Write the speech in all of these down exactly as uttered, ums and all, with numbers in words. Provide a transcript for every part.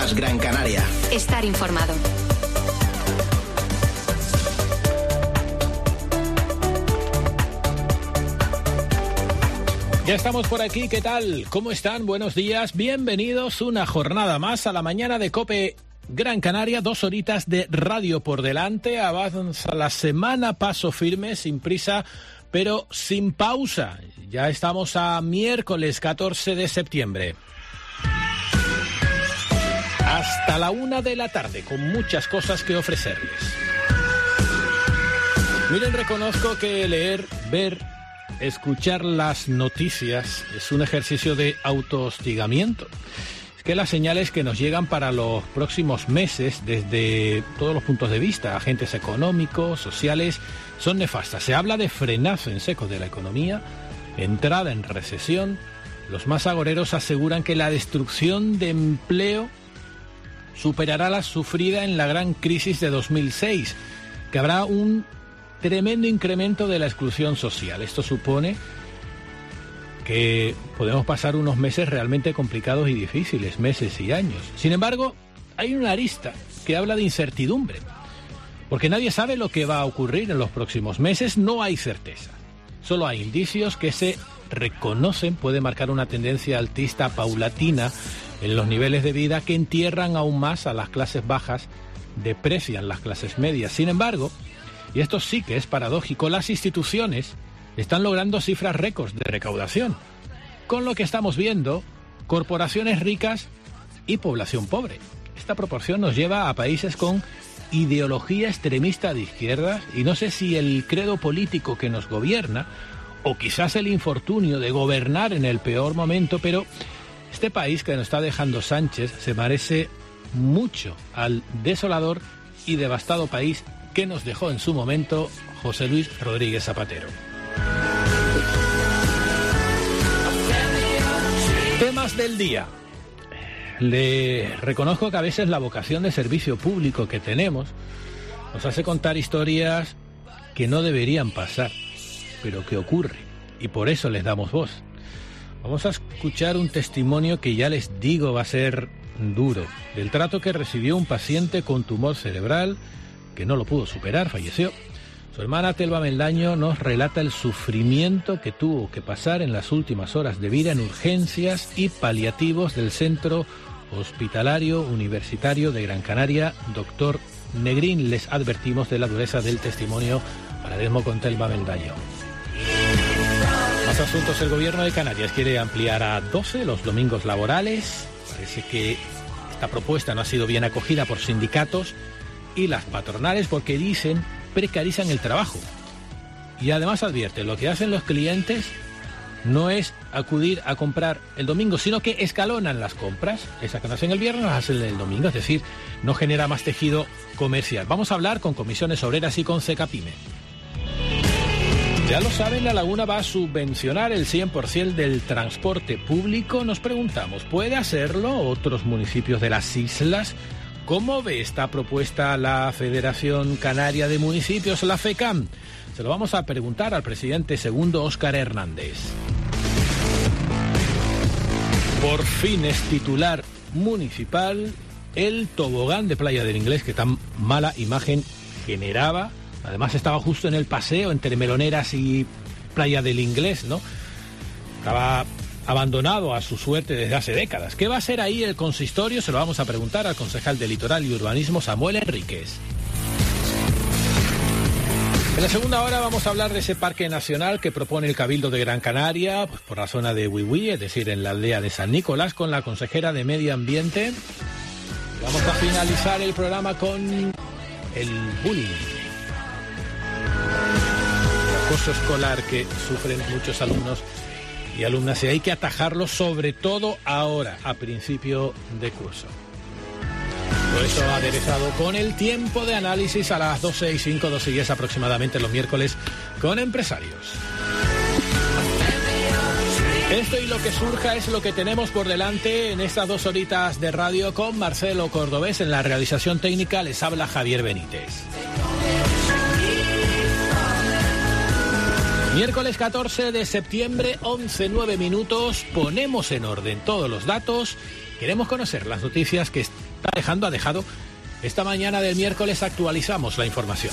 Más Gran Canaria. Estar informado. Ya estamos por aquí, ¿qué tal? ¿Cómo están? Buenos días, bienvenidos una jornada más a la mañana de COPE Gran Canaria, dos horitas de radio por delante, avanza la semana paso firme, sin prisa, pero sin pausa. Ya estamos a miércoles catorce de septiembre. Hasta la una de la tarde, con muchas cosas que ofrecerles. Miren, reconozco que leer, ver, escuchar las noticias es un ejercicio de autohostigamiento. Es que las señales que nos llegan para los próximos meses, desde todos los puntos de vista, agentes económicos, sociales, son nefastas. Se habla de frenazo en seco de la economía, entrada en recesión. Los más agoreros aseguran que la destrucción de empleo superará la sufrida en la gran crisis de dos mil seis, que habrá un tremendo incremento de la exclusión social. Esto supone que podemos pasar unos meses realmente complicados y difíciles, meses y años. Sin embargo, hay una arista que habla de incertidumbre, porque nadie sabe lo que va a ocurrir en los próximos meses, no hay certeza. Solo hay indicios que se reconocen, puede marcar una tendencia altista paulatina en los niveles de vida que entierran aún más a las clases bajas, deprecian las clases medias. Sin embargo, y esto sí que es paradójico, las instituciones están logrando cifras récords de recaudación, con lo que estamos viendo corporaciones ricas y población pobre. Esta proporción nos lleva a países con ideología extremista de izquierdas y no sé si el credo político que nos gobierna o quizás el infortunio de gobernar en el peor momento, pero este país que nos está dejando Sánchez se parece mucho al desolador y devastado país que nos dejó en su momento José Luis Rodríguez Zapatero. Temas del día. Le reconozco que a veces la vocación de servicio público que tenemos nos hace contar historias que no deberían pasar, pero que ocurren, y por eso les damos voz. Vamos a escuchar un testimonio que ya les digo va a ser duro, del trato que recibió un paciente con tumor cerebral que no lo pudo superar, falleció. Su hermana Telva Meldaño nos relata el sufrimiento que tuvo que pasar en las últimas horas de vida en urgencias y paliativos del Centro Hospitalario Universitario de Gran Canaria, doctor Negrín. Les advertimos de la dureza del testimonio. Hablaremos con Telva Meldaño. Más asuntos. El gobierno de Canarias quiere ampliar a doce los domingos laborales. Parece que esta propuesta no ha sido bien acogida por sindicatos y las patronales porque dicen precarizan el trabajo. Y además advierten, lo que hacen los clientes no es acudir a comprar el domingo, sino que escalonan las compras. Esa que no hacen el viernes, las hacen el domingo, es decir, no genera más tejido comercial. Vamos a hablar con comisiones obreras y con Cecapime. Ya lo saben, La Laguna va a subvencionar el cien por ciento del transporte público. Nos preguntamos, ¿puede hacerlo otros municipios de las islas? ¿Cómo ve esta propuesta la Federación Canaria de Municipios, la FECAM? Se lo vamos a preguntar al presidente segundo, Óscar Hernández. Por fin es titular municipal el tobogán de Playa del Inglés que tan mala imagen generaba. Además estaba justo en el paseo entre Meloneras y Playa del Inglés, ¿no? Estaba abandonado a su suerte desde hace décadas. ¿Qué va a hacer ahí el consistorio? Se lo vamos a preguntar al concejal de Litoral y Urbanismo, Samuel Enríquez. En la segunda hora vamos a hablar de ese parque nacional que propone el Cabildo de Gran Canaria, pues por la zona de Huihui, es decir, en la aldea de San Nicolás, con la consejera de Medio Ambiente. Vamos a finalizar el programa con el bullying, el acoso escolar que sufren muchos alumnos y alumnas, y hay que atajarlo sobre todo ahora, a principio de curso. Todo esto aderezado con el tiempo de análisis a las doce y cinco, doce y diez aproximadamente los miércoles con empresarios. Esto y lo que surja es lo que tenemos por delante en estas dos horitas de radio con Marcelo Cordobés. En la realización técnica les habla Javier Benítez. Miércoles catorce de septiembre, once, nueve minutos, ponemos en orden todos los datos. Queremos conocer las noticias que está dejando, ha dejado. Esta mañana del miércoles actualizamos la información.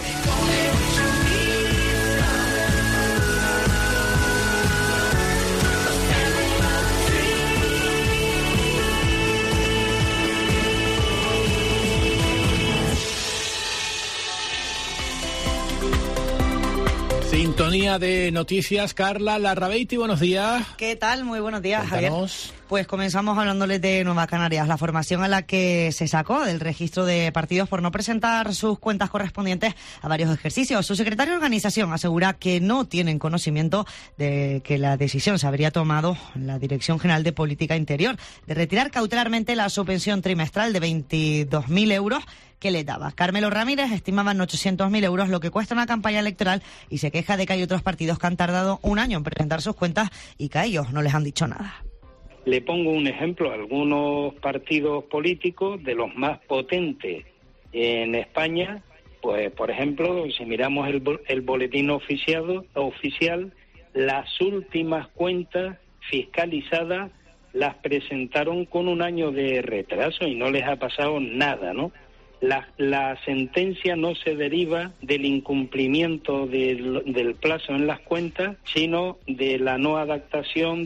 Sintonía de noticias, Carla Larrabeiti, buenos días. ¿Qué tal? Muy buenos días, Cuéntanos. Javier. Pues comenzamos hablándoles de Nueva Canarias, la formación a la que se sacó del registro de partidos por no presentar sus cuentas correspondientes a varios ejercicios. Su secretario de organización asegura que no tienen conocimiento de que la decisión se habría tomado en la Dirección General de Política Interior de retirar cautelarmente la subvención trimestral de veintidós mil euros que le daba. Carmelo Ramírez estimaba en ochocientos mil euros lo que cuesta una campaña electoral y se queja de que hay otros partidos que han tardado un año en presentar sus cuentas y que a ellos no les han dicho nada. Le pongo un ejemplo, algunos partidos políticos de los más potentes en España, pues por ejemplo, si miramos el, el boletín oficiado, oficial, las últimas cuentas fiscalizadas las presentaron con un año de retraso y no les ha pasado nada, ¿no? La, la sentencia no se deriva del incumplimiento del, del plazo en las cuentas, sino de la no adaptación.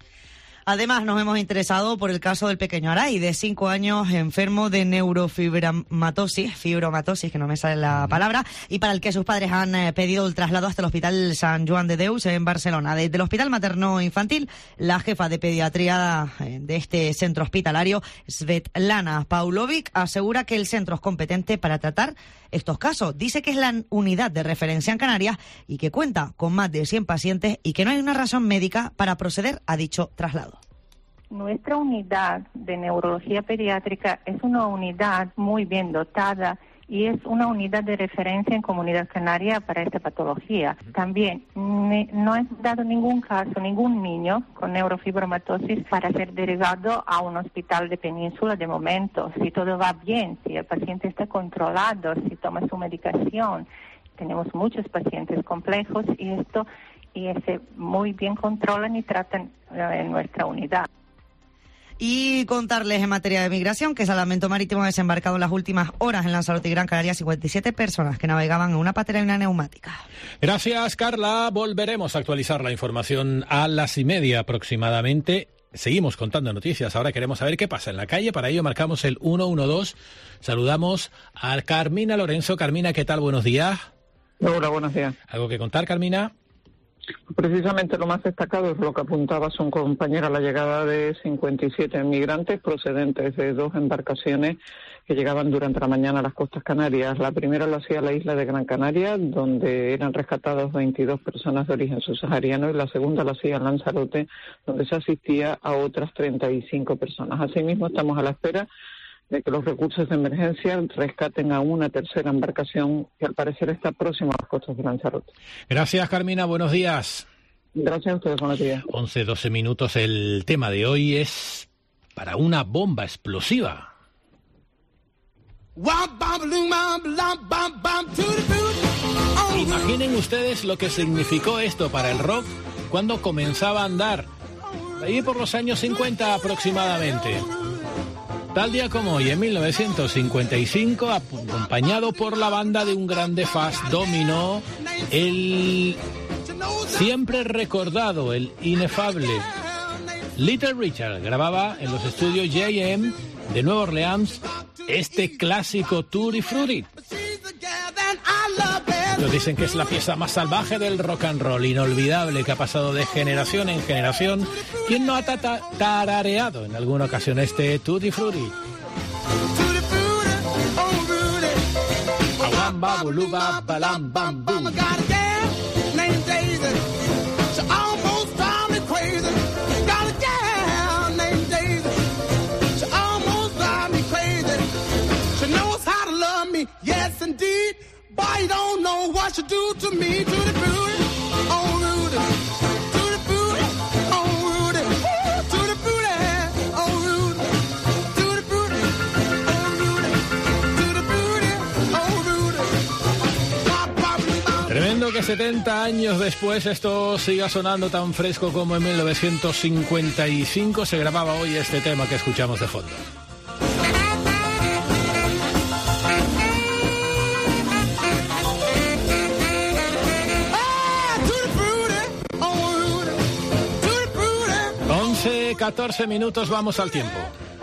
Además, nos hemos interesado por el caso del pequeño Aray, de cinco años, enfermo de neurofibromatosis, fibromatosis, que no me sale la palabra, y para el que sus padres han eh, pedido el traslado hasta el Hospital Sant Joan de Deus en Barcelona. Desde el Hospital Materno-Infantil, la jefa de pediatría eh, de este centro hospitalario, Svetlana Paulovic, asegura que el centro es competente para tratar estos casos. Dice que es la unidad de referencia en Canarias y que cuenta con más de cien pacientes y que no hay una razón médica para proceder a dicho traslado. Nuestra unidad de neurología pediátrica es una unidad muy bien dotada y es una unidad de referencia en Comunidad Canaria para esta patología. También no he dado ningún caso, ningún niño con neurofibromatosis para ser derivado a un hospital de Península de momento. Si todo va bien, si el paciente está controlado, si toma su medicación. Tenemos muchos pacientes complejos y esto y se muy bien controlan y tratan en nuestra unidad. Y contarles en materia de migración que Salvamento Marítimo ha desembarcado en las últimas horas en Lanzarote y Gran Canaria cincuenta y siete personas que navegaban en una patera y una neumática. Gracias, Carla. Volveremos a actualizar la información a las y media aproximadamente. Seguimos contando noticias. Ahora queremos saber qué pasa en la calle. Para ello marcamos el uno uno dos. Saludamos a Carmina Lorenzo. Carmina, ¿qué tal? Buenos días. Hola, buenos días. ¿Algo que contar, Carmina? Precisamente lo más destacado es lo que apuntaba su compañera, la llegada de cincuenta y siete inmigrantes procedentes de dos embarcaciones que llegaban durante la mañana a las costas canarias. La primera lo hacía la isla de Gran Canaria, donde eran rescatadas veintidós personas de origen subsahariano, y la segunda lo hacía en Lanzarote, donde se asistía a otras treinta y cinco personas. Asimismo, estamos a la espera de que los recursos de emergencia rescaten a una tercera embarcación que al parecer está próxima a las costas de Lanzarote. Gracias, Carmina. Buenos días. Gracias a ustedes. Buenos días. once, doce minutos. El tema de hoy es para una bomba explosiva. Imaginen ustedes lo que significó esto para el rock cuando comenzaba a andar, ahí por los años cincuenta aproximadamente. Tal día como hoy, en mil novecientos cincuenta y cinco, acompañado por la banda de un grande Fast Domino, el siempre recordado, el inefable Little Richard grababa en los estudios J M de Nueva Orleans este clásico Tutti Frutti. Nos dicen que es la pieza más salvaje del rock and roll, inolvidable, que ha pasado de generación en generación. ¿Quién no ha tata- tarareado en alguna ocasión este Tutti Frutti? Awamba, buluba, balam, bambú. Yes, indeed. Boy, you don't know what you do to me, to the booty, oh Rudy, to the booty, oh Rudy, to the booty, oh Rudy, to the booty, oh Rudy, to the booty, oh Rudy. Tremendo que setenta años después esto siga sonando tan fresco como en mil novecientos cincuenta y cinco. Se grababa hoy este tema que escuchamos de fondo. tarde, catorce minutos, vamos al tiempo.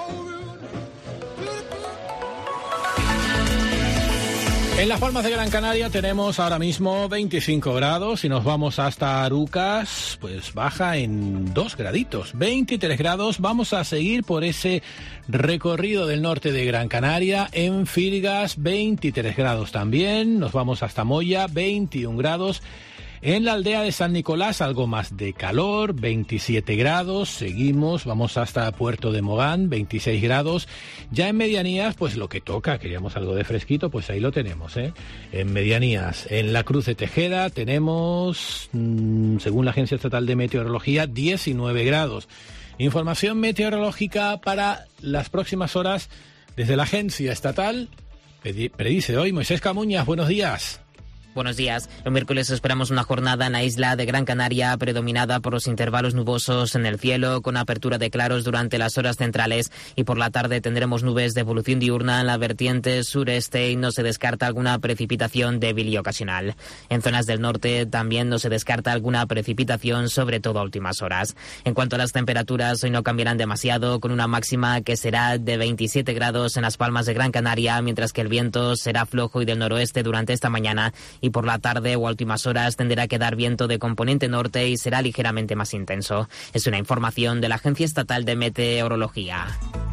En Las Palmas de Gran Canaria tenemos ahora mismo veinticinco grados y nos vamos hasta Arucas, pues baja en dos graditos, veintitrés grados. Vamos a seguir por ese recorrido del norte de Gran Canaria. En Filgas, veintitrés grados también. Nos vamos hasta Moya, veintiún grados. En la aldea de San Nicolás, algo más de calor, veintisiete grados. Seguimos, vamos hasta Puerto de Mogán, veintiséis grados. Ya en Medianías, pues lo que toca, queríamos algo de fresquito, pues ahí lo tenemos, ¿eh? En Medianías, en la Cruz de Tejeda, tenemos, mmm, según la Agencia Estatal de Meteorología, diecinueve grados. Información meteorológica para las próximas horas desde la Agencia Estatal. Predice hoy Moisés Camuñas, buenos días. Buenos días. El miércoles esperamos una jornada en la isla de Gran Canaria predominada por los intervalos nubosos en el cielo, con apertura de claros durante las horas centrales, y por la tarde tendremos nubes de evolución diurna en la vertiente sureste y no se descarta alguna precipitación débil y ocasional. En zonas del norte también no se descarta alguna precipitación, sobre todo a últimas horas. En cuanto a las temperaturas, hoy no cambiarán demasiado, con una máxima que será de veintisiete grados en Las Palmas de Gran Canaria, mientras que el viento será flojo y del noroeste durante esta mañana, y por la tarde o a últimas horas tenderá a quedar viento de componente norte y será ligeramente más intenso. Es una información de la Agencia Estatal de Meteorología.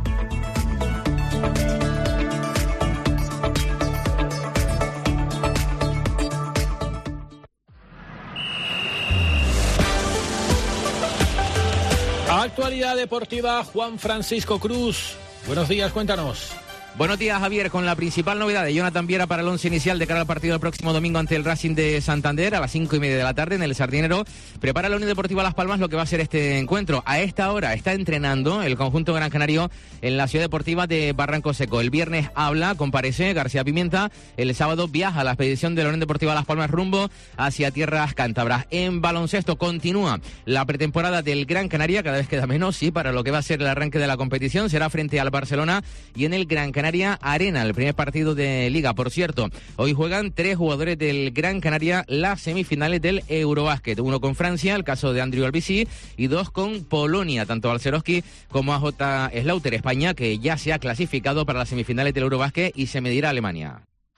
Actualidad deportiva, Juan Francisco Cruz. Buenos días, cuéntanos. Buenos días, Javier, con la principal novedad de Jonathan Viera para el once inicial de cara al partido del próximo domingo ante el Racing de Santander a las cinco y media de la tarde en el Sardinero. Prepara la Unión Deportiva Las Palmas lo que va a ser este encuentro. A esta hora está entrenando el conjunto gran canario en la ciudad deportiva de Barranco Seco. El viernes habla, comparece García Pimienta. El sábado viaja a la expedición de la Unión Deportiva Las Palmas rumbo hacia tierras cántabras. En baloncesto continúa la pretemporada del Gran Canaria, cada vez queda menos, sí, para lo que va a ser el arranque de la competición. Será frente al Barcelona y en el Gran Canaria Arena, el primer partido de Liga. Por cierto, hoy juegan tres jugadores del Gran Canaria las semifinales del Eurobásquet. Uno con Francia, el caso de Andrew Albisi, y dos con Polonia, tanto Balcerowski como A J Slaughter. España, que ya se ha clasificado para las semifinales del Eurobásquet y se medirá a Alemania.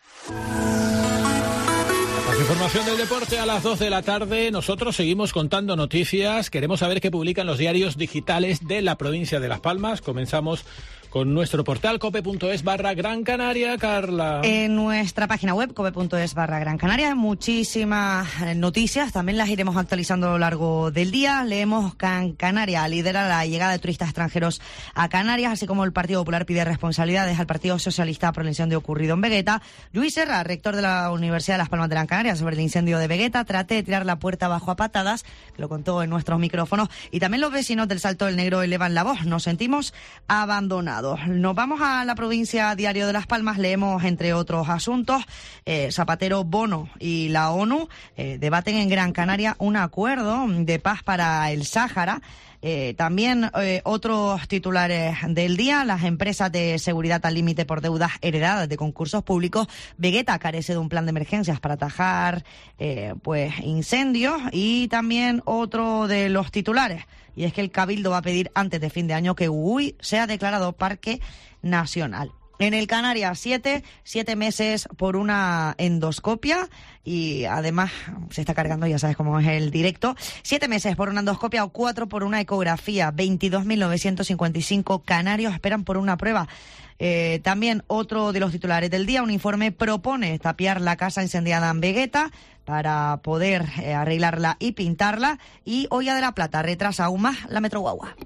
Información del deporte a las dos de la tarde. Nosotros seguimos contando noticias. Queremos saber qué publican los diarios digitales de la provincia de Las Palmas. Comenzamos con nuestro portal cope.es barra Gran Canaria, Carla. En nuestra página web cope.es barra Gran Canaria muchísimas noticias, también las iremos actualizando a lo largo del día. Leemos Gran Canaria lidera la llegada de turistas extranjeros a Canarias, así como el Partido Popular pide responsabilidades al Partido Socialista por el incendio ocurrido en Vegueta. Luis Serra, rector de la Universidad de Las Palmas de Gran Canaria, sobre el incendio de Vegueta, trate de tirar la puerta abajo a patadas, que lo contó en nuestros micrófonos, y también los vecinos del Salto del Negro elevan la voz. Nos sentimos abandonados. Nos vamos a la provincia Diario de Las Palmas, leemos entre otros asuntos, eh, Zapatero, Bono y la ONU eh, debaten en Gran Canaria un acuerdo de paz para el Sáhara. Eh, también eh, otros titulares del día, las empresas de seguridad al límite por deudas heredadas de concursos públicos. Vegueta carece de un plan de emergencias para atajar eh, pues incendios, y también otro de los titulares, y es que el Cabildo va a pedir antes de fin de año que Uy sea declarado parque nacional. En el Canarias, siete, siete meses por una endoscopia, y además se está cargando, ya sabes cómo es el directo, siete meses por una endoscopia o cuatro por una ecografía. veintidós mil novecientos cincuenta y cinco canarios esperan por una prueba. Eh, también otro de los titulares del día, un informe propone tapiar la casa incendiada en Vegueta para poder eh, arreglarla y pintarla. Y Olla de la Plata retrasa aún más la Metro Guagua.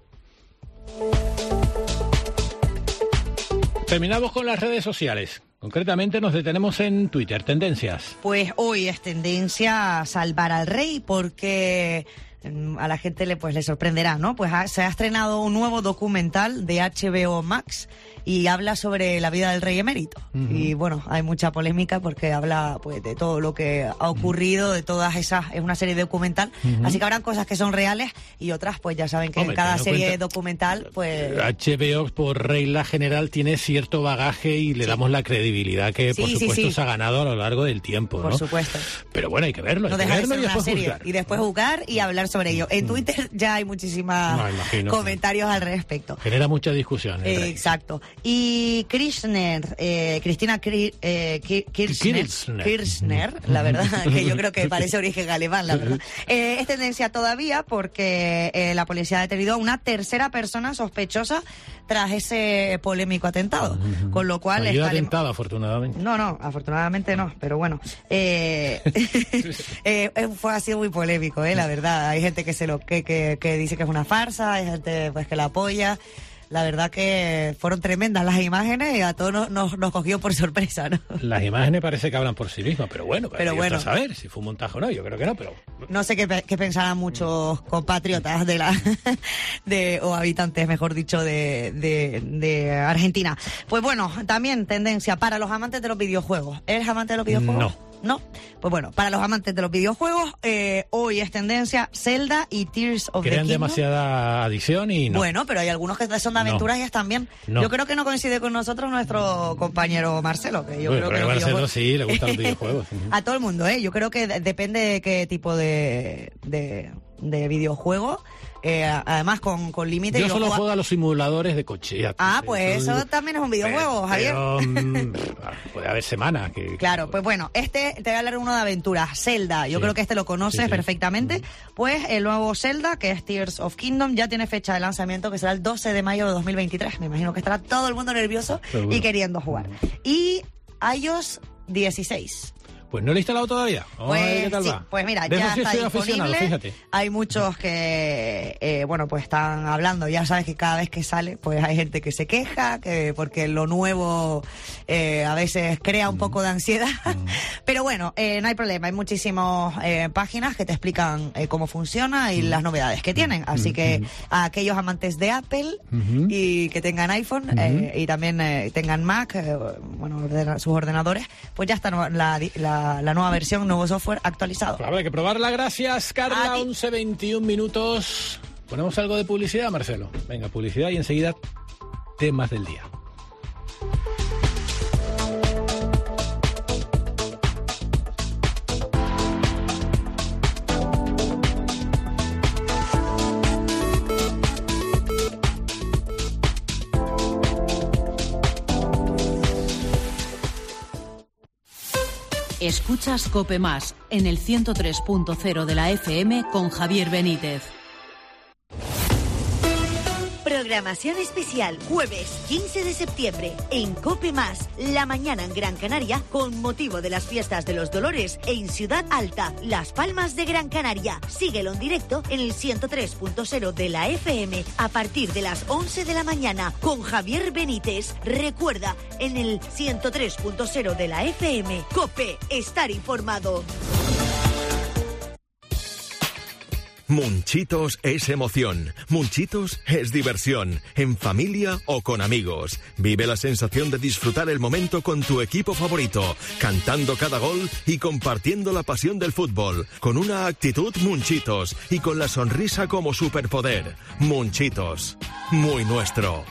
Terminamos con las redes sociales. Concretamente nos detenemos en Twitter. Tendencias. Pues hoy es tendencia a salvar al rey, porque a la gente le pues le sorprenderá, ¿no? Pues ha, se ha estrenado un nuevo documental de H B O Max y habla sobre la vida del rey emérito. Uh-huh. Y bueno, hay mucha polémica porque habla pues de todo lo que ha ocurrido, de todas esas, es una serie documental, uh-huh. Así que habrán cosas que son reales y otras pues ya saben que Hombre, en cada serie cuenta, documental pues... H B O por regla general tiene cierto bagaje y le sí. damos la credibilidad que sí, por supuesto sí, sí. se ha ganado a lo largo del tiempo, por ¿no? supuesto. Pero bueno, hay que verlo, hay no que deja verlo de ser y una después serie juzgar. Y después jugar y hablar sobre ello. En Twitter ya hay muchísimos no, comentarios al respecto. Genera mucha discusión. Eh, exacto. Y Kirchner, eh, Cristina Kir, eh, Kir, Kirchner, Kirchner, Kirchner, la verdad, que yo creo que parece origen alemán, la verdad. Eh, es tendencia todavía porque eh, la policía ha detenido a una tercera persona sospechosa tras ese polémico atentado. Uh-huh. Con lo cual... Salió atentado, afortunadamente. No, no, afortunadamente no, pero bueno. Eh, eh, fue ha sido muy polémico, eh, la verdad. Hay gente que se lo que, que, que dice que es una farsa, hay gente pues que la apoya. La verdad que fueron tremendas las imágenes y a todos nos, nos, nos cogió por sorpresa, ¿no? Las imágenes parece que hablan por sí mismas, pero bueno, pero bueno, a saber si fue un montaje o no, yo creo que no, pero... No sé qué, qué pensarán muchos compatriotas de la de o habitantes, mejor dicho, de, de, de Argentina. Pues bueno, también tendencia para los amantes de los videojuegos. ¿Eres amante de los videojuegos? No. ¿No? Pues bueno, para los amantes de los videojuegos, eh, hoy es tendencia Zelda y Tears of Crean the Kingdom. demasiada adición y no. Bueno, pero hay algunos que son de aventuras no. y están bien. No. Yo creo que no coincide con nosotros nuestro compañero Marcelo, que yo bueno, creo que Marcelo videojuegos... sí, le gustan los videojuegos. A todo el mundo, ¿eh? Yo creo que depende de qué tipo de, de, de videojuego. Eh, además con, con límite. Yo solo juego juega... a los simuladores de coche. Ah, pues eso, eso también es un videojuego, Javier. Pero, um, puede haber semanas que... Claro, pues bueno, este te voy a hablar uno de aventuras, Zelda. Yo sí. creo que este lo conoces sí, sí. perfectamente. Pues el nuevo Zelda, que es Tears of Kingdom, ya tiene fecha de lanzamiento que será el doce de mayo de dos mil veintitrés. Me imagino que estará todo el mundo nervioso bueno. y queriendo jugar. Y iOS dieciséis. Pues no lo he instalado todavía. Vamos pues, a ver qué tal sí, va. Pues mira, de ya sí está disponible. Fíjate. Hay muchos que, eh, bueno, pues están hablando. Ya sabes que cada vez que sale, pues hay gente que se queja, que porque lo nuevo eh, a veces crea un mm. poco de ansiedad. Mm. Pero bueno, eh, no hay problema. Hay muchísimas eh, páginas que te explican eh, cómo funciona y mm. las novedades que tienen. Así mm. que a aquellos amantes de Apple mm-hmm. y que tengan iPhone mm-hmm. eh, y también eh, tengan Mac, eh, bueno, ordena, sus ordenadores, pues ya está la, la, la, la nueva versión, nuevo software actualizado. Pues habrá que probarla. Gracias, Carla. once veintiún minutos. ¿Ponemos algo de publicidad, Marcelo? Venga, publicidad y enseguida temas del día. Escuchas COPE Más en el ciento tres punto cero de la F M con Javier Benítez. Programación especial, jueves quince de septiembre, en COPE Más, la mañana en Gran Canaria, con motivo de las fiestas de los Dolores en Ciudad Alta, Las Palmas de Gran Canaria. Síguelo en directo en el ciento tres punto cero de la F M a partir de las once de la mañana con Javier Benítez. Recuerda, en el ciento tres punto cero de la F M, COPE, estar informado. Munchitos es emoción, Munchitos es diversión, en familia o con amigos. Vive la sensación de disfrutar el momento con tu equipo favorito, cantando cada gol y compartiendo la pasión del fútbol, con una actitud Munchitos y con la sonrisa como superpoder. Munchitos, muy nuestro.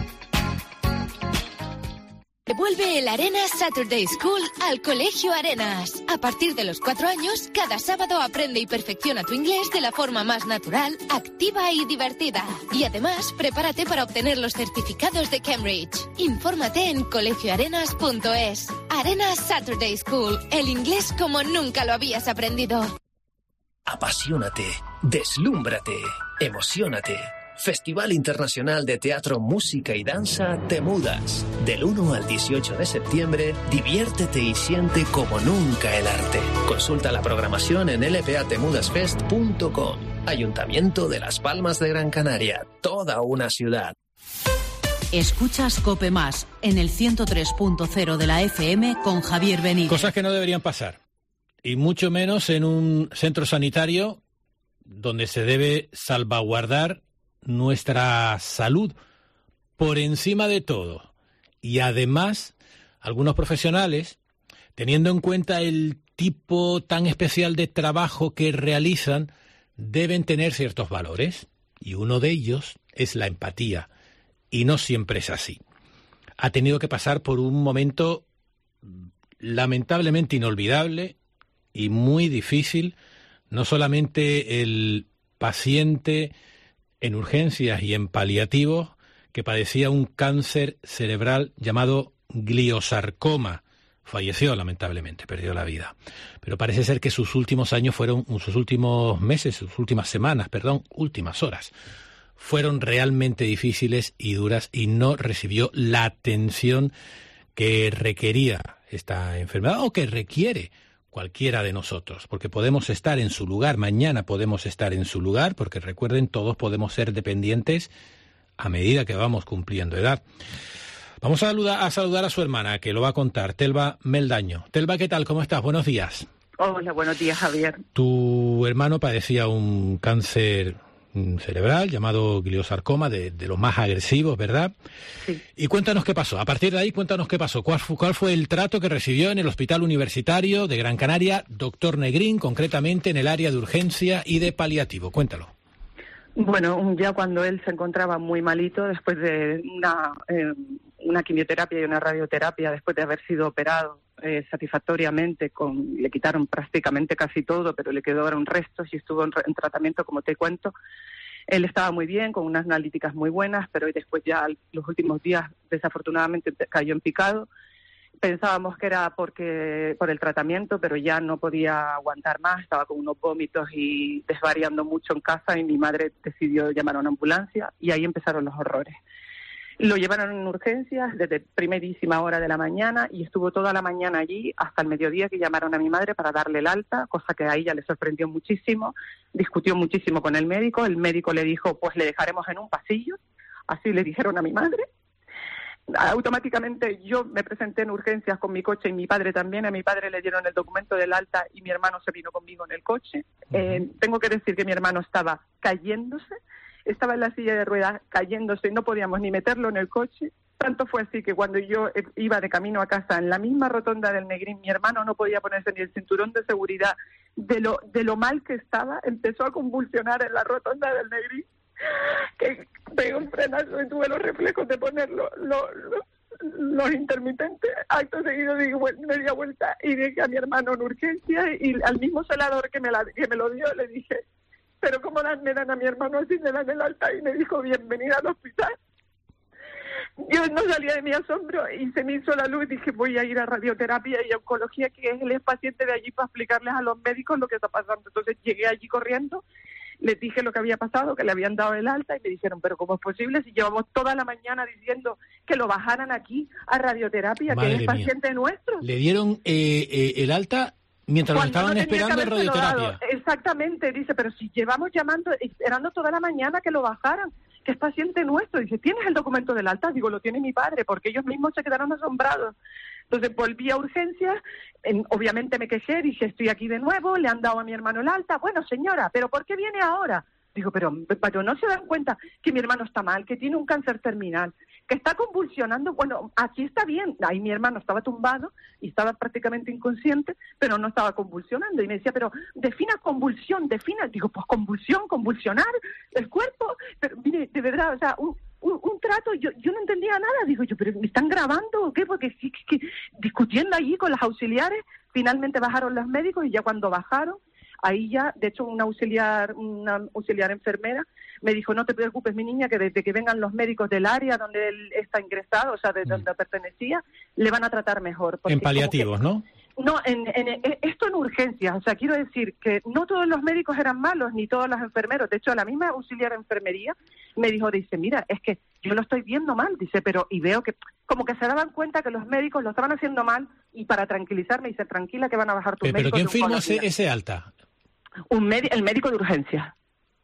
Vuelve el Arenas Saturday School al Colegio Arenas. A partir de los cuatro años, cada sábado aprende y perfecciona tu inglés de la forma más natural, activa y divertida. Y además, prepárate para obtener los certificados de Cambridge. Infórmate en colegio arenas punto es. Arenas Saturday School, el inglés como nunca lo habías aprendido. Apasionate, deslúmbrate, emocionate. Festival Internacional de Teatro, Música y Danza Temudas. Del uno al dieciocho de septiembre, diviértete y siente como nunca el arte. Consulta la programación en l p a temudas fest punto com. Ayuntamiento de Las Palmas de Gran Canaria. Toda una ciudad. Escuchas COPE Más en el ciento tres punto cero de la F M con Javier Benítez. Cosas que no deberían pasar. Y mucho menos en un centro sanitario donde se debe salvaguardar nuestra salud por encima de todo. Y además, algunos profesionales, teniendo en cuenta el tipo tan especial de trabajo que realizan, deben tener ciertos valores. Y uno de ellos es la empatía. Y no siempre es así. Ha tenido que pasar por un momento lamentablemente inolvidable y muy difícil, no solamente el paciente en urgencias y en paliativos que padecía un cáncer cerebral llamado gliosarcoma. Falleció, lamentablemente, perdió la vida. Pero parece ser que sus últimos años fueron, sus últimos meses, sus últimas semanas, perdón, últimas horas, fueron realmente difíciles y duras y no recibió la atención que requería esta enfermedad o que requiere cualquiera de nosotros, porque podemos estar en su lugar, mañana podemos estar en su lugar, porque recuerden, todos podemos ser dependientes a medida que vamos cumpliendo edad. Vamos a saludar, a saludar a su hermana, que lo va a contar, Telva Meldaño. Telva, ¿qué tal? ¿Cómo estás? Buenos días. Hola, buenos días, Javier. Tu hermano padecía un cáncer cerebral llamado gliosarcoma, de, de los más agresivos, ¿verdad? Sí. Y cuéntanos qué pasó. A partir de ahí, cuéntanos qué pasó. ¿Cuál fue, cuál fue el trato que recibió en el Hospital Universitario de Gran Canaria, doctor Negrín, concretamente en el área de urgencia y de paliativo? Cuéntalo. Bueno, un día cuando él se encontraba muy malito, después de una, eh, una quimioterapia y una radioterapia, después de haber sido operado eh, satisfactoriamente, con, le quitaron prácticamente casi todo, pero le quedaron restos y estuvo en, en tratamiento, como te cuento. Él estaba muy bien, con unas analíticas muy buenas, pero después ya los últimos días desafortunadamente cayó en picado. Pensábamos que era porque por el tratamiento, pero ya no podía aguantar más, estaba con unos vómitos y desvariando mucho en casa, y mi madre decidió llamar a una ambulancia y ahí empezaron los horrores. Lo llevaron en urgencias desde primerísima hora de la mañana y estuvo toda la mañana allí hasta el mediodía, que llamaron a mi madre para darle el alta, cosa que a ella le sorprendió muchísimo. Discutió muchísimo con el médico, el médico le dijo, pues le dejaremos en un pasillo, así le dijeron a mi madre. Automáticamente yo me presenté en urgencias con mi coche y mi padre también. A mi padre le dieron el documento del alta y mi hermano se vino conmigo en el coche. Uh-huh. Eh, tengo que decir que mi hermano estaba cayéndose, estaba en la silla de ruedas cayéndose y no podíamos ni meterlo en el coche. Tanto fue así que cuando yo iba de camino a casa en la misma rotonda del Negrín, mi hermano no podía ponerse ni el cinturón de seguridad de lo, de lo mal que estaba. Empezó a convulsionar en la rotonda del Negrín, que pegué un frenazo y tuve los reflejos de poner lo, lo, lo, los intermitentes. Acto seguido di, me di vuelta y dije a mi hermano en urgencia, y al mismo celador que me, la, que me lo dio le dije, pero ¿cómo dan, me dan a mi hermano así, me dan el alta? Y me dijo, bienvenida al hospital. Yo no salía de mi asombro y se me hizo la luz. Dije, voy a ir a radioterapia y a oncología, que es el paciente de allí, para explicarles a los médicos lo que está pasando. Entonces llegué allí corriendo, les dije lo que había pasado, que le habían dado el alta, y me dijeron, pero ¿cómo es posible si llevamos toda la mañana diciendo que lo bajaran aquí a radioterapia, Madre que es mía. paciente nuestro? Le dieron eh, eh, el alta mientras lo estaban no tenía esperando en que habérselo radioterapia. dado. Exactamente, dice, pero si llevamos llamando, esperando toda la mañana que lo bajaran, que es paciente nuestro. Dice, ¿tienes el documento del alta? Digo, lo tiene mi padre, porque ellos mismos se quedaron asombrados. Entonces volví a urgencias, en, obviamente me quejé, dije, estoy aquí de nuevo, le han dado a mi hermano el alta. Bueno, señora, ¿pero por qué viene ahora? Digo, pero, pero no se dan cuenta que mi hermano está mal, que tiene un cáncer terminal, que está convulsionando. Bueno, aquí está bien. Ahí mi hermano estaba tumbado y estaba prácticamente inconsciente, pero no estaba convulsionando. Y me decía, pero defina convulsión, defina. Digo, pues convulsión, convulsionar el cuerpo. Pero mire, de verdad, o sea, un, un, un trato, yo yo no entendía nada. Digo yo, pero ¿me están grabando o qué? Porque sí, que, discutiendo allí con las auxiliares, finalmente bajaron los médicos, y ya cuando bajaron, ahí ya, de hecho, una auxiliar, una auxiliar enfermera me dijo, no te preocupes, mi niña, que desde que vengan los médicos del área donde él está ingresado, o sea, de donde mm. pertenecía, le van a tratar mejor. En paliativos, que, ¿no? No, en, en, en, esto en urgencias. O sea, quiero decir que no todos los médicos eran malos, ni todos los enfermeros. De hecho, la misma auxiliar de enfermería me dijo, dice, mira, es que yo lo estoy viendo mal, dice, pero, y veo que como que se daban cuenta que los médicos lo estaban haciendo mal, y para tranquilizarme, dice, tranquila, que van a bajar tus pero, médicos. ¿Pero quién firmó ese, ese alta? Un médi- el médico de urgencias.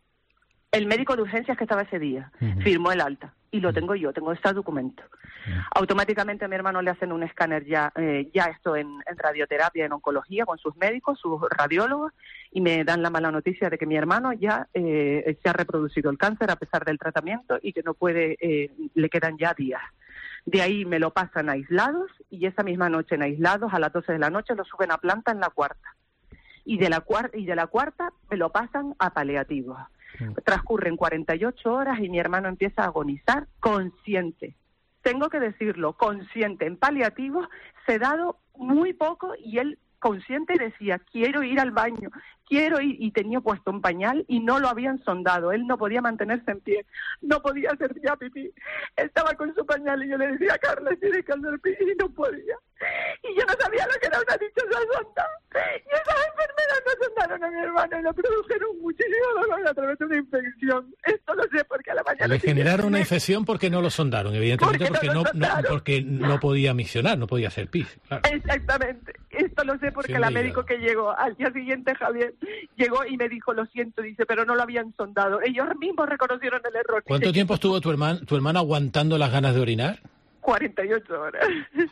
El médico de urgencias que estaba ese día uh-huh. firmó el alta, y lo tengo yo, tengo este documento. Uh-huh. Automáticamente a mi hermano le hacen un escáner ya, eh, ya esto en, en radioterapia, en oncología, con sus médicos, sus radiólogos, y me dan la mala noticia de que mi hermano ya eh, se ha reproducido el cáncer a pesar del tratamiento, y que no puede, eh, le quedan ya días. De ahí me lo pasan aislados, y esa misma noche en aislados, a las doce de la noche, lo suben a planta en la cuarta. Y de la cuarta, y de la cuarta me lo pasan a paliativos. Transcurren cuarenta y ocho horas y mi hermano empieza a agonizar consciente. Tengo que decirlo, consciente. En paliativos sedado muy poco, y él consciente y decía, quiero ir al baño, quiero ir, y tenía puesto un pañal y no lo habían sondado, él no podía mantenerse en pie, no podía hacer ya pipí, estaba con su pañal y yo le decía, Carla, tienes que hacer pipí, y no podía, y yo no sabía lo que era una dichosa sonda, y esas enfermeras no sondaron a mi hermano y le produjeron muchísimo dolor a través de una infección, esto lo sé porque a la mañana... Le generaron una infección porque no lo sondaron, evidentemente porque, porque, no, no, porque no podía misionar, no podía hacer pis. Claro. Exactamente, esto lo sé porque la médico que llegó al día siguiente, Javier, llegó y me dijo, lo siento, dice, pero no lo habían sondado. Ellos mismos reconocieron el error. ¿Cuánto tiempo estuvo tu hermano, tu hermano aguantando las ganas de orinar? cuarenta y ocho horas.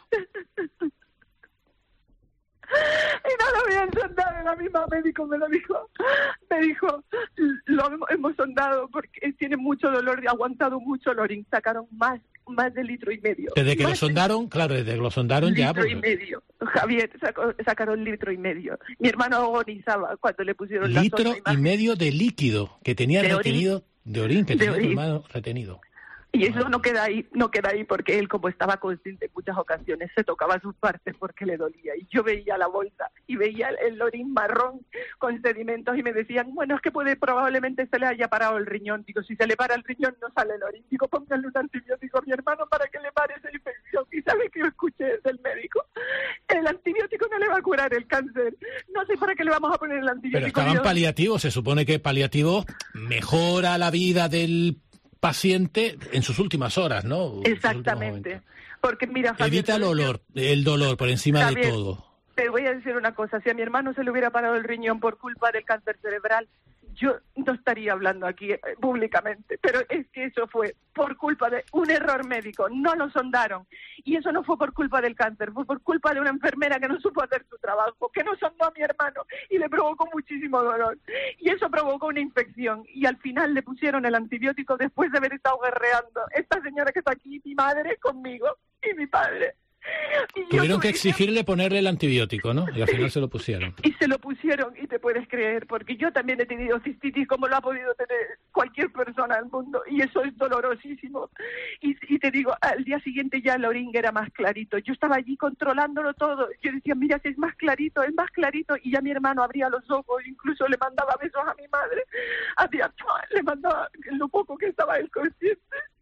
Y no lo habían sondado, la misma médico me lo dijo. Me dijo, lo hemos, hemos sondado porque tiene mucho dolor, y ha aguantado mucho el orín. Sacaron más, más de litro y medio. Desde que más lo sondaron, de... claro, desde que lo sondaron litro ya... Litro y medio. Javier, sacó, sacaron litro y medio. Mi hermano agonizaba cuando le pusieron la sonda. Litro y medio de líquido que tenía de retenido, orín. de orín, que de tenía orín. tu hermano retenido. Y eso no queda ahí, no queda ahí porque él, como estaba consciente en muchas ocasiones, se tocaba sus partes porque le dolía. Y yo veía la bolsa y veía el, el orín marrón con sedimentos y me decían, bueno, es que puede probablemente se le haya parado el riñón. Digo, si se le para el riñón no sale el orín. Digo, póngale un antibiótico a mi hermano para que le pare esa infección. Y sabe que yo escuché del médico, el antibiótico no le va a curar el cáncer. No sé para qué le vamos a poner el antibiótico. Pero estaban Dios. paliativos, se supone que paliativo mejora la vida del paciente en sus últimas horas, ¿no? Exactamente. Porque mira, Javier, evita el dolor, el dolor por encima Javier, de todo. Te voy a decir una cosa, si a mi hermano se le hubiera parado el riñón por culpa del cáncer cerebral, yo no estaría hablando aquí eh, públicamente, pero es que eso fue por culpa de un error médico, no lo sondaron, y eso no fue por culpa del cáncer, fue por culpa de una enfermera que no supo hacer su trabajo, que no sondó a mi hermano y le provocó muchísimo dolor, y eso provocó una infección, y al final le pusieron el antibiótico después de haber estado guerreando. Esta señora que está aquí, mi madre conmigo y mi padre. Y Tuvieron que exigirle ponerle el antibiótico, ¿no? Y al final se lo pusieron. Y se lo pusieron, y te puedes creer, porque yo también he tenido cistitis como lo ha podido tener cualquier persona del mundo, y eso es dolorosísimo. Y, y te digo, al día siguiente ya el orín era más clarito. Yo estaba allí controlándolo todo. Yo decía, mira, si es más clarito, es más clarito. Y ya mi hermano abría los ojos, incluso le mandaba besos a mi madre. Hacía, le mandaba lo poco que estaba él consciente.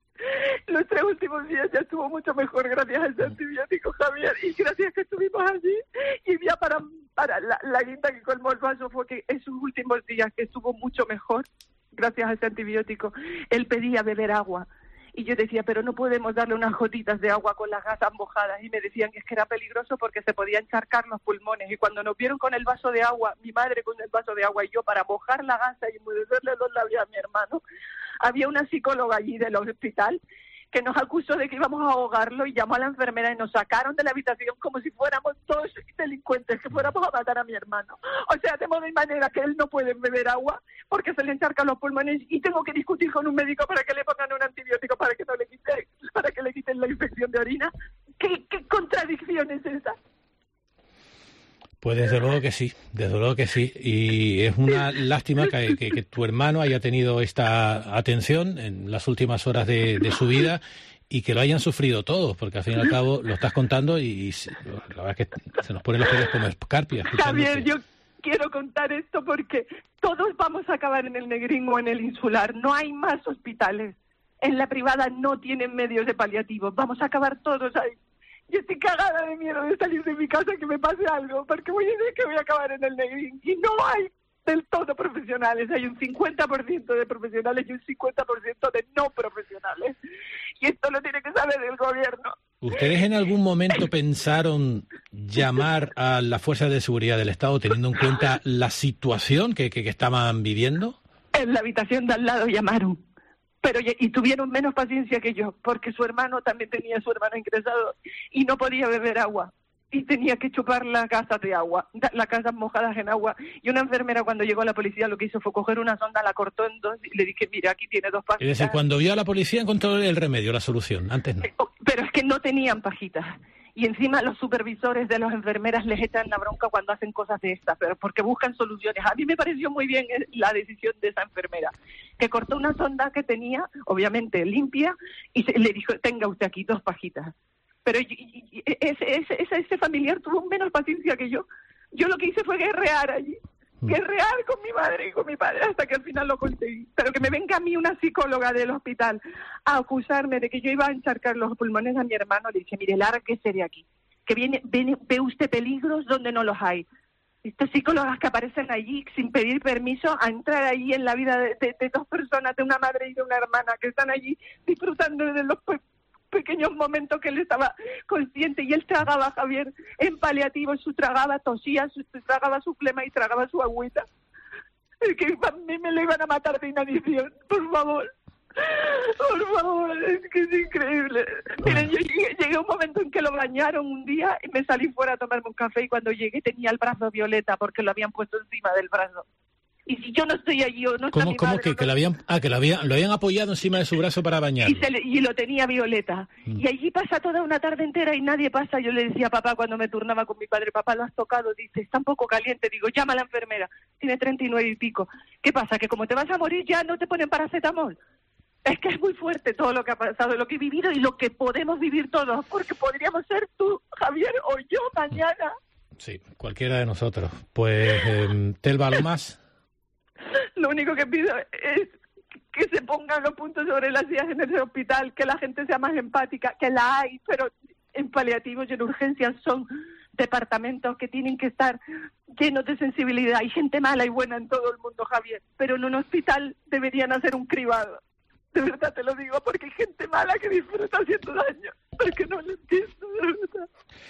Los tres últimos días ya estuvo mucho mejor gracias a ese antibiótico, Javier, y gracias que estuvimos allí. Y ya para, para la, la guinda que colmó el vaso fue que esos últimos días que estuvo mucho mejor gracias a ese antibiótico, él pedía beber agua. Y yo decía, pero no podemos darle unas gotitas de agua con las gasas mojadas. Y me decían que es que era peligroso porque se podían encharcar los pulmones. Y cuando nos vieron con el vaso de agua, mi madre con el vaso de agua y yo, para mojar la gasa y enmudecerle los labios a mi hermano, había una psicóloga allí del hospital que nos acusó de que íbamos a ahogarlo y llamó a la enfermera y nos sacaron de la habitación como si fuéramos dos delincuentes, que fuéramos a matar a mi hermano. O sea, de modo y manera que él no puede beber agua porque se le encharcan los pulmones y tengo que discutir con un médico para que le pongan un antibiótico para que no le quite, para que le quiten la infección de orina. ¿Qué, qué contradicción es esa? Pues desde luego que sí, desde luego que sí. Y es una lástima que, que, que tu hermano haya tenido esta atención en las últimas horas de, de su vida y que lo hayan sufrido todos, porque al fin y al cabo lo estás contando y, y la verdad es que se nos ponen los pelos como escarpias. Javier, yo quiero contar esto porque todos vamos a acabar en el Negrín o en el Insular. No hay más hospitales. En la privada no tienen medios de paliativos. Vamos a acabar todos ahí. Yo estoy cagada de miedo de salir de mi casa que me pase algo, porque voy a decir que voy a acabar en el Negrín. Y no hay del todo profesionales, hay un cincuenta por ciento de profesionales y un cincuenta por ciento de no profesionales. Y esto lo tiene que saber el gobierno. ¿Ustedes en algún momento pensaron llamar a las fuerzas de seguridad del Estado teniendo en cuenta la situación que, que, que estaban viviendo? En la habitación de al lado llamaron. Pero y tuvieron menos paciencia que yo, porque su hermano también tenía su hermano ingresado y no podía beber agua y tenía que chupar las gasas de agua, las gasas mojadas en agua. Y una enfermera cuando llegó a la policía lo que hizo fue coger una sonda, la cortó en dos y le dije, mira, aquí tiene dos pajitas. Es decir, cuando vio a la policía encontró el remedio, la solución, antes no. Pero es que no tenían pajitas. Y encima los supervisores de las enfermeras les echan la bronca cuando hacen cosas de estas, pero porque buscan soluciones. A mí me pareció muy bien la decisión de esa enfermera, que cortó una sonda que tenía, obviamente limpia, y se, le dijo, tenga usted aquí dos pajitas. Pero y, y, y, ese, ese, ese familiar tuvo menos paciencia que yo. Yo lo que hice fue guerrear allí, guerrear con mi madre y con mi padre hasta que al final lo conseguí. Pero que me venga a mí una psicóloga del hospital a acusarme de que yo iba a encharcar los pulmones a mi hermano, le dije, mire, lárguese de aquí, que viene, viene, ve usted peligros donde no los hay. Estas psicólogas que aparecen allí sin pedir permiso a entrar allí en la vida de, de, de dos personas, de una madre y de una hermana, que están allí disfrutando de los pe- pequeños momentos que él estaba consciente, y él tragaba, Javier, en paliativo, su tragaba, tosía, su, tragaba su flema y tragaba su agüita. Es que a mí me lo iban a matar de inanición, por favor. Por favor, es que es increíble. Miren, yo llegué, llegué a un momento en que lo bañaron un día y me salí fuera a tomarme un café, y cuando llegué tenía el brazo violeta porque lo habían puesto encima del brazo. Y si yo no estoy allí o no está ¿Cómo, mi cómo madre, que, no, que lo habían, ah, que lo habían, lo habían apoyado encima de su brazo para bañarlo? y, se le, y lo tenía violeta. Mm. Y allí pasa toda una tarde entera y nadie pasa. Yo le decía a papá cuando me turnaba con mi padre, papá, ¿lo has tocado? Dice, está un poco caliente. Digo, llama a la enfermera, tiene treinta y nueve y pico. ¿Qué pasa? ¿Que como te vas a morir ya no te ponen paracetamol? Es que es muy fuerte todo lo que ha pasado, lo que he vivido y lo que podemos vivir todos, porque podríamos ser tú, Javier, o yo mañana. Sí, cualquiera de nosotros. Pues, eh, Telva, ¿algo más? Lo único que pido es que se pongan los puntos sobre las sillas en ese hospital, que la gente sea más empática, que la hay, pero en paliativos y en urgencias son departamentos que tienen que estar llenos de sensibilidad. Hay gente mala y buena en todo el mundo, Javier, pero en un hospital deberían hacer un cribado. De verdad te lo digo, porque hay gente mala que disfruta haciendo daño, porque no lo entiendo, de verdad.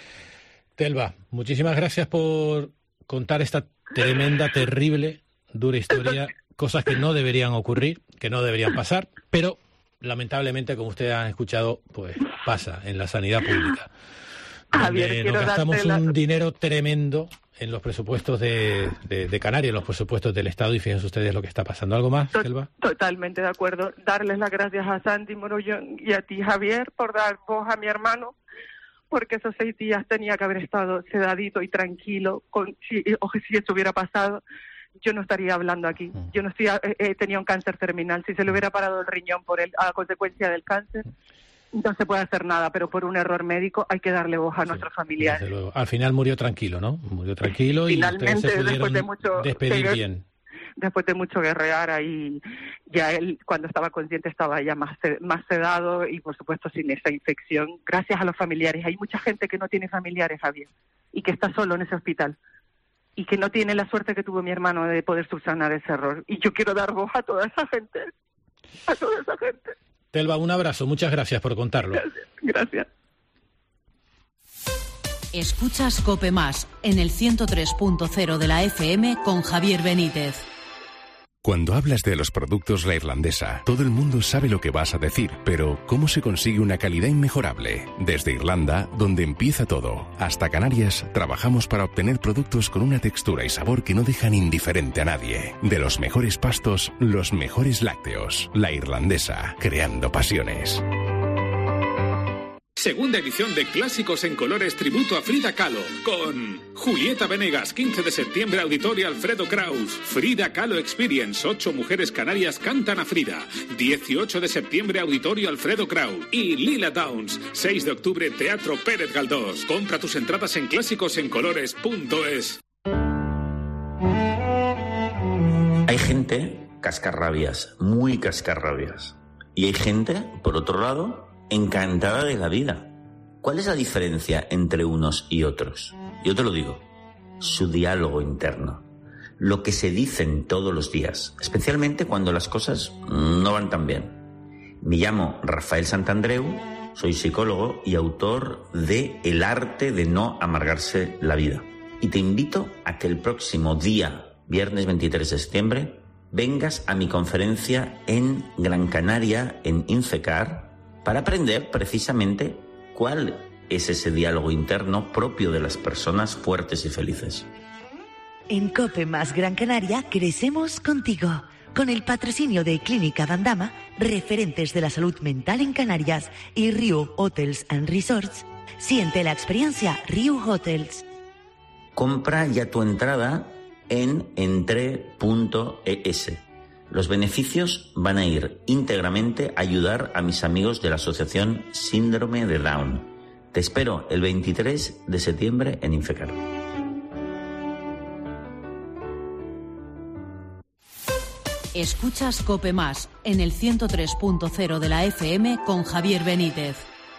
Telva, muchísimas gracias por contar esta tremenda, terrible, dura historia, cosas que no deberían ocurrir, que no deberían pasar, pero lamentablemente, como ustedes han escuchado, pues pasa en la sanidad pública. Javier, nos gastamos un dinero tremendo en los presupuestos de, de, de Canarias, en los presupuestos del Estado, y fíjense ustedes lo que está pasando. ¿Algo más, Telva? Totalmente de acuerdo. Darles las gracias a Santi Morollón y a ti, Javier, por dar voz a mi hermano, porque esos seis días tenía que haber estado sedadito y tranquilo, con, si, o si eso hubiera pasado, yo no estaría hablando aquí. Yo no estoy, eh, tenía un cáncer terminal. Si se le hubiera parado el riñón por el, a consecuencia del cáncer, no se puede hacer nada, pero por un error médico hay que darle voz a sí, nuestros familiares. Desde luego. Al final murió tranquilo, ¿no? Murió tranquilo. Finalmente, y ustedes se después de pudieron mucho despedir de, bien. Después de mucho guerrear ahí, ya él cuando estaba consciente estaba ya más, más sedado y por supuesto sin esa infección. Gracias a los familiares. Hay mucha gente que no tiene familiares, Javier, y que está solo en ese hospital, y que no tiene la suerte que tuvo mi hermano de poder subsanar ese error. Y yo quiero dar voz a toda esa gente, a toda esa gente. Telva, un abrazo, muchas gracias por contarlo. Gracias. Gracias. Escuchas COPE Más en el ciento tres punto cero de la F M con Javier Benítez. Cuando hablas de los productos La Irlandesa, todo el mundo sabe lo que vas a decir, pero ¿cómo se consigue una calidad inmejorable? Desde Irlanda, donde empieza todo, hasta Canarias, trabajamos para obtener productos con una textura y sabor que no dejan indiferente a nadie. De los mejores pastos, los mejores lácteos. La Irlandesa, creando pasiones. Segunda edición de Clásicos en Colores tributo a Frida Kahlo, con Julieta Venegas, quince de septiembre, Auditorio Alfredo Kraus. Frida Kahlo Experience, ocho mujeres canarias cantan a Frida. dieciocho de septiembre, Auditorio Alfredo Kraus. Y Lila Downs, seis de octubre, Teatro Pérez Galdós. Compra tus entradas en clásicos en colores punto es. Hay gente cascarrabias, muy cascarrabias. Y hay gente, por otro lado, encantada de la vida. ¿Cuál es la diferencia entre unos y otros? Yo te lo digo, su diálogo interno, lo que se dicen todos los días, especialmente cuando las cosas no van tan bien. Me llamo Rafael Santandreu, soy psicólogo y autor de El arte de no amargarse la vida. Y te invito a que el próximo día, viernes veintitrés de septiembre, vengas a mi conferencia en Gran Canaria, en Infecar, para aprender precisamente cuál es ese diálogo interno propio de las personas fuertes y felices. En COPE Más Gran Canaria crecemos contigo. Con el patrocinio de Clínica Bandama, referentes de la salud mental en Canarias, y Riu Hotels and Resorts, siente la experiencia Riu Hotels. Compra ya tu entrada en entre punto e s. Los beneficios van a ir íntegramente a ayudar a mis amigos de la Asociación Síndrome de Down. Te espero el veintitrés de septiembre en Infecar. Escuchas COPE Más en el ciento tres punto cero de la F M con Javier Benítez.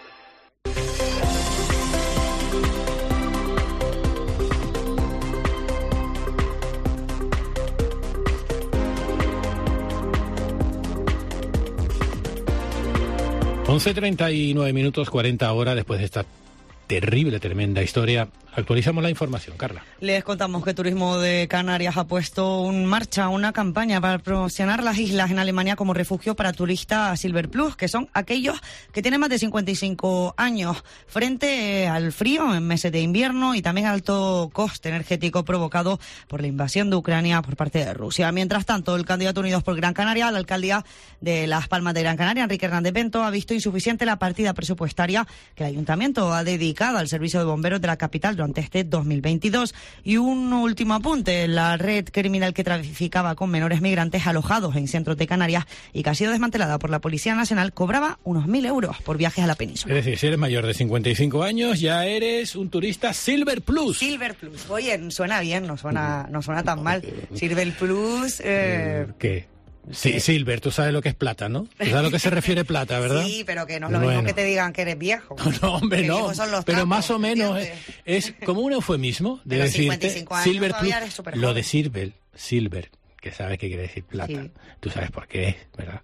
once treinta y nueve minutos, cuarenta horas después de esta terrible, tremenda historia. Actualizamos la información, Carla. Les contamos que Turismo de Canarias ha puesto en marcha una campaña para promocionar las islas en Alemania como refugio para turistas Silver Plus, que son aquellos que tienen más de cincuenta y cinco años, frente al frío en meses de invierno y también alto coste energético provocado por la invasión de Ucrania por parte de Rusia. Mientras tanto, el candidato Unidos por Gran Canaria a la alcaldía de Las Palmas de Gran Canaria, Enrique Hernández Bento, ha visto insuficiente la partida presupuestaria que el ayuntamiento ha dedicado al servicio de bomberos de la capital durante este dos mil veintidós. Y un último apunte: la red criminal que traficaba con menores migrantes alojados en centros de Canarias y que ha sido desmantelada por la Policía Nacional cobraba unos mil euros por viajes a la península. Es decir, si eres mayor de cincuenta y cinco años ya eres un turista Silver Plus. Silver Plus. Oye, suena bien, no suena, no suena tan mal. Silver Plus... Eh... ¿Qué? Sí, Silver, tú sabes lo que es plata, ¿no? Tú sabes a lo que se refiere plata, ¿verdad? Sí, pero que no es lo bueno. mismo que te digan que eres viejo. No, hombre, que no. Son los pero trapos, más o menos es, es como un eufemismo de decirte Silver Plus. Lo de Silver, Silver, que sabes qué quiere decir plata. Sí. Tú sabes por qué es, ¿verdad?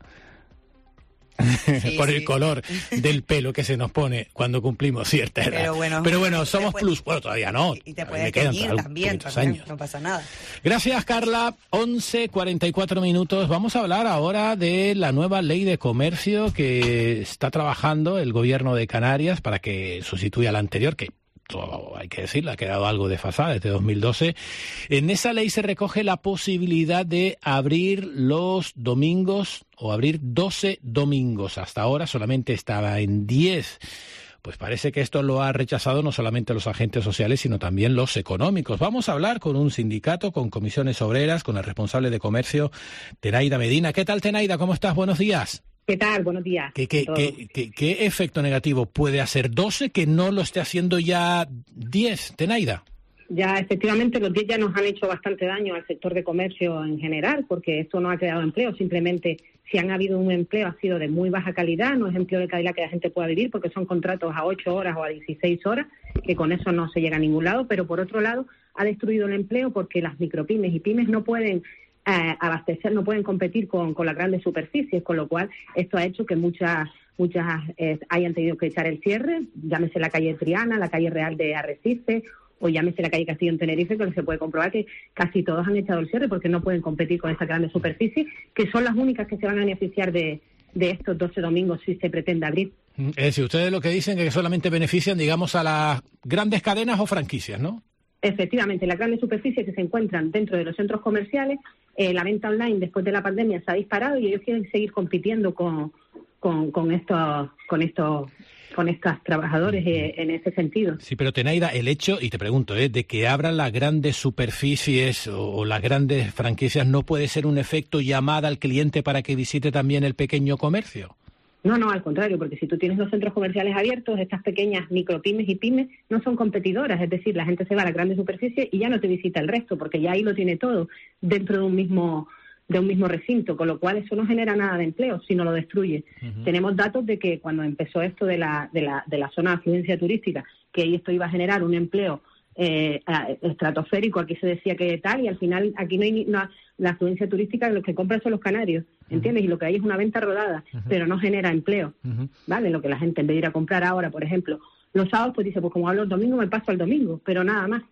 Sí, por sí. el color del pelo que se nos pone cuando cumplimos cierta edad. Pero bueno, Pero bueno somos puede, plus. Bueno, todavía no. Y te puedes teñir también, también no pasa nada. Gracias, Carla. once cuarenta y cuatro minutos. Vamos a hablar ahora de la nueva ley de comercio que está trabajando el gobierno de Canarias para que sustituya a la anterior, que todo, hay que decirlo, ha quedado algo desfasada desde dos mil doce. En esa ley se recoge la posibilidad de abrir los domingos o abrir doce domingos. Hasta ahora solamente estaba en diez. Pues parece que esto lo ha rechazado no solamente los agentes sociales, sino también los económicos. Vamos a hablar con un sindicato, con comisiones obreras, con el responsable de comercio, Tenaida Medina. ¿Qué tal, Tenaida? ¿Cómo estás? Buenos días. ¿Qué tal? Buenos días. ¿Qué, qué, qué, qué, ¿Qué efecto negativo puede hacer doce que no lo esté haciendo ya diez, Tenaida? Ya, efectivamente, los diez ya nos han hecho bastante daño al sector de comercio en general, porque esto no ha creado empleo. Simplemente, si han habido un empleo, ha sido de muy baja calidad, no es empleo de calidad que la gente pueda vivir, porque son contratos a ocho horas o a dieciséis horas, que con eso no se llega a ningún lado. Pero, por otro lado, ha destruido el empleo porque las micropymes y pymes no pueden Eh, abastecer, no pueden competir con, con las grandes superficies, con lo cual esto ha hecho que muchas muchas eh, hayan tenido que echar el cierre, llámese la calle Triana, la calle Real de Arrecife o llámese la calle Castillo en Tenerife, donde se puede comprobar que casi todos han echado el cierre porque no pueden competir con esas grandes superficies, que son las únicas que se van a beneficiar de, de estos doce domingos si se pretende abrir. Es decir, ustedes lo que dicen es que solamente benefician, digamos, a las grandes cadenas o franquicias, ¿no? Efectivamente, las grandes superficies que se encuentran dentro de los centros comerciales, eh, la venta online después de la pandemia se ha disparado y ellos quieren seguir compitiendo con, con, con estos con estos con estos trabajadores eh, en ese sentido. Sí, pero Tenaida, el hecho, y te pregunto, eh, de que abran las grandes superficies o, o las grandes franquicias, ¿no puede ser un efecto llamada al cliente para que visite también el pequeño comercio? No, no, al contrario, porque si tú tienes los centros comerciales abiertos, estas pequeñas micropymes y pymes no son competidoras, es decir, la gente se va a la grande superficie y ya no te visita el resto, porque ya ahí lo tiene todo dentro de un mismo de un mismo recinto, con lo cual eso no genera nada de empleo, sino lo destruye. Uh-huh. Tenemos datos de que cuando empezó esto de la de la de la zona de afluencia turística, que esto iba a generar un empleo Eh, estratosférico, aquí se decía que tal, y al final aquí no hay ni, no, la afluencia turística, los que compran son los canarios, ¿entiendes? Uh-huh. Y lo que hay es una venta rodada, uh-huh. pero no genera empleo, uh-huh. ¿vale? Lo que la gente en vez de ir a comprar ahora, por ejemplo, los sábados, pues dice, pues como hablo el domingo, me paso al domingo, pero nada más.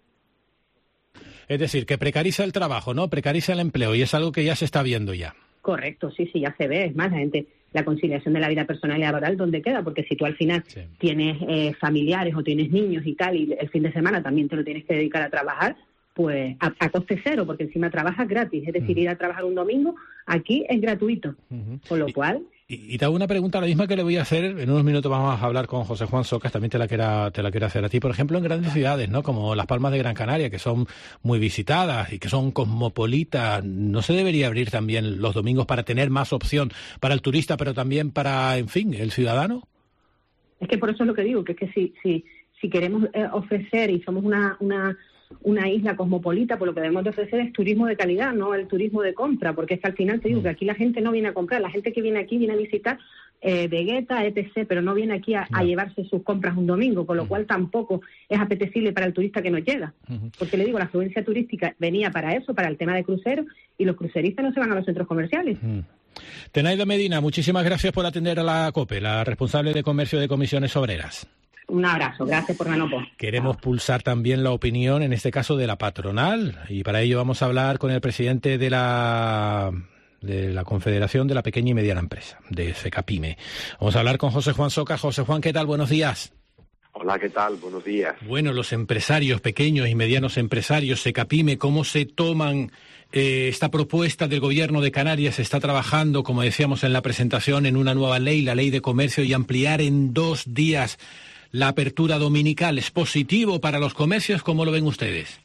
Es decir, que precariza el trabajo, ¿no? Precariza el empleo, y es algo que ya se está viendo ya. Correcto, sí, sí, ya se ve, es más, la gente... la conciliación de la vida personal y laboral, ¿dónde queda? Porque si tú al final sí. tienes eh, familiares o tienes niños y tal, y el fin de semana también te lo tienes que dedicar a trabajar, pues a, a coste cero, porque encima trabajas gratis. Es decir, uh-huh. ir a trabajar un domingo aquí es gratuito. Uh-huh. Con lo y, cual... Y, y te hago una pregunta, la misma que le voy a hacer. En unos minutos vamos a hablar con José Juan Socas, también te la quiero, te la quiero hacer a ti. Por ejemplo, en grandes ciudades, ¿no? Como Las Palmas de Gran Canaria, que son muy visitadas y que son cosmopolitas, ¿no se debería abrir también los domingos para tener más opción para el turista, pero también para, en fin, el ciudadano? Es que por eso es lo que digo, que es que si si, si queremos eh, ofrecer y somos una... una una isla cosmopolita, pues lo que debemos de ofrecer es turismo de calidad, no el turismo de compra, porque es que al final te digo que aquí la gente no viene a comprar, la gente que viene aquí viene a visitar eh, Vegueta, etcétera, pero no viene aquí a, a llevarse sus compras un domingo, con lo cual tampoco es apetecible para el turista que nos llega. Porque le digo, la afluencia turística venía para eso, para el tema de cruceros, y los cruceristas no se van a los centros comerciales. Tenaida Medina, muchísimas gracias por atender a la COPE, la responsable de comercio de Comisiones Obreras. Un abrazo, gracias por la voz. Queremos pulsar también la opinión, en este caso, de la patronal, y para ello vamos a hablar con el presidente de la de la Confederación de la Pequeña y Mediana Empresa, de CECAPIME. Vamos a hablar con José Juan Soca. José Juan, ¿qué tal? Buenos días. Hola, ¿qué tal? Buenos días. Bueno, los empresarios, pequeños y medianos empresarios, CECAPIME, ¿cómo se toman eh, esta propuesta del Gobierno de Canarias? Se está trabajando, como decíamos en la presentación, en una nueva ley, la Ley de Comercio, y ampliar en dos días la apertura dominical. ¿Es positivo para los comercios? ¿Cómo lo ven ustedes?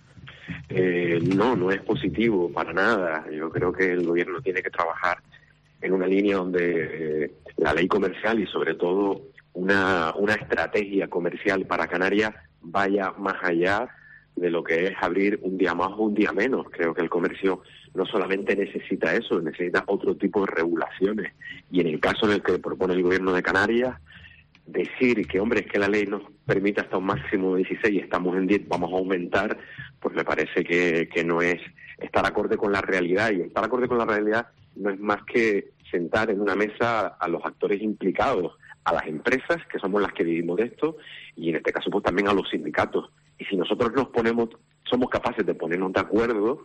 Eh, no, no es positivo para nada. Yo creo que el Gobierno tiene que trabajar en una línea donde eh, la ley comercial y sobre todo una, una estrategia comercial para Canarias vaya más allá de lo que es abrir un día más o un día menos. Creo que el comercio no solamente necesita eso, necesita otro tipo de regulaciones. Y en el caso en el que propone el Gobierno de Canarias, decir que, hombre, es que la ley nos permite hasta un máximo de dieciséis y estamos en diez, vamos a aumentar, pues me parece que, que no es estar acorde con la realidad. Y estar acorde con la realidad no es más que sentar en una mesa a los actores implicados, a las empresas, que somos las que vivimos de esto, y en este caso pues también a los sindicatos. Y si nosotros nos ponemos, somos capaces de ponernos de acuerdo,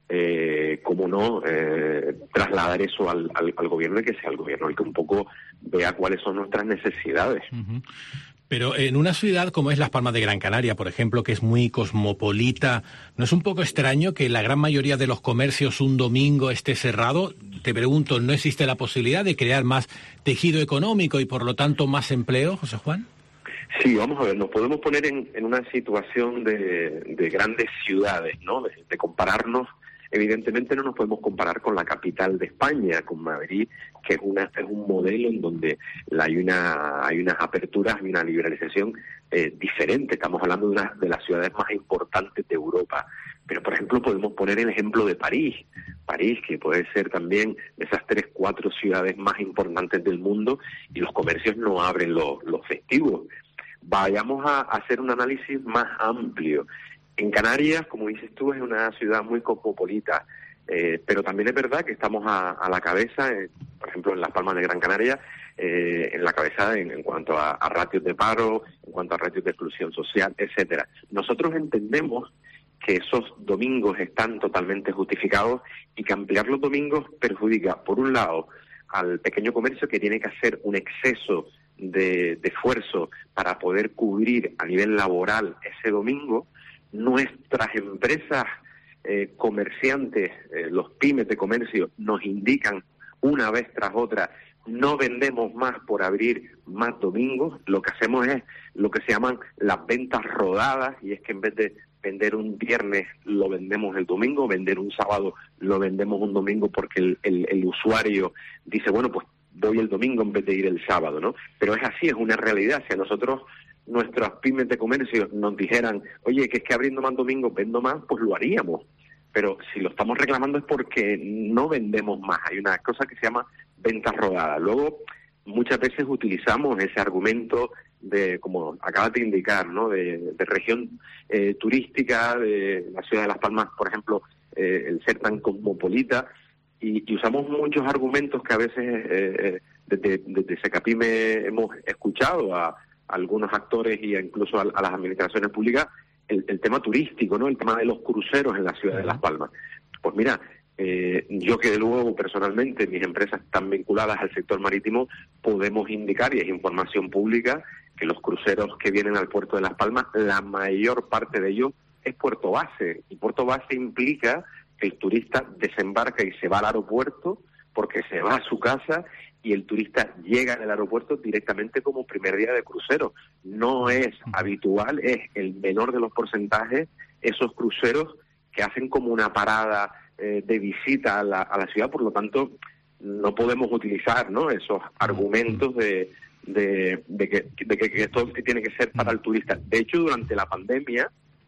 eh, cómo no eh, trasladar eso al, al, al gobierno, y que sea el gobierno el que un poco vea cuáles son nuestras necesidades. Uh-huh. Pero en una ciudad como es Las Palmas de Gran Canaria, por ejemplo, que es muy cosmopolita, ¿no es un poco extraño que la gran mayoría de los comercios un domingo esté cerrado? Te pregunto, ¿no existe la posibilidad de crear más tejido económico y por lo tanto más empleo, José Juan? Sí, vamos a ver, nos podemos poner en, en una situación de, de grandes ciudades, ¿no? De, de compararnos. Evidentemente no nos podemos comparar con la capital de España, con Madrid, que es una es un modelo en donde la, hay una hay unas aperturas y una liberalización eh, diferente. Estamos hablando de una de las ciudades más importantes de Europa. Pero, por ejemplo, podemos poner el ejemplo de París. París, que puede ser también de esas tres, cuatro ciudades más importantes del mundo, y los comercios no abren los, los festivos. Vayamos a, a hacer un análisis más amplio. En Canarias, como dices tú, es una ciudad muy cosmopolita, eh, pero también es verdad que estamos a, a la cabeza, eh, por ejemplo, en Las Palmas de Gran Canaria, eh, en la cabeza en, en cuanto a, a ratios de paro, en cuanto a ratios de exclusión social, etcétera. Nosotros entendemos que esos domingos están totalmente justificados y que ampliar los domingos perjudica, por un lado, al pequeño comercio, que tiene que hacer un exceso de, de esfuerzo para poder cubrir a nivel laboral ese domingo. Nuestras empresas eh, comerciantes, eh, los pymes de comercio, nos indican una vez tras otra, no vendemos más por abrir más domingos. Lo que hacemos es lo que se llaman las ventas rodadas, y es que en vez de vender un viernes lo vendemos el domingo, vender un sábado lo vendemos un domingo, porque el, el, el usuario dice, bueno, pues voy el domingo en vez de ir el sábado, ¿no? Pero es así, es una realidad. Si a nosotros, nuestras pymes de comercio, nos dijeran, oye, que es que abriendo más domingos vendo más, pues lo haríamos. Pero si lo estamos reclamando es porque no vendemos más. Hay una cosa que se llama ventas rodadas. Luego, muchas veces utilizamos ese argumento de, como acabas de indicar, ¿no? De, de región eh, turística, de la ciudad de Las Palmas, por ejemplo, eh, el ser tan cosmopolita, y, y usamos muchos argumentos que a veces eh, desde, desde CECAPIME hemos escuchado a, a algunos actores y incluso a, a las administraciones públicas, el, el tema turístico, ¿no? El tema de los cruceros en la ciudad de Las Palmas. Pues mira, Eh, yo que de luego personalmente, mis empresas están vinculadas al sector marítimo, podemos indicar, y es información pública, que los cruceros que vienen al puerto de Las Palmas, la mayor parte de ellos es puerto base, y puerto base implica que el turista desembarca y se va al aeropuerto porque se va a su casa, y el turista llega al aeropuerto directamente como primer día de crucero. No es habitual, es el menor de los porcentajes, esos cruceros que hacen como una parada de visita a la, a la ciudad. Por lo tanto, no podemos utilizar, ¿no?, esos argumentos de, de, de, que, de que esto tiene que ser para el turista. De hecho, durante la pandemia,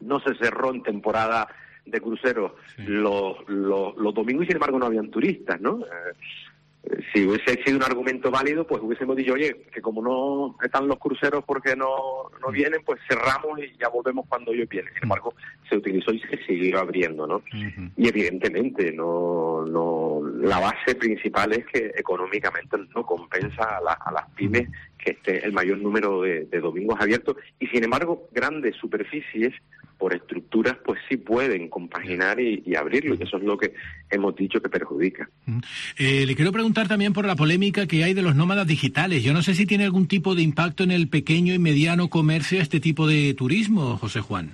no se cerró en temporada de cruceros sí. los, los, los domingos y sin embargo no habían turistas, ¿no? Eh, si hubiese sido un argumento válido, pues hubiésemos dicho, oye, que como no están los cruceros porque no, no vienen, pues cerramos y ya volvemos cuando ellos vienen. Sin embargo, se utilizó y se siguió abriendo, ¿no? Uh-huh. Y evidentemente, no, no, la base principal es que económicamente no compensa a, la, a las pymes que esté el mayor número de, de domingos abiertos, y sin embargo, grandes superficies por estructuras, pues sí pueden compaginar y, y abrirlo, y eso es lo que hemos dicho que perjudica. Eh, le quiero preguntar también por la polémica que hay de los nómadas digitales. Yo no sé si tiene algún tipo de impacto en el pequeño y mediano comercio este tipo de turismo, José Juan.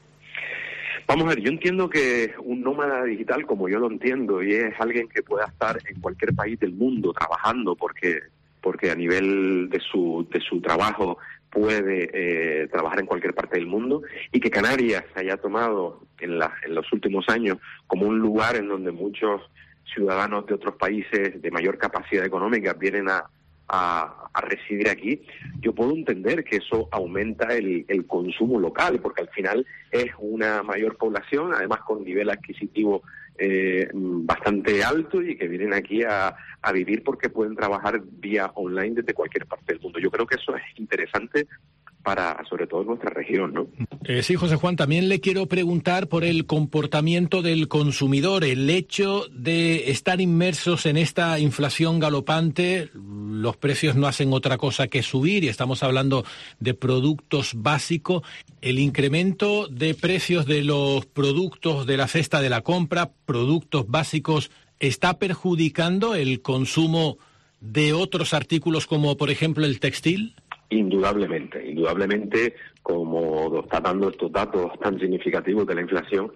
Vamos a ver, yo entiendo que un nómada digital, como yo lo entiendo, y es alguien que pueda estar en cualquier país del mundo trabajando, porque porque a nivel de su de su trabajo puede eh, trabajar en cualquier parte del mundo, y que Canarias se haya tomado en, la, en los últimos años como un lugar en donde muchos ciudadanos de otros países de mayor capacidad económica vienen a, a, a residir aquí. Yo puedo entender que eso aumenta el, el consumo local, porque al final es una mayor población, además con nivel adquisitivo Eh, bastante alto, y que vienen aquí a, a vivir porque pueden trabajar vía online desde cualquier parte del mundo. Yo creo que eso es interesante para, sobre todo, nuestra región, ¿no? Eh, sí, José Juan, también le quiero preguntar por el comportamiento del consumidor, el hecho de estar inmersos en esta inflación galopante. Los precios no hacen otra cosa que subir, y estamos hablando de productos básicos. El incremento de precios de los productos de la cesta de la compra, productos básicos, ¿está perjudicando el consumo de otros artículos como, por ejemplo, el textil? Indudablemente, indudablemente, como está dando estos datos tan significativos de la inflación,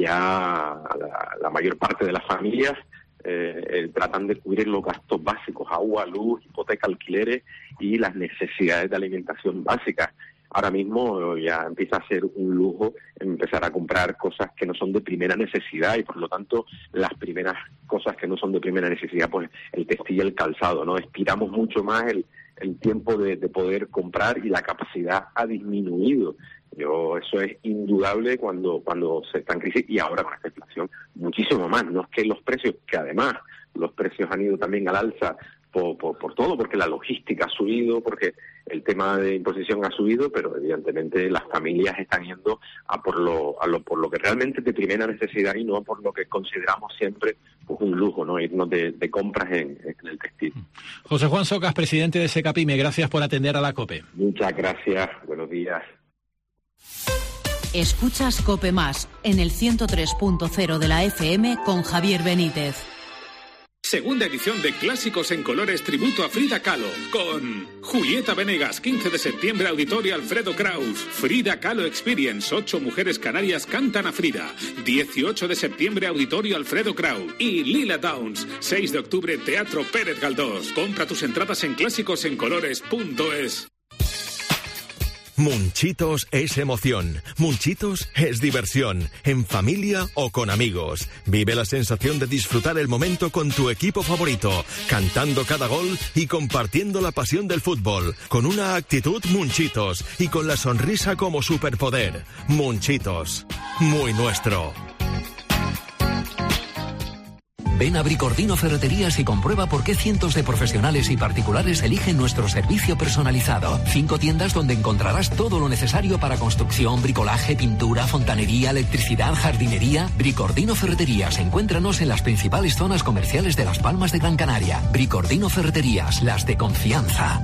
ya la, la mayor parte de las familias eh, eh, tratan de cubrir los gastos básicos, agua, luz, hipoteca, alquileres y las necesidades de alimentación básicas. Ahora mismo ya empieza a ser un lujo empezar a comprar cosas que no son de primera necesidad, y por lo tanto las primeras cosas que no son de primera necesidad, pues el textil y el calzado, ¿no? Estiramos mucho más el, el tiempo de, de poder comprar, y la capacidad ha disminuido. Yo Eso es indudable cuando, cuando se está en crisis, y ahora con esta inflación muchísimo más. No es que los precios, que además los precios han ido también al alza Por, por, por todo, porque la logística ha subido, porque el tema de imposición ha subido, pero evidentemente las familias están yendo a por lo, a lo por lo que realmente es de primera necesidad, y no por lo que consideramos siempre pues, un lujo, ¿no? Irnos de, de compras en, en el textil. José Juan Socas, presidente de Secapime, gracias por atender a la COPE. Muchas gracias, buenos días. Escuchas COPE Más en el ciento tres punto cero de la F M con Javier Benítez. Segunda edición de Clásicos en Colores tributo a Frida Kahlo, con Julieta Venegas, quince de septiembre, Auditorio Alfredo Kraus. Frida Kahlo Experience, ocho mujeres canarias cantan a Frida. dieciocho de septiembre, Auditorio Alfredo Kraus. Y Lila Downs, seis de octubre, Teatro Pérez Galdós. Compra tus entradas en clásicos en colores punto es. Munchitos es emoción, Munchitos es diversión, en familia o con amigos. Vive la sensación de disfrutar el momento con tu equipo favorito, cantando cada gol y compartiendo la pasión del fútbol, con una actitud Munchitos y con la sonrisa como superpoder. Munchitos, muy nuestro. Ven a Bricordino Ferreterías y comprueba por qué cientos de profesionales y particulares eligen nuestro servicio personalizado. Cinco tiendas donde encontrarás todo lo necesario para construcción, bricolaje, pintura, fontanería, electricidad, jardinería. Bricordino Ferreterías. Encuéntranos en las principales zonas comerciales de Las Palmas de Gran Canaria. Bricordino Ferreterías, las de confianza.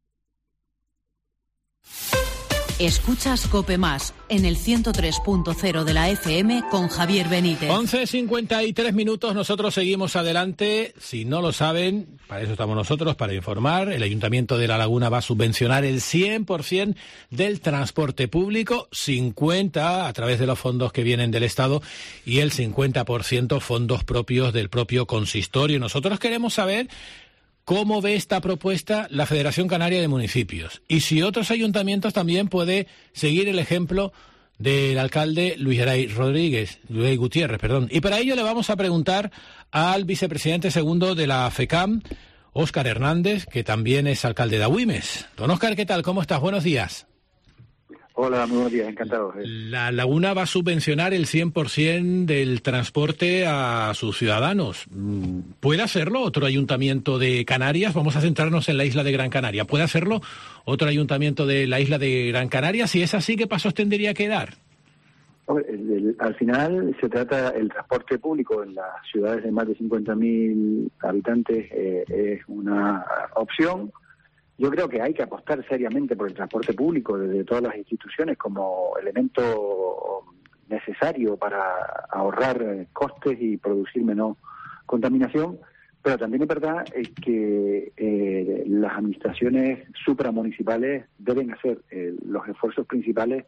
Escuchas COPE Más en el ciento tres punto cero de la F M con Javier Benítez. once cincuenta y tres minutos, nosotros seguimos adelante. Si no lo saben, para eso estamos nosotros, para informar. El Ayuntamiento de La Laguna va a subvencionar el cien por ciento del transporte público, cincuenta a través de los fondos que vienen del Estado y el cincuenta por ciento fondos propios del propio consistorio. Nosotros queremos saber ¿cómo ve esta propuesta la Federación Canaria de Municipios? Y si otros ayuntamientos también puede seguir el ejemplo del alcalde Luis Geray Rodríguez, Luis Gutiérrez, perdón. Y para ello le vamos a preguntar al vicepresidente segundo de la FECAM, Óscar Hernández, que también es alcalde de Agüimes. Don Óscar, ¿qué tal? ¿Cómo estás? Buenos días. Hola, muy buenos días, encantado. La Laguna va a subvencionar el cien por ciento del transporte a sus ciudadanos. ¿Puede hacerlo otro ayuntamiento de Canarias? Vamos a centrarnos en la isla de Gran Canaria. ¿Puede hacerlo otro ayuntamiento de la isla de Gran Canaria? Si es así, ¿qué pasos tendría que dar? El, el, al final se trata el transporte público en las ciudades de más de cincuenta mil habitantes, eh, es una opción. Yo creo que hay que apostar seriamente por el transporte público desde todas las instituciones como elemento necesario para ahorrar costes y producir menos contaminación, pero también es verdad es que eh, las administraciones supramunicipales deben hacer eh, los esfuerzos principales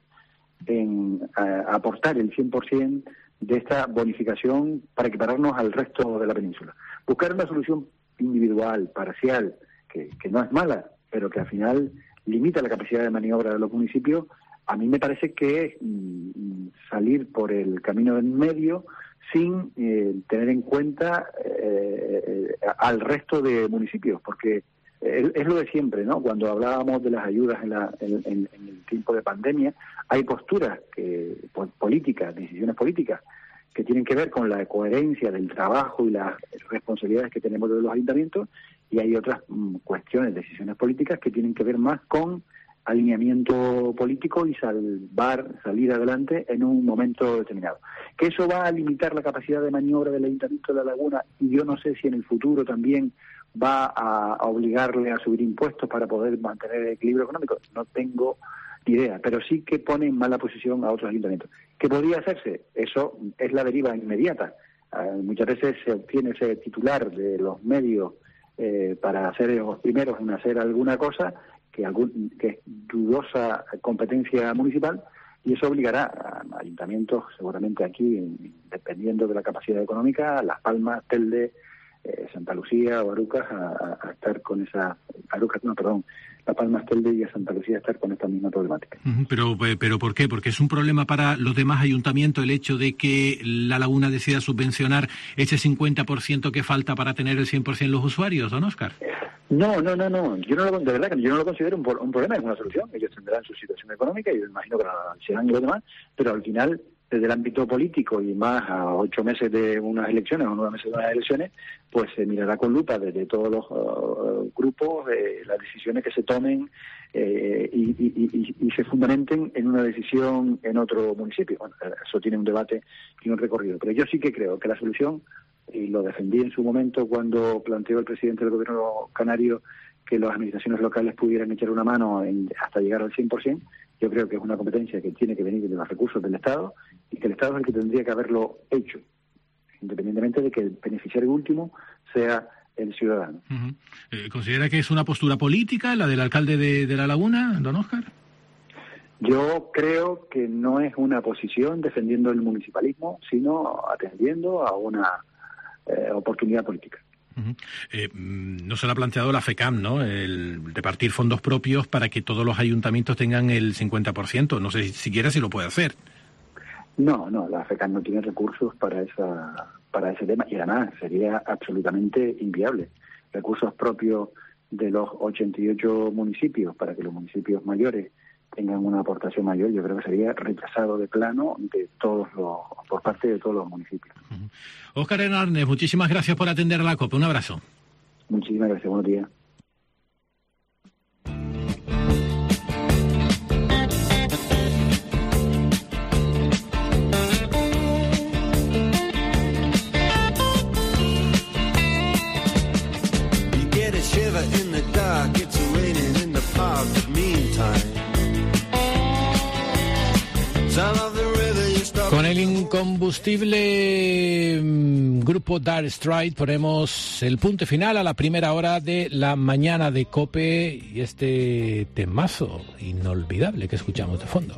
en eh, aportar el cien por ciento de esta bonificación para equipararnos al resto de la península. Buscar una solución individual, parcial, que, que no es mala, pero que al final limita la capacidad de maniobra de los municipios, a mí me parece que es mm, salir por el camino en medio sin eh, tener en cuenta eh, eh, al resto de municipios, porque es, es lo de siempre, ¿no? Cuando hablábamos de las ayudas en, la, en, en, en el tiempo de pandemia, hay posturas que, políticas, decisiones políticas, que tienen que ver con la coherencia del trabajo y las responsabilidades que tenemos de los ayuntamientos, y hay otras mm, cuestiones, decisiones políticas que tienen que ver más con alineamiento político y salvar, salir adelante en un momento determinado. Que eso va a limitar la capacidad de maniobra del Ayuntamiento de La Laguna, y yo no sé si en el futuro también va a, a obligarle a subir impuestos para poder mantener el equilibrio económico. No tengo idea, pero sí que pone en mala posición a otros ayuntamientos. ¿Qué podría hacerse? Eso es la deriva inmediata. Uh, muchas veces se obtiene ese titular de los medios eh, para ser los primeros en hacer alguna cosa que, algún, que es dudosa competencia municipal, y eso obligará a ayuntamientos, seguramente aquí, dependiendo de la capacidad económica, Las Palmas, Telde, eh, Santa Lucía o Arucas, a, a estar con esa... Arucas, no, perdón, Las Palmas, Telde y a Santa Lucía a estar con esta misma problemática. Pero, pero ¿por qué? Porque es un problema para los demás ayuntamientos el hecho de que La Laguna decida subvencionar ese cincuenta por ciento que falta para tener el cien por ciento los usuarios, don Óscar. No, no, no, no. Yo no lo, de verdad que yo no lo considero un, un problema, es una solución. Ellos tendrán su situación económica y yo imagino que la serán y lo demás, pero al final, desde el ámbito político y más a ocho meses de unas elecciones o nueve meses de unas elecciones, pues se mirará con lupa desde todos los uh, grupos eh, las decisiones que se tomen eh, y, y, y, y se fundamenten en una decisión en otro municipio. Bueno, eso tiene un debate y un recorrido, pero yo sí que creo que la solución, y lo defendí en su momento cuando planteó el presidente del gobierno canario que las administraciones locales pudieran echar una mano en, hasta llegar al cien por ciento, yo creo que es una competencia que tiene que venir de los recursos del Estado y que el Estado es el que tendría que haberlo hecho, independientemente de que el beneficiario último sea el ciudadano. Uh-huh. Eh, ¿Considera que es una postura política la del alcalde de, de La Laguna, don Óscar? Yo creo que no es una posición defendiendo el municipalismo, sino atendiendo a una eh, oportunidad política. Uh-huh. Eh, no se le ha planteado la FECAM, ¿no? El repartir fondos propios para que todos los ayuntamientos tengan el cincuenta por ciento. No sé si siquiera si lo puede hacer. No, no, la FECAM no tiene recursos para esa para ese tema y además sería absolutamente inviable. Recursos propios de los ochenta y ocho municipios para que los municipios mayores tengan una aportación mayor, yo creo que sería rechazado de plano de todos los por parte de todos los municipios. Uh-huh. Óscar Hernández, muchísimas gracias por atender a la COPE. Un abrazo. Muchísimas gracias, buenos días. Con el incombustible mmm, grupo Dire Straits ponemos el punto final a la primera hora de la mañana de COPE y este temazo inolvidable que escuchamos de fondo.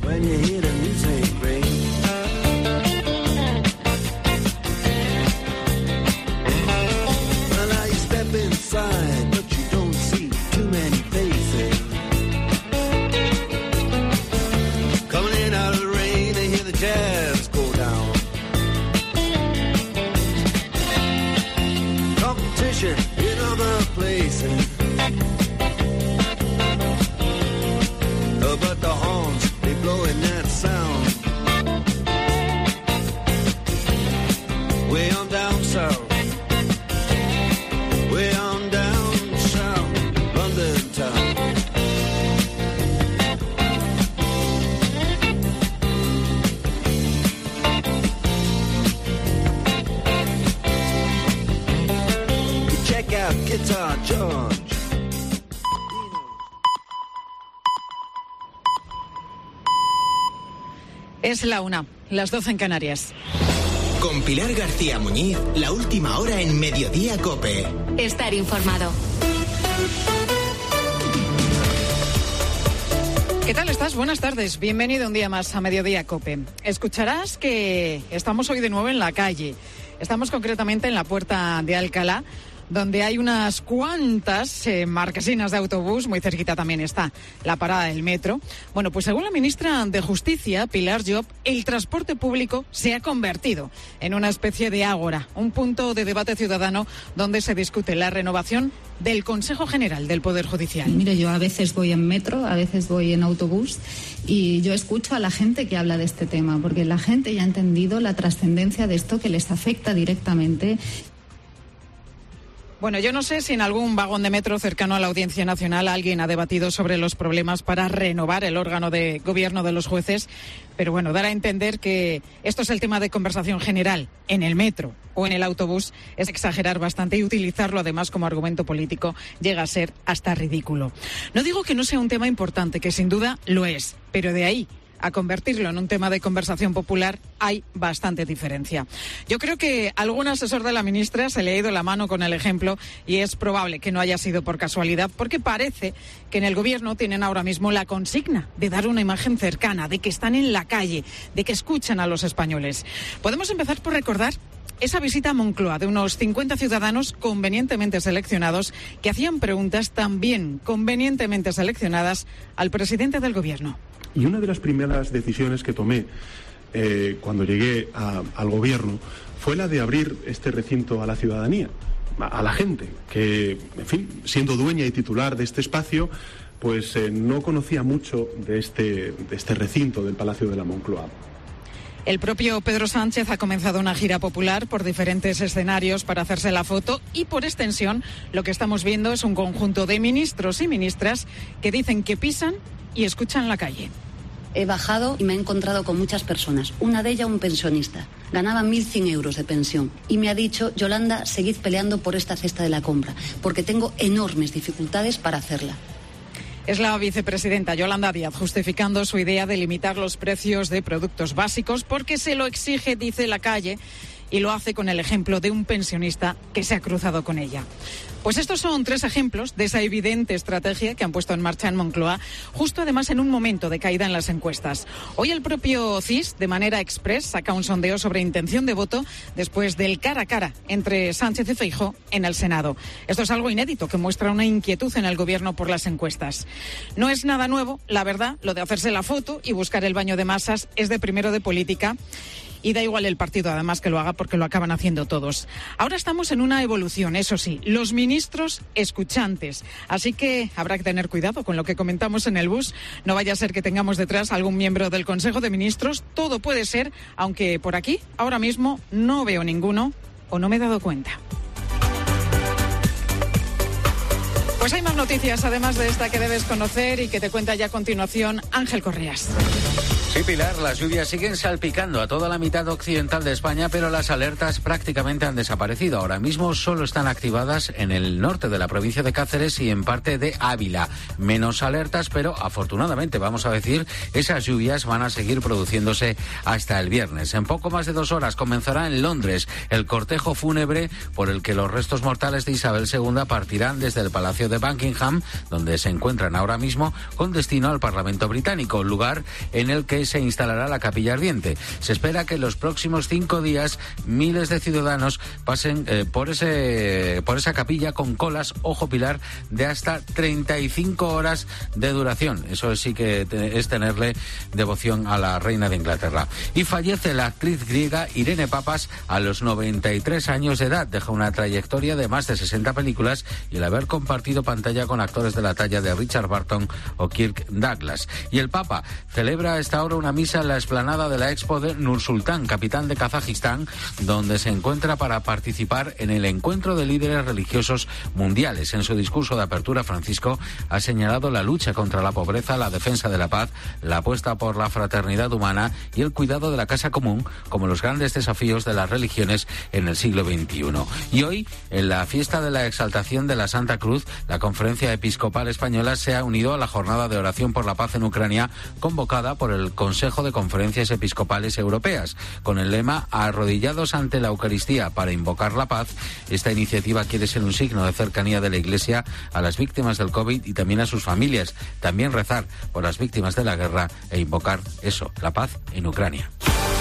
In other places, uh, but the horns Guitar George. Es la una, las doce en Canarias. Con Pilar García Muñiz, la última hora en Mediodía COPE. Estar informado. ¿Qué tal estás? Buenas tardes. Bienvenido un día más a Mediodía COPE. Escucharás que estamos hoy de nuevo en la calle. Estamos concretamente en la Puerta de Alcalá, donde hay unas cuantas eh, marquesinas de autobús. Muy cerquita también está la parada del metro. Bueno, pues según la ministra de Justicia, Pilar Llop, el transporte público se ha convertido en una especie de ágora, un punto de debate ciudadano donde se discute la renovación del Consejo General del Poder Judicial. Mire, yo a veces voy en metro, a veces voy en autobús y yo escucho a la gente que habla de este tema, porque la gente ya ha entendido la trascendencia de esto, que les afecta directamente. Bueno, yo no sé si en algún vagón de metro cercano a la Audiencia Nacional alguien ha debatido sobre los problemas para renovar el órgano de gobierno de los jueces, pero bueno, dar a entender que esto es el tema de conversación general en el metro o en el autobús es exagerar bastante, y utilizarlo además como argumento político llega a ser hasta ridículo. No digo que no sea un tema importante, que sin duda lo es, pero de ahí a convertirlo en un tema de conversación popular hay bastante diferencia. Yo creo que algún asesor de la ministra se le ha ido la mano con el ejemplo, y es probable que no haya sido por casualidad, porque parece que en el gobierno tienen ahora mismo la consigna de dar una imagen cercana, de que están en la calle, de que escuchan a los españoles. Podemos empezar por recordar esa visita a Moncloa de unos cincuenta ciudadanos convenientemente seleccionados que hacían preguntas también convenientemente seleccionadas al presidente del gobierno. Y una de las primeras decisiones que tomé eh, cuando llegué a, al gobierno fue la de abrir este recinto a la ciudadanía, a, a la gente, que, en fin, siendo dueña y titular de este espacio, pues eh, no conocía mucho de este, de este recinto del Palacio de la Moncloa. El propio Pedro Sánchez ha comenzado una gira popular por diferentes escenarios para hacerse la foto, y por extensión lo que estamos viendo es un conjunto de ministros y ministras que dicen que pisan y escuchan la calle. He bajado y me he encontrado con muchas personas. Una de ellas un pensionista. Ganaba mil cien euros de pensión. Y me ha dicho: Yolanda, seguid peleando por esta cesta de la compra, porque tengo enormes dificultades para hacerla. Es la vicepresidenta Yolanda Díaz justificando su idea de limitar los precios de productos básicos porque se lo exige, dice, la calle, y lo hace con el ejemplo de un pensionista que se ha cruzado con ella. Pues estos son tres ejemplos de esa evidente estrategia que han puesto en marcha en Moncloa, justo además en un momento de caída en las encuestas. Hoy el propio C I S, de manera express, saca un sondeo sobre intención de voto después del cara a cara entre Sánchez y Feijóo en el Senado. Esto es algo inédito que muestra una inquietud en el gobierno por las encuestas. No es nada nuevo, la verdad, lo de hacerse la foto y buscar el baño de masas es de primero de política. Y da igual el partido, además, que lo haga, porque lo acaban haciendo todos. Ahora estamos en una evolución, eso sí, los ministros escuchantes. Así que habrá que tener cuidado con lo que comentamos en el bus. No vaya a ser que tengamos detrás algún miembro del Consejo de Ministros. Todo puede ser, aunque por aquí, ahora mismo, no veo ninguno o no me he dado cuenta. Pues hay más noticias, además de esta que debes conocer y que te cuenta ya a continuación Ángel Correas. Sí, Pilar, las lluvias siguen salpicando a toda la mitad occidental de España, pero las alertas prácticamente han desaparecido. Ahora mismo solo están activadas en el norte de la provincia de Cáceres y en parte de Ávila. Menos alertas, pero afortunadamente, vamos a decir, esas lluvias van a seguir produciéndose hasta el viernes. En poco más de dos horas comenzará en Londres el cortejo fúnebre por el que los restos mortales de Isabel segunda partirán desde el Palacio de Buckingham, donde se encuentran ahora mismo, con destino al Parlamento británico, lugar en el que se instalará la capilla ardiente. Se espera que en los próximos cinco días miles de ciudadanos pasen eh, por ese por esa capilla con colas, ojo Pilar, de hasta treinta y cinco horas de duración. Eso sí que te, es tenerle devoción a la reina de Inglaterra. Y fallece la actriz griega Irene Papas a los noventa y tres años de edad. Deja una trayectoria de más de sesenta películas y el haber compartido pantalla con actores de la talla de Richard Burton o Kirk Douglas. Y el Papa celebra a esta hora celebra una misa en la explanada de la Expo de Nursultán, capital de Kazajistán, donde se encuentra para participar en el encuentro de líderes religiosos mundiales. En su discurso de apertura, Francisco ha señalado la lucha contra la pobreza, la defensa de la paz, la apuesta por la fraternidad humana y el cuidado de la casa común como los grandes desafíos de las religiones en el siglo veintiuno. Y hoy, en la fiesta de la exaltación de la Santa Cruz, la Conferencia Episcopal Española se ha unido a la jornada de oración por la paz en Ucrania convocada por el Consejo de Conferencias Episcopales Europeas. Con el lema "Arrodillados ante la Eucaristía para invocar la paz", esta iniciativa quiere ser un signo de cercanía de la Iglesia a las víctimas del COVID y también a sus familias. También rezar por las víctimas de la guerra e invocar eso, la paz en Ucrania.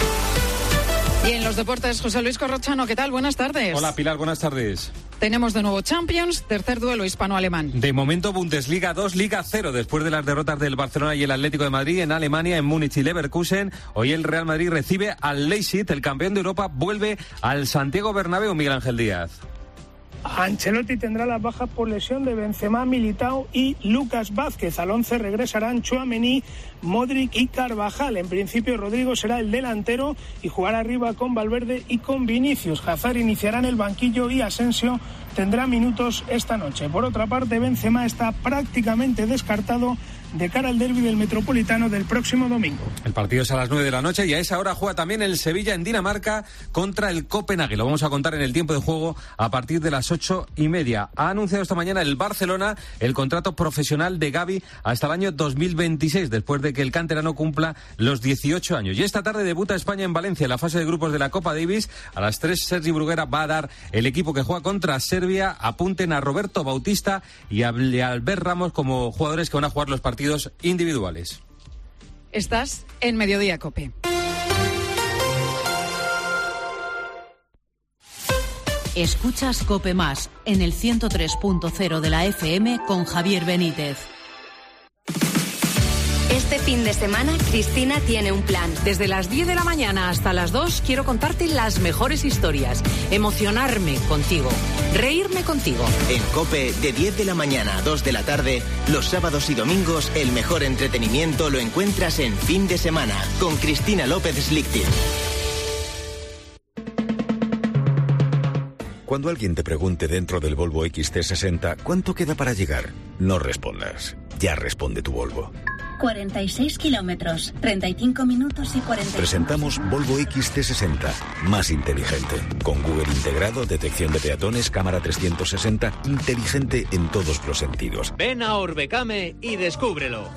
Y en los deportes, José Luis Corrochano, ¿qué tal? Buenas tardes. Hola, Pilar, buenas tardes. Tenemos de nuevo Champions, tercer duelo hispano-alemán. De momento, Bundesliga dos, Liga cero, después de las derrotas del Barcelona y el Atlético de Madrid en Alemania, en Múnich y Leverkusen. Hoy el Real Madrid recibe al Leipzig, el campeón de Europa vuelve al Santiago Bernabéu, Miguel Ángel Díaz. Ancelotti tendrá las bajas por lesión de Benzema, Militao y Lucas Vázquez. Al once regresarán Tchouaméni, Modric y Carvajal. En principio, Rodrigo será el delantero y jugará arriba con Valverde y con Vinicius. Hazard iniciará en el banquillo y Asensio tendrá minutos esta noche. Por otra parte, Benzema está prácticamente descartado de cara al derbi del Metropolitano del próximo domingo. El partido es a las nueve de la noche y a esa hora juega también el Sevilla en Dinamarca contra el Copenhague. Lo vamos a contar en el tiempo de juego a partir de las ocho y media. Ha anunciado esta mañana el Barcelona el contrato profesional de Gavi hasta el año dos mil veintiséis, después de que el canterano cumpla los dieciocho años. Y esta tarde debuta España en Valencia en la fase de grupos de la Copa Davis. A las tres, Sergi Bruguera va a dar el equipo que juega contra Serbia. Apunten a Roberto Bautista y a Albert Ramos como jugadores que van a jugar los partidos individuales. Estás en Mediodía COPE. Escuchas COPE Más en el ciento tres punto cero de la F M con Javier Benítez. Este fin de semana, Cristina tiene un plan. Desde las diez de la mañana hasta las dos quiero contarte las mejores historias, emocionarme contigo, reírme contigo. En COPE, de diez de la mañana a dos de la tarde, los sábados y domingos, el mejor entretenimiento lo encuentras en Fin de Semana, con Cristina López Slichting. Cuando alguien te pregunte dentro del Volvo X C sesenta ¿cuánto queda para llegar? No respondas. Ya responde tu Volvo. cuarenta y seis kilómetros, treinta y cinco minutos y cuarenta. Presentamos Volvo X C sesenta, más inteligente. Con Google integrado, detección de peatones, cámara trescientos sesenta, inteligente en todos los sentidos. Ven a Orbecame y descúbrelo.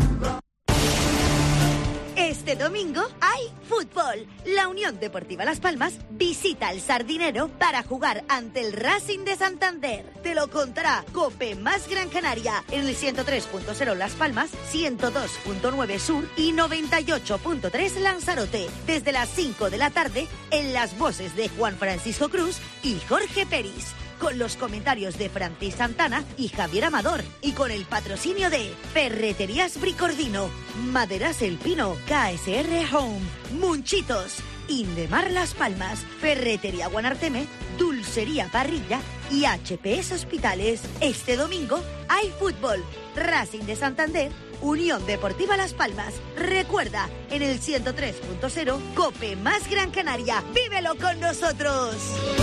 Este domingo hay fútbol. La Unión Deportiva Las Palmas visita al Sardinero para jugar ante el Racing de Santander. Te lo contará COPE Más Gran Canaria en el ciento tres punto cero Las Palmas, ciento dos punto nueve Sur y noventa y ocho punto tres Lanzarote. Desde las cinco de la tarde en las voces de Juan Francisco Cruz y Jorge Peris, con los comentarios de Francis Santana y Javier Amador, y con el patrocinio de Ferreterías Bricordino, Maderas El Pino, K S R Home, Munchitos, Indemar Las Palmas, Ferretería Guanarteme, Dulcería Parrilla y H P S Hospitales. Este domingo hay fútbol. Racing de Santander, Unión Deportiva Las Palmas. Recuerda, en el ciento tres punto cero, COPE Más Gran Canaria. ¡Vívelo con nosotros!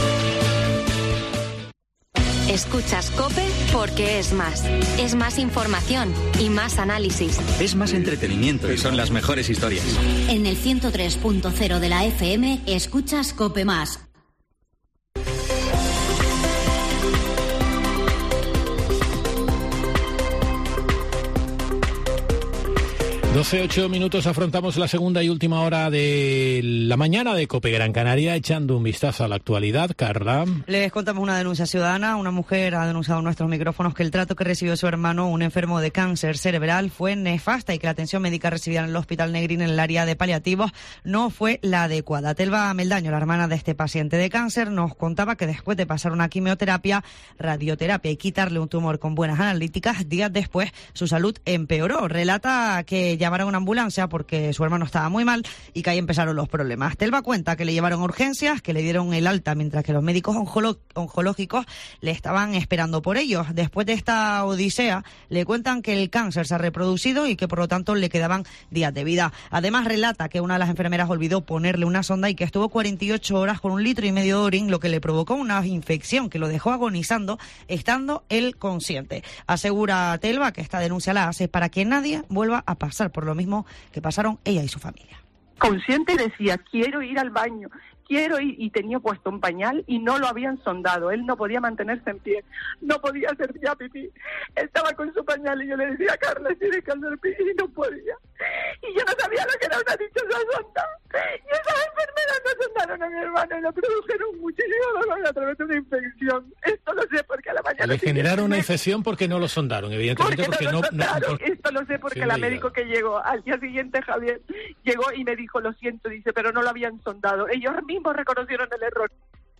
Escuchas COPE porque es más. Es más información y más análisis. Es más entretenimiento y son las mejores historias. En el ciento tres punto cero de la F M escuchas COPE Más. doce ocho minutos, afrontamos la segunda y última hora de la mañana de COPE Gran Canaria, echando un vistazo a la actualidad. Carla. Les contamos una denuncia ciudadana. Una mujer ha denunciado en nuestros micrófonos que el trato que recibió su hermano, un enfermo de cáncer cerebral, fue nefasta y que la atención médica recibida en el Hospital Negrín en el área de paliativos no fue la adecuada. Telva Meldaño, la hermana de este paciente de cáncer, nos contaba que después de pasar una quimioterapia, radioterapia y quitarle un tumor con buenas analíticas, días después su salud empeoró. Relata que ya llamaron a una ambulancia porque su hermano estaba muy mal y que ahí empezaron los problemas. Telva cuenta que le llevaron a urgencias, que le dieron el alta mientras que los médicos oncolo- oncológicos le estaban esperando por ellos. Después de esta odisea, le cuentan que el cáncer se ha reproducido y que por lo tanto le quedaban días de vida. Además relata que una de las enfermeras olvidó ponerle una sonda y que estuvo cuarenta y ocho horas con un litro y medio de orín, lo que le provocó una infección que lo dejó agonizando estando él consciente. Asegura Telva que esta denuncia la hace para que nadie vuelva a pasar por lo mismo que pasaron ella y su familia. Consciente decía, quiero ir al baño, quiero ir, y tenía puesto un pañal y no lo habían sondado. Él no podía mantenerse en pie, no podía hacer ya pipí. Estaba con su pañal y yo le decía, Carla, tienes que hacer pipí, y no podía. Y yo no sabía lo que era una dichosa sonda. Y esas enfermeras no sondaron a mi hermano y le produjeron muchísimo dolor a través de una infección. Esto lo sé porque a la mañana... Le generaron una infección porque no lo sondaron, evidentemente, porque, porque no... no, lo no sondaron. por... Esto lo sé porque Sí, la oiga. médico que llegó al día siguiente, Javier, llegó y me dijo, lo siento, dice, pero no lo habían sondado. Ellos mismos reconocieron el error.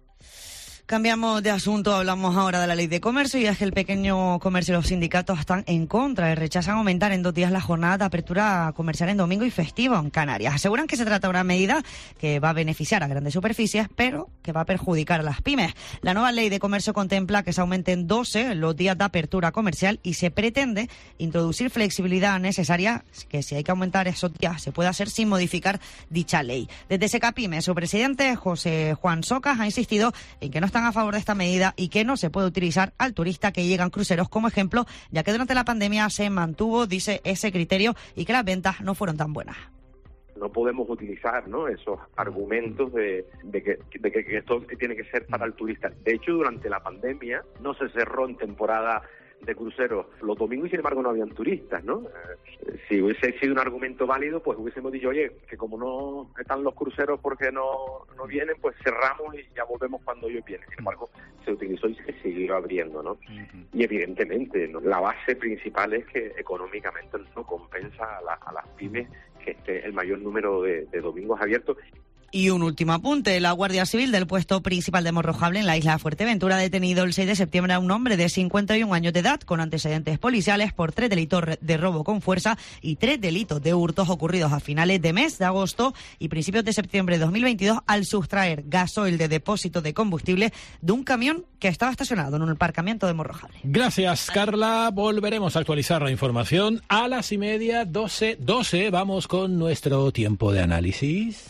Cambiamos de asunto, hablamos ahora de la ley de comercio y es que el pequeño comercio y los sindicatos están en contra y rechazan aumentar en dos días la jornada de apertura comercial en domingo y festivo en Canarias. Aseguran que se trata de una medida que va a beneficiar a grandes superficies, pero que va a perjudicar a las pymes. La nueva ley de comercio contempla que se aumenten doce los días de apertura comercial y se pretende introducir flexibilidad necesaria, que si hay que aumentar esos días se puede hacer sin modificar dicha ley. Desde Secapime, su presidente José Juan Socas ha insistido en que no están a favor de esta medida y que no se puede utilizar al turista que llega en cruceros como ejemplo, ya que durante la pandemia se mantuvo, dice, ese criterio y que las ventas no fueron tan buenas. No podemos utilizar, ¿no?, esos argumentos de, de, que, de que esto tiene que ser para el turista. De hecho, durante la pandemia no se cerró en temporada de cruceros los domingos y sin embargo no habían turistas, ¿no? Eh, si hubiese sido un argumento válido, pues hubiésemos dicho, oye, que como no están los cruceros porque no, no vienen, pues cerramos y ya volvemos cuando ellos vienen. Sin embargo, se utilizó y se siguió abriendo, ¿no? Uh-huh. Y evidentemente, ¿no?, la base principal es que económicamente no compensa a, la, a las pymes que esté el mayor número de, de domingos abiertos. Y un último apunte. La Guardia Civil del puesto principal de Morrojable en la isla de Fuerteventura ha detenido el seis de septiembre a un hombre de cincuenta y un años de edad con antecedentes policiales por tres delitos de robo con fuerza y tres delitos de hurtos ocurridos a finales de mes de agosto y principios de septiembre de dos mil veintidós al sustraer gasoil de depósito de combustible de un camión que estaba estacionado en un aparcamiento de Morrojable. Gracias, Carla. Volveremos a actualizar la información a las y media, doce, doce. Vamos con nuestro tiempo de análisis.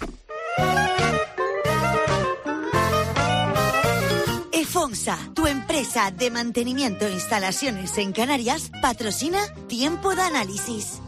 Efonsa, tu empresa de mantenimiento e instalaciones en Canarias, patrocina Tiempo de Análisis.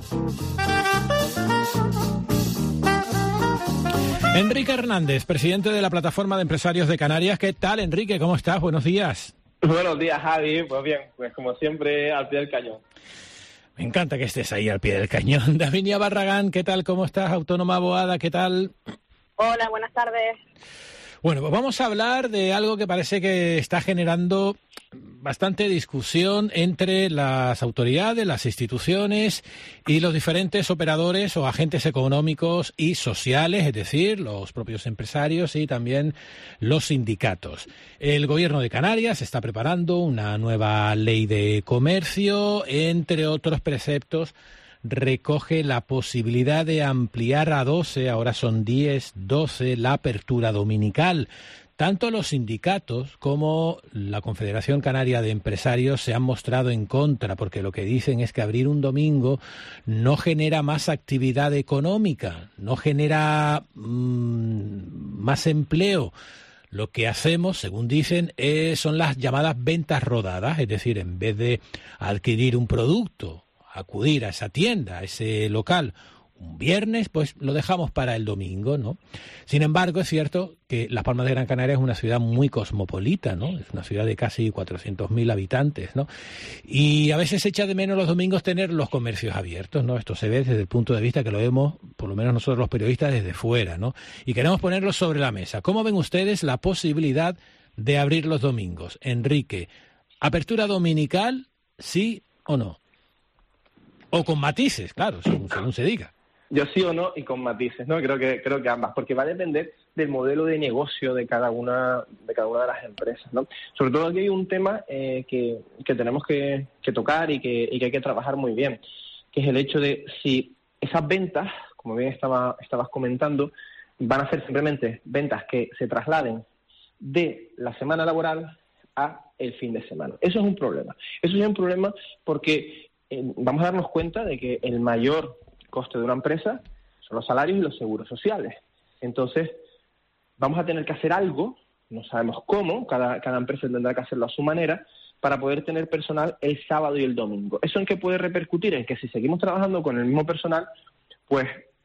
Enrique Hernández, presidente de la Plataforma de Empresarios de Canarias. ¿Qué tal, Enrique? ¿Cómo estás? Buenos días. Buenos días, Javi. Pues bien, pues como siempre, al pie del cañón. Me encanta que estés ahí al pie del cañón. Davinia Barragán, ¿qué tal? ¿Cómo estás? Autónoma Boada, ¿qué tal? Hola, buenas tardes. Bueno, pues vamos a hablar de algo que parece que está generando bastante discusión entre las autoridades, las instituciones y los diferentes operadores o agentes económicos y sociales, es decir, los propios empresarios y también los sindicatos. El Gobierno de Canarias está preparando una nueva ley de comercio, entre otros preceptos recoge la posibilidad de ampliar a doce, ahora son diez, doce, la apertura dominical. Tanto los sindicatos como la Confederación Canaria de Empresarios se han mostrado en contra, porque lo que dicen es que abrir un domingo no genera más actividad económica, no genera mmm, más empleo. Lo que hacemos, según dicen, es, son las llamadas ventas rodadas, es decir, en vez de adquirir un producto, acudir a esa tienda, a ese local, un viernes, pues lo dejamos para el domingo, ¿no? Sin embargo, es cierto que Las Palmas de Gran Canaria es una ciudad muy cosmopolita, ¿no? Es una ciudad de casi cuatrocientos mil habitantes, ¿no? Y a veces se echa de menos los domingos tener los comercios abiertos, ¿no? Esto se ve desde el punto de vista que lo vemos, por lo menos nosotros los periodistas, desde fuera, ¿no? Y queremos ponerlo sobre la mesa. ¿Cómo ven ustedes la posibilidad de abrir los domingos? Enrique, ¿apertura dominical, sí o no? O con matices, claro, según, según se diga. Yo sí o no y con matices, ¿no? Creo que creo que ambas, porque va a depender del modelo de negocio de cada una de cada una de las empresas, ¿no? Sobre todo aquí hay un tema eh, que, que tenemos que, que tocar y que, y que hay que trabajar muy bien, que es el hecho de si esas ventas, como bien estaba, estabas comentando, van a ser simplemente ventas que se trasladen de la semana laboral a el fin de semana. Eso es un problema. Eso es un problema porque eh, vamos a darnos cuenta de que el mayor coste de una empresa son los salarios y los seguros sociales. Entonces, vamos a tener que hacer algo, no sabemos cómo, cada, cada empresa tendrá que hacerlo a su manera, para poder tener personal el sábado y el domingo. ¿Eso en qué puede repercutir? En que si seguimos trabajando con el mismo personal, pues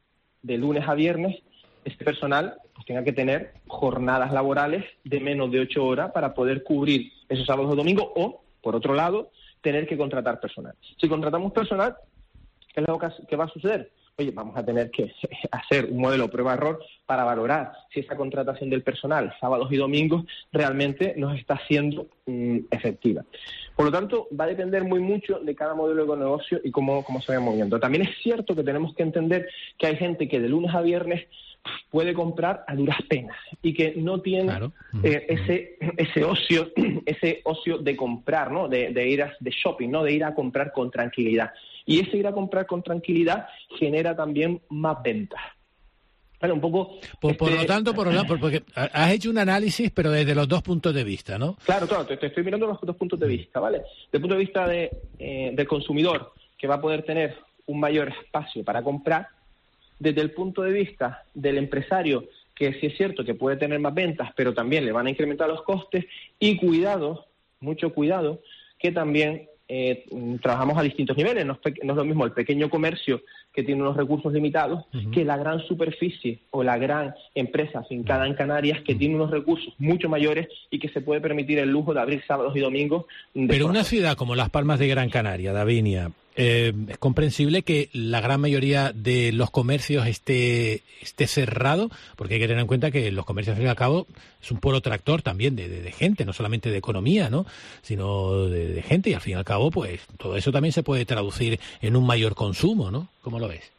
de lunes a viernes, este personal pues tenga que tener jornadas laborales de menos de ocho horas para poder cubrir esos sábados o domingos, o, por otro lado, tener que contratar personal. Si contratamos personal, ¿qué es lo que va a suceder? Oye, vamos a tener que hacer un modelo prueba-error para valorar si esa contratación del personal sábados y domingos realmente nos está siendo mmm, efectiva. Por lo tanto, va a depender muy mucho de cada modelo de negocio y cómo, cómo se vaya moviendo. También es cierto que tenemos que entender que hay gente que de lunes a viernes puede comprar a duras penas y que no tiene claro. eh, ese ese ocio ese ocio de comprar, ¿no? De, de ir a, de shopping, ¿no? De ir a comprar con tranquilidad. Y ese ir a comprar con tranquilidad genera también más ventas. Vale, un poco. Por, este... por lo tanto, por lo, porque has hecho un análisis, pero desde los dos puntos de vista, ¿no? Claro, claro. Te, te estoy mirando los dos puntos de vista, ¿vale? Desde el punto de vista de, eh, del consumidor, que va a poder tener un mayor espacio para comprar. Desde el punto de vista del empresario, que sí es cierto que puede tener más ventas, pero también le van a incrementar los costes, y cuidado, mucho cuidado, que también eh, trabajamos a distintos niveles. No es, pe- no es lo mismo el pequeño comercio, que tiene unos recursos limitados, uh-huh. que la gran superficie o la gran empresa afincada en Canarias, que uh-huh. tiene unos recursos mucho mayores y que se puede permitir el lujo de abrir sábados y domingos. Pero una ciudad como Las Palmas de Gran Canaria, Davinia, Eh, es comprensible que la gran mayoría de los comercios esté, esté cerrado, porque hay que tener en cuenta que los comercios, al fin y al cabo, es un polo tractor también de, de, de gente, no solamente de economía, ¿no? Sino de, de gente, y al fin y al cabo, pues todo eso también se puede traducir en un mayor consumo, ¿no? ¿Cómo lo ves?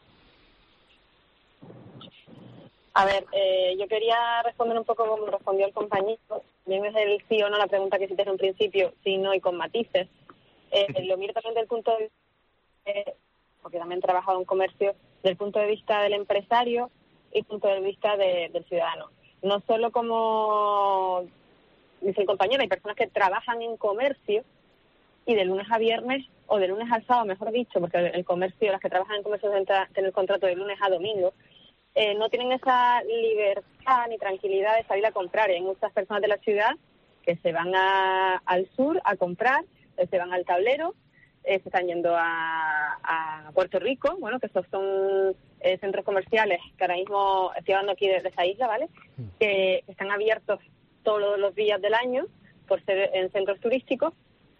A ver, eh, yo quería responder un poco como respondió el compañero. Bien es el sí o no la pregunta que hiciste en un principio, sí, no y con matices. Eh, lo miro también del punto de vista, porque también he trabajado en comercio, del punto de vista del empresario y punto de vista de, del ciudadano. No solo como dice el compañero, hay personas que trabajan en comercio y de lunes a viernes, o de lunes al sábado, mejor dicho, porque el comercio, las que trabajan en comercio deben tener contrato de lunes a domingo, eh, no tienen esa libertad ni tranquilidad de salir a comprar. Hay muchas personas de la ciudad que se van a, al sur a comprar, eh, se van al tablero, Eh, se están yendo a, a Puerto Rico, bueno, que estos son eh, centros comerciales que ahora mismo estoy hablando aquí desde esa isla, ¿vale? Que están abiertos todos los días del año por ser en centros turísticos,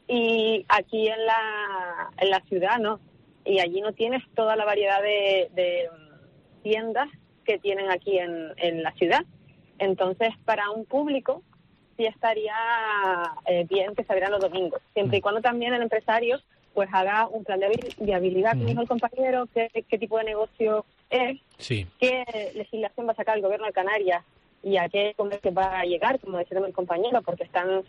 y aquí en la en la ciudad no, y allí no tienes toda la variedad de, de tiendas que tienen aquí en, en la ciudad. Entonces, para un público sí estaría eh, bien que se abrieran los domingos, siempre y cuando también el empresario pues haga un plan de viabilidad, como dijo el compañero, qué, qué tipo de negocio es, sí. qué legislación va a sacar el gobierno de Canarias y a qué comercio va a llegar, como decía el compañero, porque están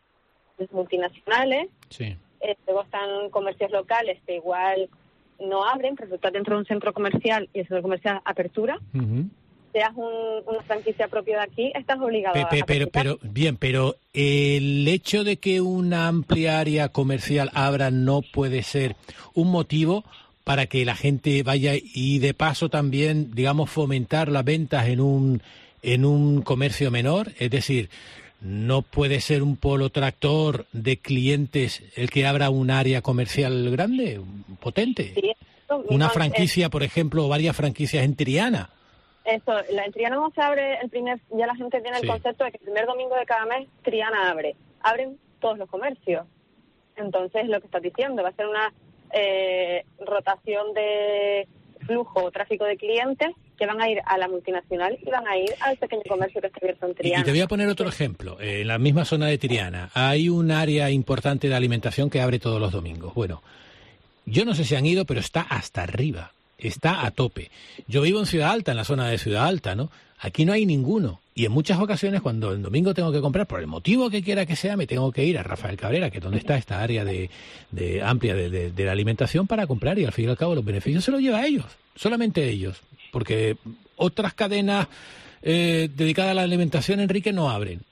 multinacionales, sí. eh, luego están comercios locales que igual no abren, pero estás dentro de un centro comercial y el centro comercial apertura. Uh-huh. Seas un, una franquicia propia de aquí, estás obligado pe, pe, a... Pero, pero, bien, pero el hecho de que una amplia área comercial abra no puede ser un motivo para que la gente vaya y de paso también, digamos, fomentar las ventas en un, en un comercio menor. Es decir, no puede ser un polo tractor de clientes el que abra un área comercial grande, potente. Sí, eso, una no, franquicia, es... por ejemplo, o varias franquicias en Triana. Eso, la, en Triana no se abre el primer, ya la gente tiene el sí. concepto de que el primer domingo de cada mes Triana abre, abren todos los comercios. Entonces, lo que estás diciendo, va a ser una eh, rotación de flujo o tráfico de clientes que van a ir a la multinacional y van a ir al pequeño comercio que está abierto en Triana. Y te voy a poner otro ejemplo. En la misma zona de Triana hay un área importante de alimentación que abre todos los domingos. Bueno, yo no sé si han ido, pero está hasta arriba. Está a tope. Yo vivo en Ciudad Alta, en la zona de Ciudad Alta, ¿no? Aquí no hay ninguno. Y en muchas ocasiones, cuando el domingo tengo que comprar, por el motivo que quiera que sea, me tengo que ir a Rafael Cabrera, que es donde está esta área de, de amplia de, de, de la alimentación, para comprar, y al fin y al cabo los beneficios se los lleva a ellos, solamente ellos. Porque otras cadenas eh, dedicadas a la alimentación, Enrique, no abren.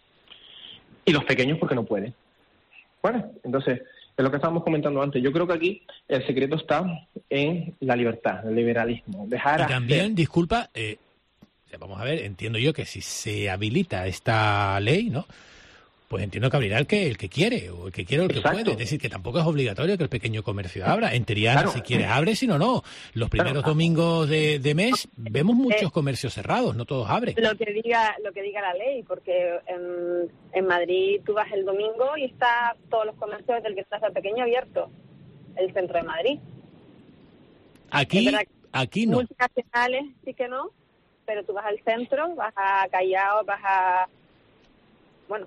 Y los pequeños porque no pueden. Bueno, entonces, es lo que estábamos comentando antes. Yo creo que aquí el secreto está en la libertad, el liberalismo. Dejar y también, hacer. disculpa, eh, vamos a ver, entiendo yo que si se habilita esta ley, ¿no? Pues entiendo que abrirá el que el que quiere, o el que quiere o el que Exacto. puede. Es decir, que tampoco es obligatorio que el pequeño comercio abra. En Triana, Claro. si quiere, abre, si no, no. Los primeros Claro. domingos de, de mes vemos muchos comercios cerrados, no todos abren. Lo que diga lo que diga la ley, porque en, en Madrid tú vas el domingo y está todos los comercios del que estás al pequeño abiertos, el centro de Madrid. Aquí, Es verdad que aquí no. multinacionales sí que no, pero tú vas al centro, vas a Callao, vas a... bueno,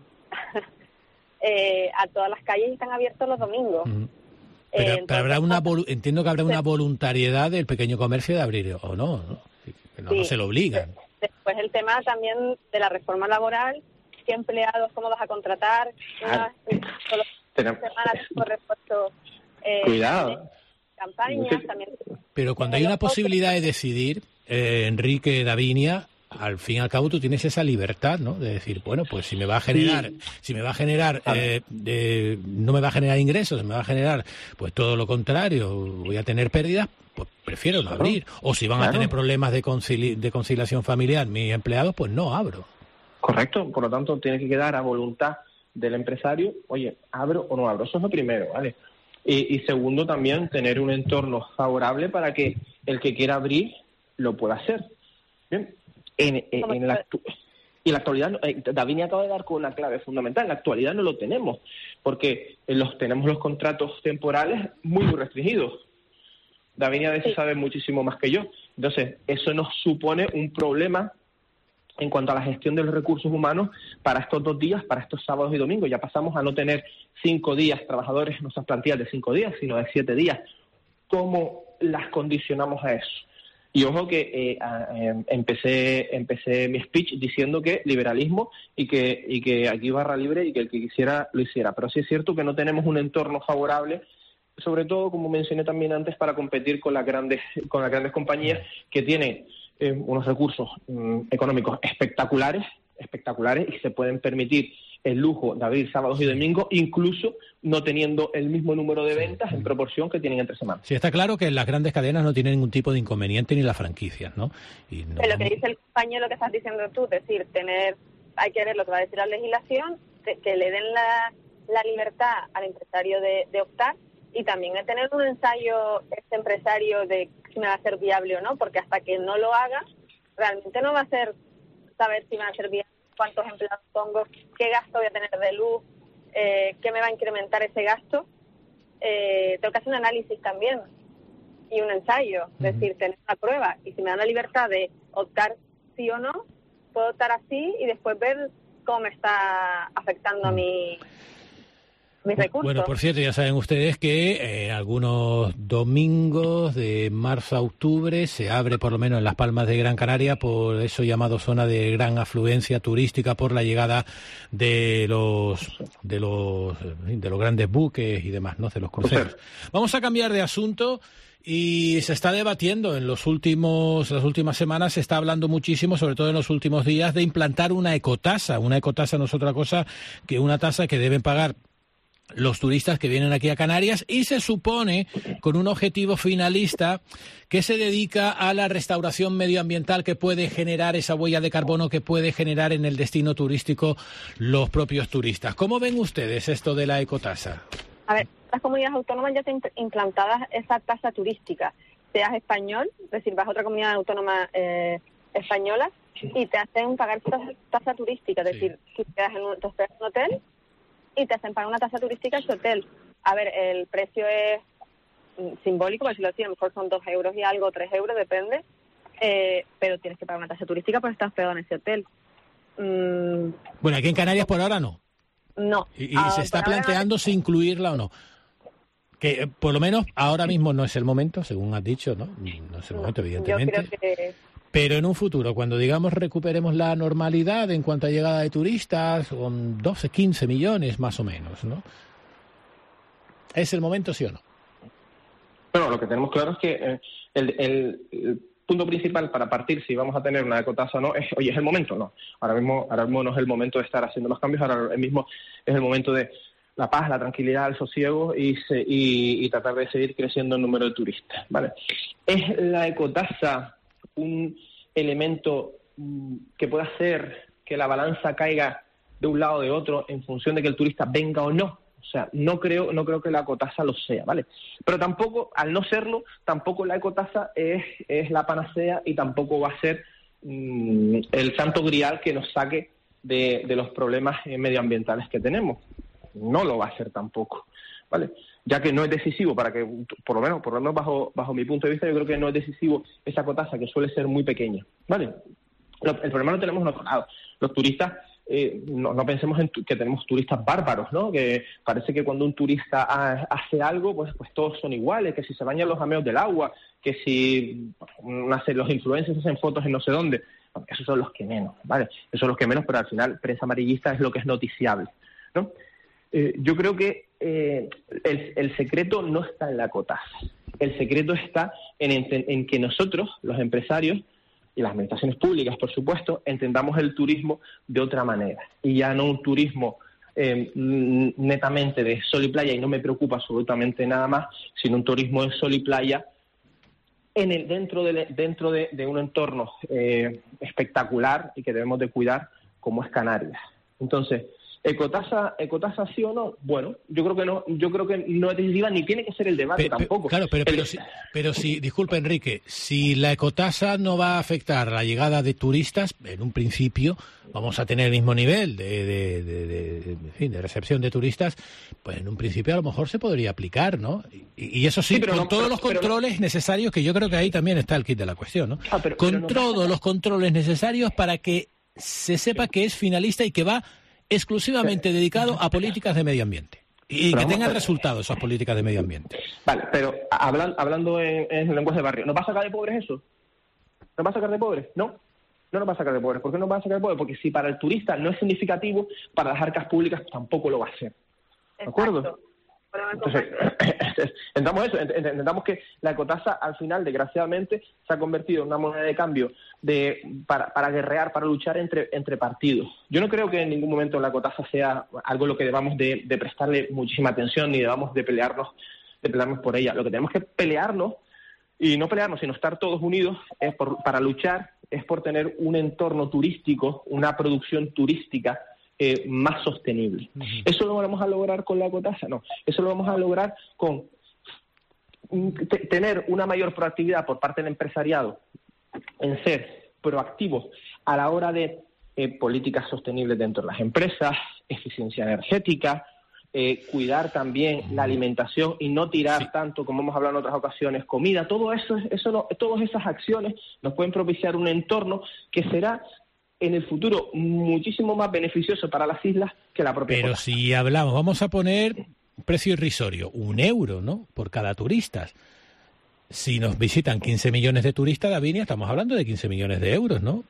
eh, a todas las calles y están abiertos los domingos. Ujú. Eh, Pero, entonces, pero habrá una volu- entiendo que habrá una voluntariedad del pequeño comercio de abrir, o no, ¿no? Que no, Sí. no se lo obligan. Después el tema también de la reforma laboral, qué empleados, cómo vas a contratar, Claro. una solo Tenemos- semanas por repuesto, eh, Cuidado. campañas Sí. también. Pero cuando hay una posibilidad de decidir, eh, Enrique, Davinia, al fin y al cabo tú tienes esa libertad, ¿no? De decir, bueno, pues si me va a generar, Sí. si me va a generar, eh, eh, no me va a generar ingresos, me va a generar, pues todo lo contrario, voy a tener pérdidas, pues prefiero no Claro. abrir. O si van Claro. a tener problemas de, concili- de conciliación familiar mis empleados, pues no abro. Correcto, por lo tanto tiene que quedar a voluntad del empresario, oye, ¿abro o no abro? Eso es lo primero, ¿vale? Y, y segundo, también tener un entorno favorable para que el que quiera abrir lo pueda hacer. Bien, en, en, en la, actu- y en la actualidad, no- eh, Davinia acaba de dar con una clave fundamental, en la actualidad no lo tenemos, porque los tenemos los contratos temporales muy, muy restringidos. Davinia de eso sabe muchísimo más que yo. Entonces, eso nos supone un problema en cuanto a la gestión de los recursos humanos para estos dos días, para estos sábados y domingos. Ya pasamos a no tener cinco días trabajadores en nuestras plantillas de cinco días, sino de siete días. ¿Cómo las condicionamos a eso? Y ojo que eh, a, eh, empecé empecé mi speech diciendo que liberalismo y que y que aquí barra libre y que el que quisiera lo hiciera. Pero sí es cierto que no tenemos un entorno favorable, sobre todo, como mencioné también antes, para competir con las grandes con las grandes compañías que tienen eh, unos recursos mm, económicos espectaculares, espectaculares y se pueden permitir el lujo de abrir sábados y domingos, incluso no teniendo el mismo número de ventas en proporción que tienen entre semanas. Sí, está claro que las grandes cadenas no tienen ningún tipo de inconveniente, ni las franquicias, ¿no? Y no Pero lo que dice el compañero, lo que estás diciendo tú, es decir, tener, hay que ver lo que va a decir la legislación, de, que le den la, la libertad al empresario de, de optar, y también de tener un ensayo este empresario de si me va a ser viable o no, porque hasta que no lo haga, realmente no va a ser saber si va a ser viable, cuántos empleados pongo, qué gasto voy a tener de luz, eh, qué me va a incrementar ese gasto. Eh, tengo que hacer un análisis también y un ensayo, es decir, tener una prueba, y si me dan la libertad de optar sí o no, puedo optar así y después ver cómo me está afectando a mi mis recursos. Bueno, por cierto, ya saben ustedes que eh, algunos domingos de marzo a octubre se abre, por lo menos en Las Palmas de Gran Canaria, por eso llamado zona de gran afluencia turística, por la llegada de los de los de los grandes buques y demás, ¿no? De los cruceros. Vamos a cambiar de asunto. Y se está debatiendo en los últimos, las últimas semanas, se está hablando muchísimo, sobre todo en los últimos días, de implantar una ecotasa. Una ecotasa no es otra cosa que una tasa que deben pagar los turistas que vienen aquí a Canarias, y se supone con un objetivo finalista que se dedica a la restauración medioambiental que puede generar esa huella de carbono que puede generar en el destino turístico los propios turistas. ¿Cómo ven ustedes esto de la ecotasa? A ver, las comunidades autónomas ya tienen implantadas esa tasa turística, seas español, es decir, vas a otra comunidad autónoma eh, española y te hacen pagar tasa, tasa turística, es decir, tú te quedas en un, te hospedas en un hotel y te hacen pagar una tasa turística en su hotel. A ver, el precio es simbólico, por decirlo así, a lo mejor son dos euros y algo, tres euros, depende, eh, pero tienes que pagar una tasa turística porque estás hospedado en ese hotel. Mm, Bueno, aquí en Canarias por ahora no. no. Y, y Ah, se está por ahora- planteando si incluirla o no. Que eh, por lo menos ahora mismo no es el momento, según has dicho, ¿no? No es el momento, Yo evidentemente. creo que Pero en un futuro, cuando digamos recuperemos la normalidad en cuanto a llegada de turistas, con doce, quince millones más o menos, ¿no? ¿Es el momento, sí o no? Bueno, lo que tenemos claro es que eh, el, el, el punto principal para partir si vamos a tener una ecotasa o no es, oye, ¿es el momento? No. Ahora mismo, ahora mismo no es el momento de estar haciendo los cambios, ahora mismo es el momento de la paz, la tranquilidad, el sosiego y, se, y, y tratar de seguir creciendo el número de turistas, ¿vale? ¿Es la ecotasa un elemento mm, que pueda hacer que la balanza caiga de un lado o de otro en función de que el turista venga o no? O sea, no creo, no creo que la ecotasa lo sea, ¿vale? Pero tampoco, al no serlo, tampoco la ecotasa es, es la panacea y tampoco va a ser mmm, el santo grial que nos saque de, de los problemas medioambientales que tenemos. No lo va a hacer tampoco, ¿vale? Ya que no es decisivo para que, por lo menos, por lo menos bajo, bajo mi punto de vista, yo creo que no es decisivo esa ecotasa que suele ser muy pequeña, ¿vale? El problema lo tenemos en otro lado. Los turistas, eh, no, no pensemos en tu, que tenemos turistas bárbaros, ¿no? Que parece que cuando un turista ha, hace algo, pues, pues todos son iguales, que si se bañan los jameos del agua, que si hace, los influencers hacen fotos en no sé dónde. Bueno, esos son los que menos, ¿vale? Esos son los que menos, pero al final prensa amarillista es lo que es noticiable, ¿no? Eh, yo creo que eh, el, el secreto no está en la ecotasa. El secreto está en, en, en que nosotros, los empresarios, y las administraciones públicas, por supuesto, entendamos el turismo de otra manera. Y ya no un turismo eh, netamente de sol y playa, y no me preocupa absolutamente nada más, sino un turismo de sol y playa en el, dentro de, dentro de, de un entorno eh, espectacular y que debemos de cuidar, como es Canarias. Entonces, ¿Ecotasa, ecotasa sí o no? Bueno, yo creo que no, yo creo que no es decisiva ni tiene que ser el debate pe, tampoco. Pe, claro, pero, pero, el... si, pero si, disculpa Enrique, si la ecotasa no va a afectar la llegada de turistas, en un principio vamos a tener el mismo nivel de, de, de, de, de, en fin, de recepción de turistas, pues en un principio a lo mejor se podría aplicar, ¿no? Y, y eso sí, sí con no, todos pero, los controles no... necesarios, que yo creo que ahí también está el kit de la cuestión, ¿no? Ah, pero, con pero no todos pasa... los controles necesarios para que se sepa que es finalista y que va exclusivamente sí. dedicado a políticas de medio ambiente y pero que tengan resultados esas políticas de medio ambiente. Vale, pero hablan, hablando en, en lenguaje de barrio, ¿nos va a sacar de pobres eso? ¿Nos va a sacar de pobres? No, no nos va a sacar de pobres. ¿Por qué nos va a sacar de pobres? Porque si para el turista no es significativo, para las arcas públicas tampoco lo va a ser. ¿De acuerdo? Entonces, entendamos eso, entendamos que la ecotasa al final, desgraciadamente, se ha convertido en una moneda de cambio de para, para guerrear, para luchar entre, entre partidos. Yo no creo que en ningún momento la ecotasa sea algo a lo que debamos de, de prestarle muchísima atención ni debamos de pelearnos, de pelearnos por ella. Lo que tenemos que pelearnos, y no pelearnos, sino estar todos unidos, es por, para luchar, es por tener un entorno turístico, una producción turística Eh, más sostenible. Uh-huh. ¿Eso lo vamos a lograr con la ecotasa? No, eso lo vamos a lograr con t- tener una mayor proactividad por parte del empresariado en ser proactivos a la hora de eh, políticas sostenibles dentro de las empresas, eficiencia energética, eh, cuidar también uh-huh. la alimentación y no tirar sí. tanto, como hemos hablado en otras ocasiones, comida. Todo eso, eso no, todas esas acciones nos pueden propiciar un entorno que será en el futuro muchísimo más beneficioso para las islas que la propia Pero ecotasa. Si hablamos, vamos a poner precio irrisorio, un euro, ¿no?, por cada turista. Si nos visitan quince millones de turistas, Davinia, estamos hablando de quince millones de euros, ¿no?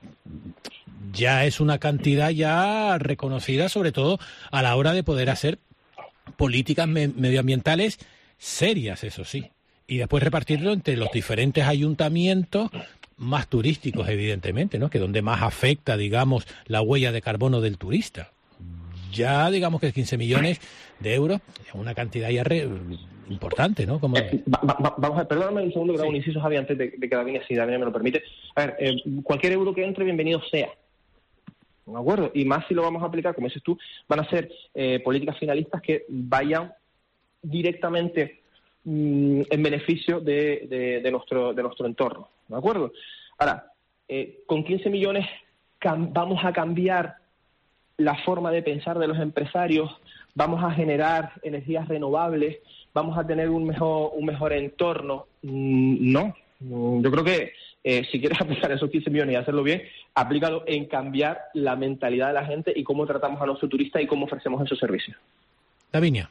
Ya es una cantidad ya reconocida, sobre todo a la hora de poder hacer políticas me- medioambientales serias, eso sí. Y después repartirlo entre los diferentes ayuntamientos más turísticos, evidentemente, ¿no?, que donde más afecta, digamos, la huella de carbono del turista. Ya, digamos que quince millones de euros es una cantidad ya re, importante, ¿no? Como... Eh, va, va, vamos a, perdóname un segundo que hago sí. un inciso, Javi, antes de, de que Davinia, si Davinia me lo permite. A ver, eh, cualquier euro que entre, bienvenido sea. ¿De acuerdo? Y más si lo vamos a aplicar, como dices tú, van a ser eh, políticas finalistas que vayan directamente mmm, en beneficio de, de, de, nuestro, de nuestro entorno. ¿De acuerdo? Ahora, eh, con quince millones cam- vamos a cambiar la forma de pensar de los empresarios, vamos a generar energías renovables, vamos a tener un mejor un mejor entorno. Mm, no, yo creo que eh, si quieres aplicar esos quince millones y hacerlo bien, aplícalo en cambiar la mentalidad de la gente y cómo tratamos a nuestro turista y cómo ofrecemos esos servicios. Davinia.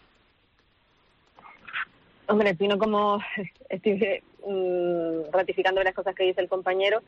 Hombre, opino como estoy um, ratificando las cosas que dice el compañero.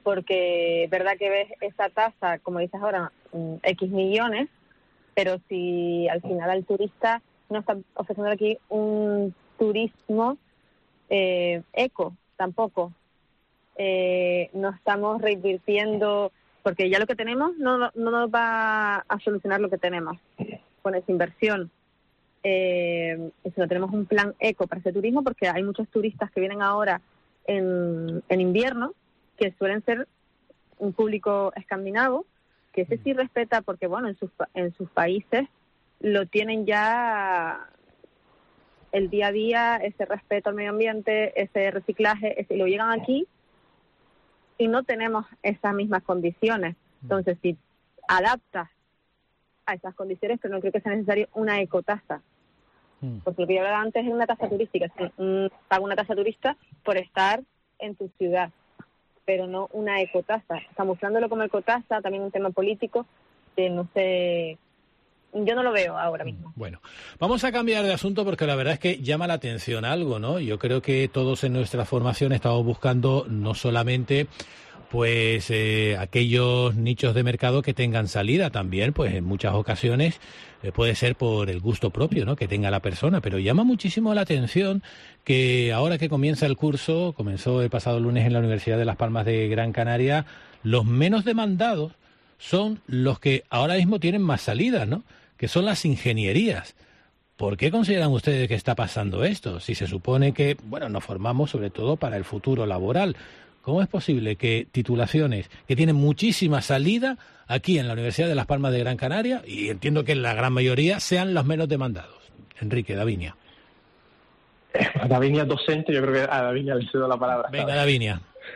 porque es verdad que ves esa tasa, como dices ahora, X millones, pero si al final al turista no está ofreciendo aquí un turismo eh, eco, tampoco. Eh, no estamos reinvirtiendo, porque ya lo que tenemos no, no, no nos va a solucionar lo que tenemos con esa inversión. Eh, si no tenemos un plan eco para ese turismo, porque hay muchos turistas que vienen ahora en, en invierno, que suelen ser un público escandinavo, que ese sí respeta, porque bueno, en sus, en sus países lo tienen ya el día a día, ese respeto al medio ambiente, ese reciclaje, ese, y lo llegan aquí y no tenemos esas mismas condiciones. Entonces, si adaptas a esas condiciones, pero no creo que sea necesario una ecotasa. Porque lo que yo hablaba antes es una tasa turística, es un, pago una tasa turista por estar en tu ciudad, pero no una ecotasa. Camuflándolo como ecotasa, también un tema político, que no sé, yo no lo veo ahora mismo. Bueno, vamos a cambiar de asunto porque la verdad es que llama la atención algo, ¿no? Yo creo que todos en nuestra formación estamos buscando no solamente pues eh, aquellos nichos de mercado que tengan salida también, pues en muchas ocasiones eh, puede ser por el gusto propio, ¿no?, que tenga la persona, pero llama muchísimo la atención que ahora que comienza el curso, comenzó el pasado lunes en la Universidad de Las Palmas de Gran Canaria, los menos demandados son los que ahora mismo tienen más salidas, ¿no?, que son las ingenierías. ¿Por qué consideran ustedes que está pasando esto? Si se supone que, bueno, nos formamos sobre todo para el futuro laboral. ¿Cómo es posible que titulaciones que tienen muchísima salida aquí en la Universidad de Las Palmas de Gran Canaria, y entiendo que la gran mayoría, sean los menos demandados? Enrique, Davinia. Davinia es docente, yo creo que a Davinia le cedo la palabra. Venga, Davinia.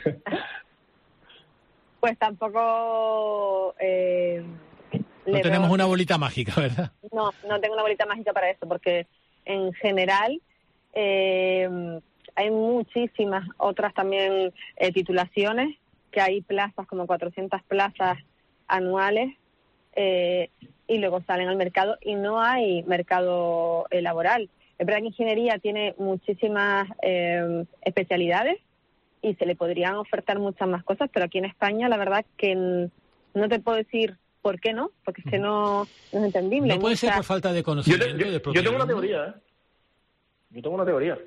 Pues tampoco... Eh, no tenemos veo... una bolita mágica, ¿verdad? No, no tengo una bolita mágica para eso, porque en general... Eh, hay muchísimas otras también eh, titulaciones, que hay plazas, como cuatrocientas plazas anuales, eh, y luego salen al mercado y no hay mercado eh, laboral. Es verdad que ingeniería tiene muchísimas eh, especialidades y se le podrían ofertar muchas más cosas, pero aquí en España la verdad que no te puedo decir por qué no, porque es que no, no es entendible. No puede ser por falta de conocimiento. Yo, te, yo, de yo tengo una teoría, ¿eh? Yo tengo una teoría.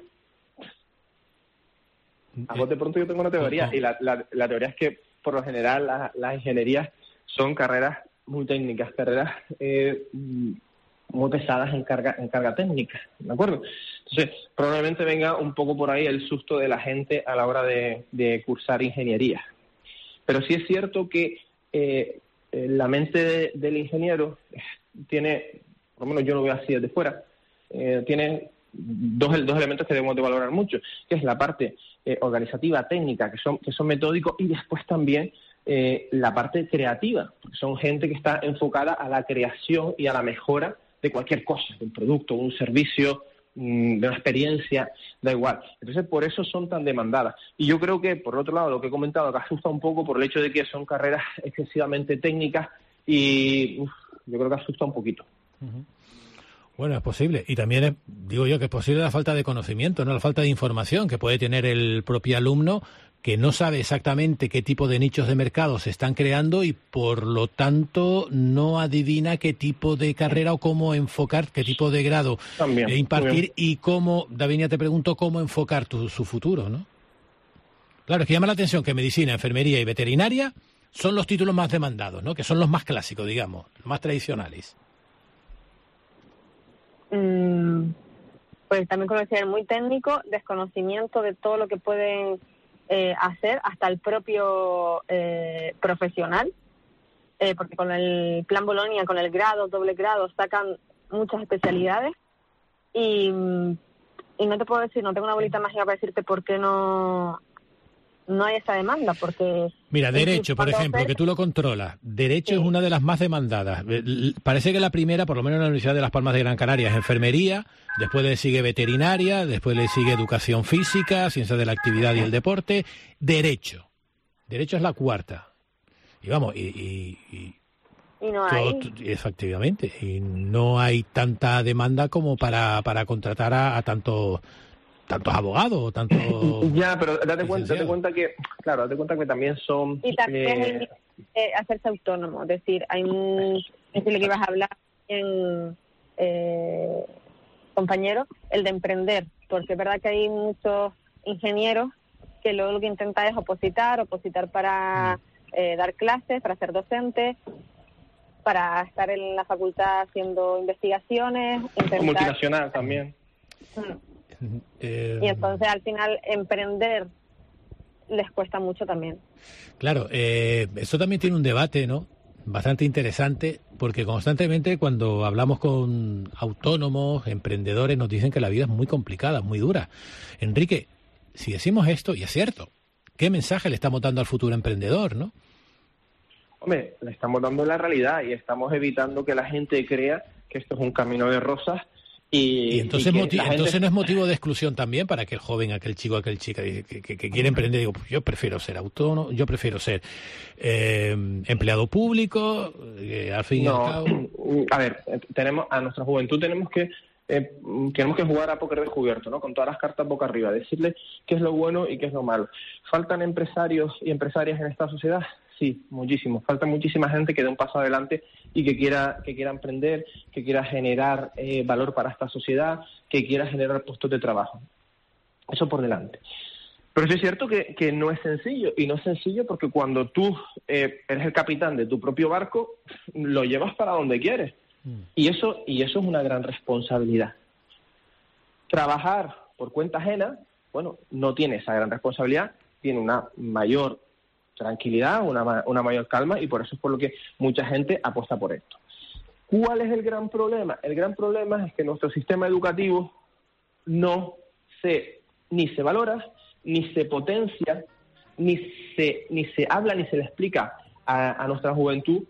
A vos de pronto yo tengo una teoría, y la, la, la teoría es que por lo general las, las ingenierías son carreras muy técnicas, carreras eh, muy pesadas en carga, en carga técnica, ¿de acuerdo? Entonces, probablemente venga un poco por ahí el susto de la gente a la hora de, de cursar ingeniería. Pero sí es cierto que eh, la mente de, del ingeniero tiene, por lo menos yo lo veo así desde fuera, eh, tiene dos, dos elementos que debemos de valorar mucho, que es la parte eh, organizativa, técnica, que son, que son metódicos, y después también eh, la parte creativa, porque son gente que está enfocada a la creación y a la mejora de cualquier cosa, de un producto, de un servicio, de una experiencia, da igual. Entonces, por eso son tan demandadas. Y yo creo que, por otro lado, lo que he comentado, que asusta un poco por el hecho de que son carreras excesivamente técnicas, y uf, yo creo que asusta un poquito. Uh-huh. Bueno, es posible. Y también es, digo yo que es posible la falta de conocimiento, no la falta de información que puede tener el propio alumno, que no sabe exactamente qué tipo de nichos de mercado se están creando y por lo tanto no adivina qué tipo de carrera o cómo enfocar, qué tipo de grado también, e impartir, y cómo, Davinia, te pregunto cómo enfocar tu, su futuro, ¿no? Claro, es que llama la atención que medicina, enfermería y veterinaria son los títulos más demandados, ¿no? Que son los más clásicos, digamos, los más tradicionales. Mm, pues también conocimiento muy técnico, desconocimiento de todo lo que pueden eh, hacer hasta el propio eh, profesional, eh, porque con el plan Bolonia, con el grado, doble grado, sacan muchas especialidades y, y no te puedo decir, no tengo una bolita mágica para decirte por qué no no hay esa demanda, porque... Mira, derecho, por ejemplo, que tú lo controlas. Derecho sí. Es una de las más demandadas. Parece que la primera, por lo menos en la Universidad de Las Palmas de Gran Canaria, es enfermería, después le sigue veterinaria, después le sigue educación física, ciencias de la actividad y el deporte. Derecho. Derecho es la cuarta. Y vamos, y... y, y y no hay. Todo, efectivamente, y no hay tanta demanda como para, para contratar a, a tantos tantos abogados o tantos... Ya, pero date cuenta, date cuenta que, claro, date cuenta que también son... Y también eh, eh, hacerse autónomo, es decir, hay un... decirle que ibas a hablar en... Eh, compañero, el de emprender, porque es verdad que hay muchos ingenieros que luego lo que intentan es opositar, opositar para eh, dar clases, para ser docente, para estar en la facultad haciendo investigaciones, intentar... multinacional también. Eh, y entonces al final emprender les cuesta mucho también. Claro, eh, eso también tiene un debate, ¿no? Bastante interesante, porque constantemente cuando hablamos con autónomos, emprendedores, nos dicen que la vida es muy complicada, muy dura. Enrique, si decimos esto, y es cierto, ¿qué mensaje le estamos dando al futuro emprendedor, no? Hombre, le estamos dando la realidad y estamos evitando que la gente crea que esto es un camino de rosas. Y, y entonces, y moti- gente... entonces no es motivo de exclusión también para aquel joven, aquel chico, aquel chica que, que, que quiere emprender. Digo, pues yo prefiero ser autónomo, yo prefiero ser eh, empleado público, eh, al fin y no, al cabo. A ver, tenemos a nuestra juventud tenemos que eh, tenemos que jugar a póker descubierto, ¿no? Con todas las cartas boca arriba, decirle qué es lo bueno y qué es lo malo. ¿Faltan empresarios y empresarias en esta sociedad? Sí, muchísimo. Falta muchísima gente que dé un paso adelante y que quiera que quiera emprender, que quiera generar eh, valor para esta sociedad, que quiera generar puestos de trabajo. Eso por delante. Pero sí es cierto que, que no es sencillo, y no es sencillo porque cuando tú eh, eres el capitán de tu propio barco, lo llevas para donde quieres. Mm. Y eso, y eso es una gran responsabilidad. Trabajar por cuenta ajena, bueno, no tiene esa gran responsabilidad, tiene una mayor tranquilidad, una, una mayor calma, y por eso es por lo que mucha gente apuesta por esto. ¿Cuál es el gran problema? El gran problema es que nuestro sistema educativo no se ni se valora, ni se potencia, ni se ni se habla, ni se le explica a, a nuestra juventud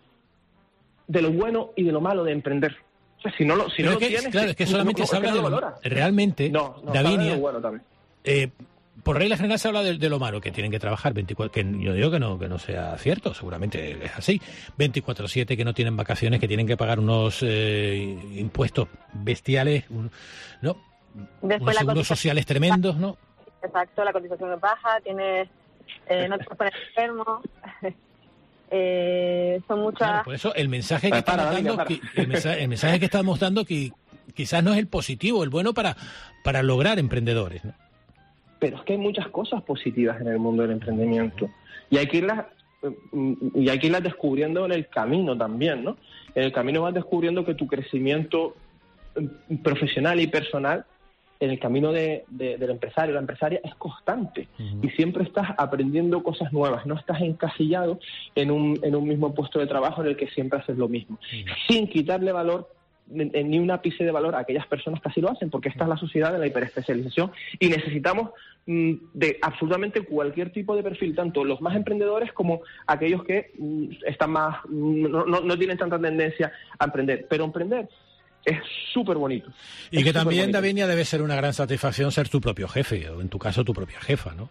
de lo bueno y de lo malo de emprender. O sea, si no lo, si no es lo que, tienes... claro, es que solamente no, se habla es que de no lo, lo realmente, no, no, Davinia, de lo bueno también. Eh, por regla general se habla de, de lo malo, que tienen que trabajar veinticuatro, que yo digo que no que no sea cierto, seguramente es así, veinticuatro siete, que no tienen vacaciones, que tienen que pagar unos eh, impuestos bestiales, un, ¿no? Después unos la seguros sociales tremendos, ¿no? Exacto, la cotización es baja, tienes, eh, no te puedes poner enfermo, eh, son muchas... Claro, por eso el mensaje que estamos dando, que, el, mensaje, el mensaje que estamos dando que quizás no es el positivo, el bueno para, para lograr emprendedores, ¿no? Pero es que hay muchas cosas positivas en el mundo del emprendimiento y hay que irlas y hay que irlas descubriendo en el camino también, ¿no? En el camino vas descubriendo que tu crecimiento profesional y personal en el camino de, de, del empresario, la empresaria, es constante. Uh-huh. Y siempre estás aprendiendo cosas nuevas, no estás encasillado en un, en un mismo puesto de trabajo en el que siempre haces lo mismo, uh-huh. sin quitarle valor, ni un ápice de valor a aquellas personas que así lo hacen, porque esta es la sociedad de la hiperespecialización y necesitamos mm, de absolutamente cualquier tipo de perfil, tanto los más emprendedores como aquellos que mm, están más no, no, no tienen tanta tendencia a emprender, pero emprender es súper bonito. Y que también, Davinia, debe ser una gran satisfacción ser tu propio jefe, o en tu caso tu propia jefa, ¿no?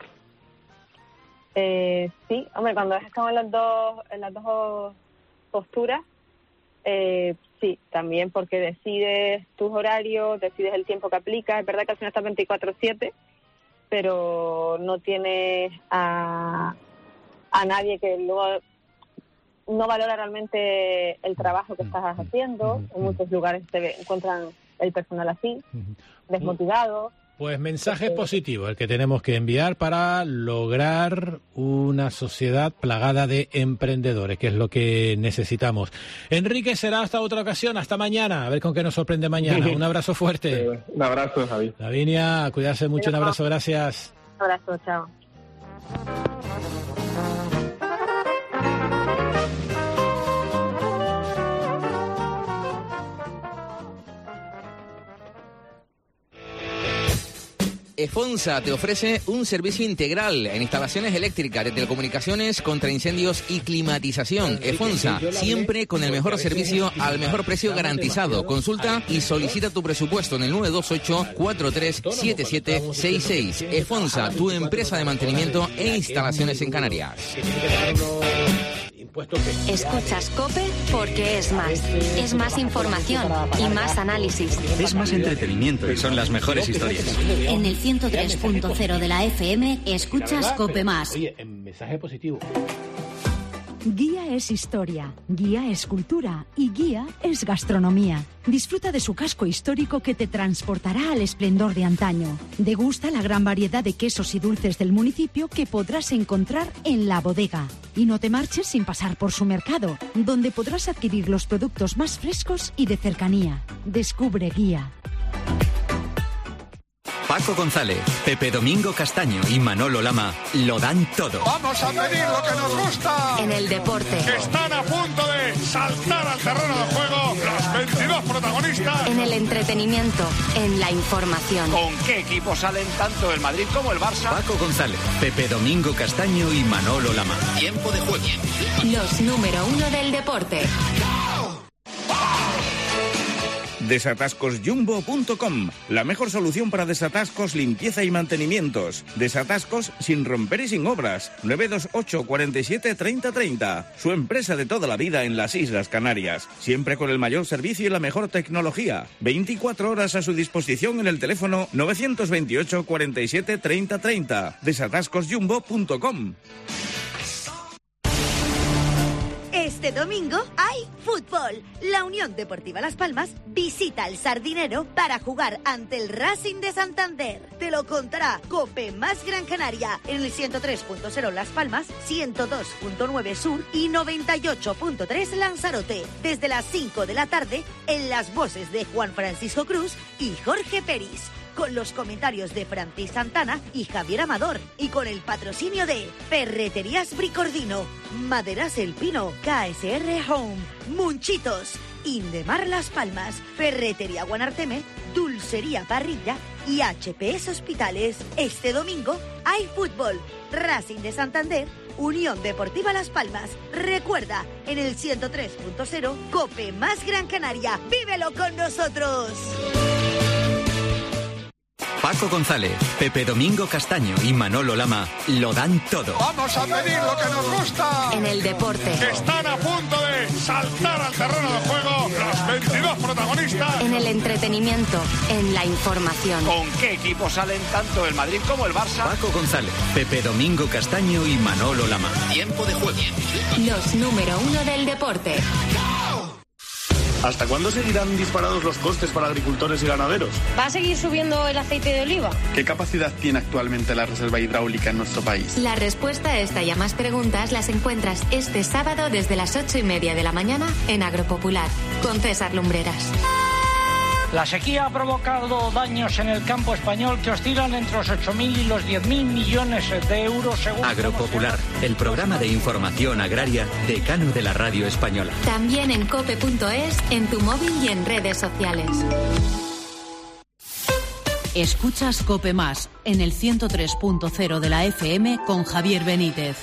Eh, sí, hombre, cuando has estado en las dos, en las dos posturas, eh, sí, también, porque decides tus horarios, decides el tiempo que aplicas. Es verdad que al final estás veinticuatro siete, pero no tienes a, a nadie que luego no valora realmente el trabajo que estás haciendo. En muchos lugares se encuentran el personal así, desmotivado. Pues mensajes positivos el que tenemos que enviar para lograr una sociedad plagada de emprendedores, que es lo que necesitamos. Enrique, será hasta otra ocasión, hasta mañana, a ver con qué nos sorprende mañana. Un abrazo fuerte. Eh, un abrazo, Javi. Davinia, cuidarse mucho, un abrazo, gracias. Un abrazo, chao. EFONSA te ofrece un servicio integral en instalaciones eléctricas, de telecomunicaciones, contra incendios y climatización. EFONSA, siempre con el mejor servicio al mejor precio garantizado. Consulta y solicita tu presupuesto en el nueve dos ocho, cuatro tres siete siete seis seis. EFONSA, tu empresa de mantenimiento e instalaciones en Canarias. ¿Impuesto qué? Escuchas COPE porque es más. Es más información y más análisis. Es más entretenimiento y son las mejores historias. En el ciento tres punto cero de la F M escuchas COPE más. Oye, en mensaje positivo. Guía es historia, guía es cultura y guía es gastronomía. Disfruta de su casco histórico que te transportará al esplendor de antaño. Degusta la gran variedad de quesos y dulces del municipio que podrás encontrar en La Bodega. Y no te marches sin pasar por su mercado, donde podrás adquirir los productos más frescos y de cercanía. Descubre Guía. Paco González, Pepe Domingo Castaño y Manolo Lama lo dan todo. Vamos a pedir lo que nos gusta. En el deporte. Están a punto de saltar al terreno de juego los veintidós protagonistas. En el entretenimiento. En la información. ¿Con qué equipos salen tanto el Madrid como el Barça? Paco González, Pepe Domingo Castaño y Manolo Lama. Tiempo de juego. Los número uno del deporte. Desatascos Jumbo punto com, la mejor solución para desatascos, limpieza y mantenimientos. Desatascos sin romper y sin obras. nueve dos ocho, cuarenta y siete, treinta, treinta. Su empresa de toda la vida en las Islas Canarias. Siempre con el mayor servicio y la mejor tecnología. veinticuatro horas a su disposición en el teléfono nueve dos ocho, cuarenta y siete, treinta, treinta. Desatascos Jumbo punto com. Este domingo hay fútbol. La Unión Deportiva Las Palmas visita al Sardinero para jugar ante el Racing de Santander. Te lo contará COPE más Gran Canaria en el ciento tres punto cero Las Palmas, ciento dos punto nueve Sur y noventa y ocho punto tres Lanzarote. Desde las cinco de la tarde en las voces de Juan Francisco Cruz y Jorge Peris. Con los comentarios de Francis Santana y Javier Amador. Y con el patrocinio de Ferreterías Bricordino, Maderas El Pino, K S R Home, Munchitos, Indemar Las Palmas, Ferretería Guanarteme, Dulcería Parrilla y H P S Hospitales. Este domingo hay fútbol. Racing de Santander, Unión Deportiva Las Palmas. Recuerda, en el ciento tres punto cero, COPE más Gran Canaria. ¡Vívelo con nosotros! Paco González, Pepe Domingo Castaño y Manolo Lama lo dan todo. Vamos a pedir lo que nos gusta. En el deporte. Están a punto de saltar al terreno de juego los veintidós protagonistas. En el entretenimiento. En la información. ¿Con qué equipos salen tanto el Madrid como el Barça? Paco González, Pepe Domingo Castaño y Manolo Lama. Tiempo de juego. Los número uno del deporte. ¿Hasta cuándo seguirán disparados los costes para agricultores y ganaderos? ¿Va a seguir subiendo el aceite de oliva? ¿Qué capacidad tiene actualmente la reserva hidráulica en nuestro país? La respuesta a esta y a más preguntas las encuentras este sábado desde las ocho y media de la mañana en Agropopular, con César Lumbreras. La sequía ha provocado daños en el campo español que oscilan entre los ocho mil y los diez mil millones de euros según... Agropopular, el programa de información agraria decano de la radio española. También en cope punto es, en tu móvil y en redes sociales. Escuchas COPE más, en el ciento tres punto cero de la F M con Javier Benítez.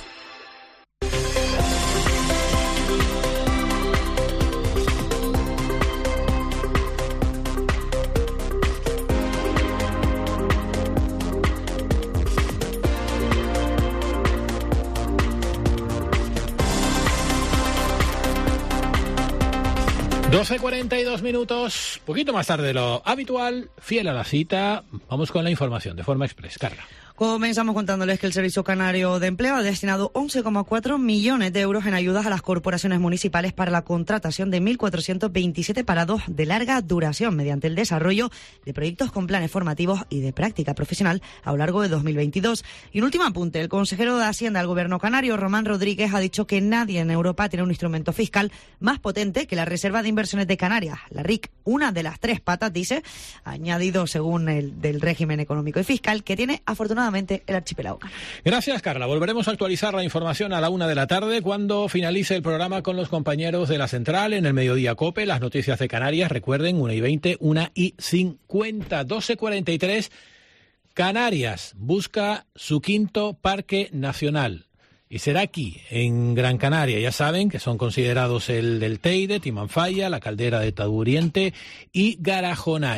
doce cuarenta y dos minutos, poquito más tarde de lo habitual, fiel a la cita, vamos con la información de forma express. Carla. Comenzamos contándoles que el Servicio Canario de Empleo ha destinado once coma cuatro millones de euros en ayudas a las corporaciones municipales para la contratación de mil cuatrocientos veintisiete parados de larga duración mediante el desarrollo de proyectos con planes formativos y de práctica profesional a lo largo de dos mil veintidós. Y un último apunte, el consejero de Hacienda del Gobierno canario, Román Rodríguez, ha dicho que nadie en Europa tiene un instrumento fiscal más potente que la Reserva de Inversiones de Canarias, la R I C, una de las tres patas, dice, añadido según el del régimen económico y fiscal que tiene afortunadamente el archipiélago canario. Gracias, Carla. Volveremos a actualizar la información a la una de la tarde cuando finalice el programa con los compañeros de la Central en el Mediodía COPE, las noticias de Canarias. Recuerden, una y veinte, una y cincuenta, doce cuarenta y tres. Canarias busca su quinto parque nacional. Y será aquí, en Gran Canaria. Ya saben que son considerados el del Teide, Timanfaya, la Caldera de Taburiente y Garajonay.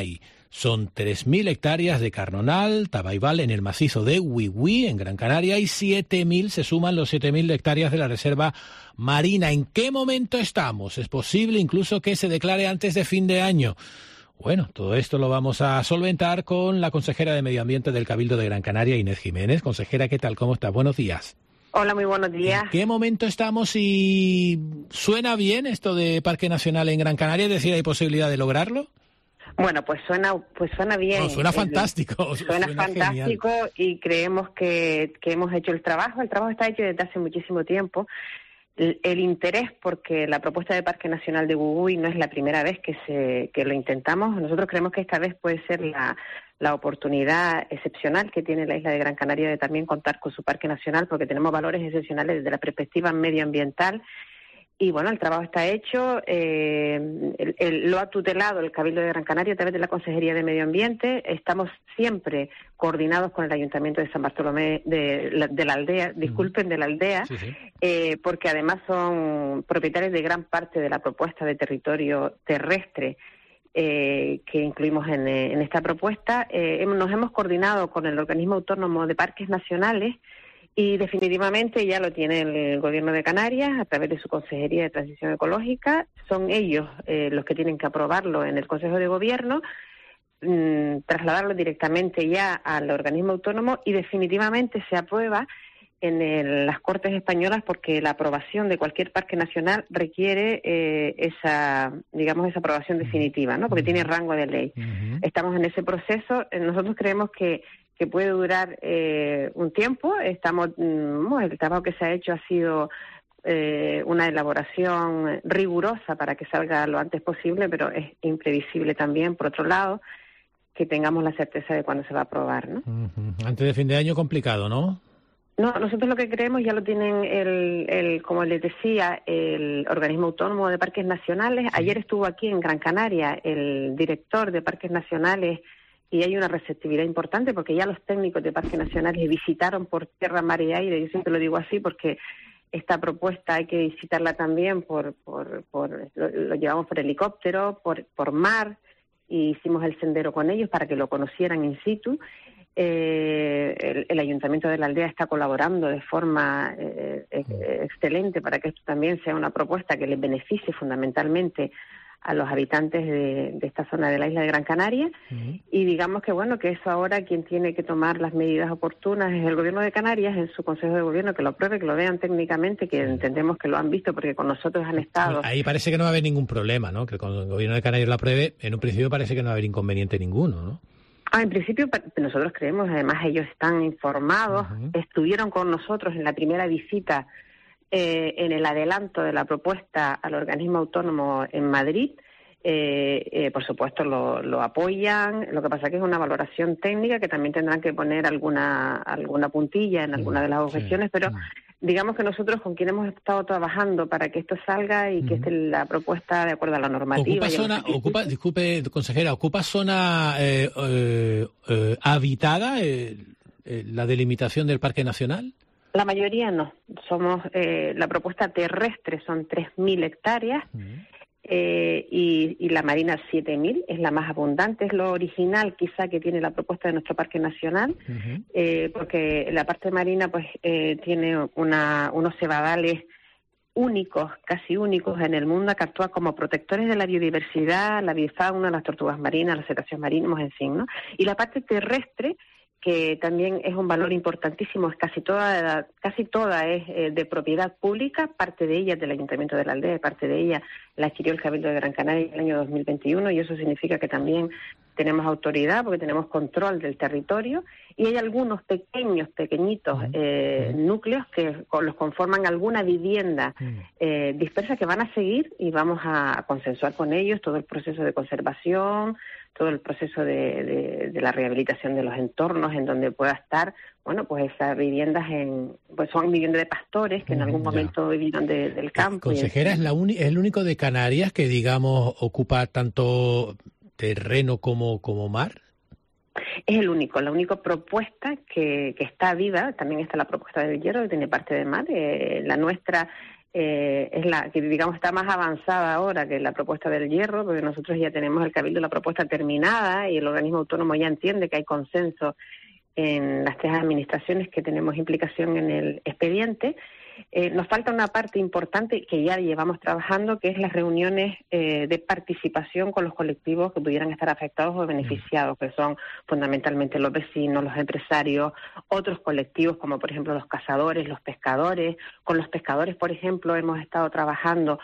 Son tres mil hectáreas de carnonal, tabaibal en el macizo de Huihui, en Gran Canaria, y siete mil, se suman los siete mil hectáreas de la reserva marina. ¿En qué momento estamos? ¿Es posible incluso que se declare antes de fin de año? Bueno, todo esto lo vamos a solventar con la consejera de Medio Ambiente del Cabildo de Gran Canaria, Inés Jiménez. Consejera, ¿qué tal? ¿Cómo está? Buenos días. Hola, muy buenos días. ¿En qué momento estamos y suena bien esto de Parque Nacional en Gran Canaria? Es decir, ¿hay posibilidad de lograrlo? Bueno, pues suena, pues suena bien. No, suena el, fantástico. Suena, suena fantástico genial. Y creemos que, que hemos hecho el trabajo. El trabajo está hecho desde hace muchísimo tiempo. El, el interés, porque la propuesta de Parque Nacional de Huihui no es la primera vez que se que lo intentamos. Nosotros creemos que esta vez puede ser la, la oportunidad excepcional que tiene la isla de Gran Canaria de también contar con su Parque Nacional, porque tenemos valores excepcionales desde la perspectiva medioambiental. Y bueno, el trabajo está hecho, eh, el, el, lo ha tutelado el Cabildo de Gran Canaria a través de la Consejería de Medio Ambiente. Estamos siempre coordinados con el Ayuntamiento de San Bartolomé de la, de la aldea, disculpen, de la aldea, sí, sí. Eh, porque además son propietarios de gran parte de la propuesta de territorio terrestre eh, que incluimos en, en esta propuesta. Eh, nos hemos coordinado con el Organismo Autónomo de Parques Nacionales. Y definitivamente ya lo tiene el Gobierno de Canarias a través de su Consejería de Transición Ecológica. Son ellos eh, los que tienen que aprobarlo en el Consejo de Gobierno, mmm, trasladarlo directamente ya al organismo autónomo y definitivamente se aprueba en el, las Cortes Españolas, porque la aprobación de cualquier parque nacional requiere eh, esa, digamos, esa aprobación definitiva, ¿no? Porque tiene rango de ley. Uh-huh. Estamos en ese proceso. Nosotros creemos que que puede durar eh, un tiempo. Estamos, mmm, el trabajo que se ha hecho ha sido eh, una elaboración rigurosa para que salga lo antes posible, pero es imprevisible también, por otro lado, que tengamos la certeza de cuándo se va a aprobar, ¿no? Uh-huh. Antes de fin de año complicado, ¿no? No, nosotros lo que creemos ya lo tienen, el, el como les decía, el Organismo Autónomo de Parques Nacionales. Sí. Ayer estuvo aquí en Gran Canaria el director de Parques Nacionales, y hay una receptividad importante porque ya los técnicos de Parques Nacionales visitaron por tierra, mar y aire. Yo siempre lo digo así porque esta propuesta hay que visitarla también por, por, por lo, lo llevamos por helicóptero, por, por mar, y hicimos el sendero con ellos para que lo conocieran in situ. Eh, el, el Ayuntamiento de la aldea está colaborando de forma eh, eh, excelente para que esto también sea una propuesta que les beneficie fundamentalmente a los habitantes de, de esta zona de la isla de Gran Canaria. Uh-huh. Y digamos que bueno, que eso ahora quien tiene que tomar las medidas oportunas es el Gobierno de Canarias en su Consejo de Gobierno, que lo apruebe, que lo vean técnicamente, que entendemos que lo han visto porque con nosotros han estado. Ahí parece que no va a haber ningún problema, ¿no? Que con el Gobierno de Canarias lo apruebe, en un principio parece que no va a haber inconveniente ninguno, ¿no? Ah, en principio nosotros creemos, además ellos están informados, uh-huh. Estuvieron con nosotros en la primera visita Eh, en el adelanto de la propuesta al organismo autónomo en Madrid. Eh, eh, por supuesto lo, lo apoyan. Lo que pasa es que es una valoración técnica que también tendrán que poner alguna alguna puntilla en alguna de las objeciones, sí. Pero digamos que nosotros con quien hemos estado trabajando para que esto salga y uh-huh. que esté la propuesta de acuerdo a la normativa. ¿Ocupa zona, ocupa, disculpe, consejera, ocupa zona eh, eh, eh, habitada eh, eh, la delimitación del Parque Nacional? La mayoría no. Somos eh, la propuesta terrestre son tres mil hectáreas uh-huh. eh, y, y la marina siete mil, es la más abundante, es lo original quizá que tiene la propuesta de nuestro Parque Nacional, uh-huh. eh, porque la parte marina pues eh, tiene una, unos cebadales únicos, casi únicos en el mundo, que actúan como protectores de la biodiversidad, la bifauna, las tortugas marinas, los cetáceos marinos, en fin, ¿no? Y la parte terrestre, que también es un valor importantísimo, es casi toda casi toda es eh, de propiedad pública, parte de ella es del Ayuntamiento de la aldea, parte de ella la adquirió el Cabildo de Gran Canaria en el año dos mil veintiuno, y eso significa que también tenemos autoridad porque tenemos control del territorio, y hay algunos pequeños, pequeñitos eh, núcleos que los conforman alguna vivienda eh, dispersa que van a seguir, y vamos a consensuar con ellos todo el proceso de conservación, todo el proceso de, de, de la rehabilitación de los entornos en donde pueda estar, bueno, pues esas viviendas en, pues son viviendas de pastores que en algún momento vivieron de, del campo. Consejera, ¿es, la uni, ¿es el único de Canarias que, digamos, ocupa tanto terreno como, como mar? Es el único, la única propuesta que, que está viva. También está la propuesta del Hierro, que tiene parte de mar. Eh, la nuestra eh, es la que, digamos, está más avanzada ahora que la propuesta del hierro, porque nosotros ya tenemos el Cabildo la propuesta terminada y el organismo autónomo ya entiende que hay consenso en las tres administraciones que tenemos implicación en el expediente. Eh, nos falta una parte importante que ya llevamos trabajando, que es las reuniones eh, de participación con los colectivos que pudieran estar afectados o beneficiados, que son fundamentalmente los vecinos, los empresarios, otros colectivos como por ejemplo los cazadores, los pescadores. Con los pescadores, por ejemplo, hemos estado trabajando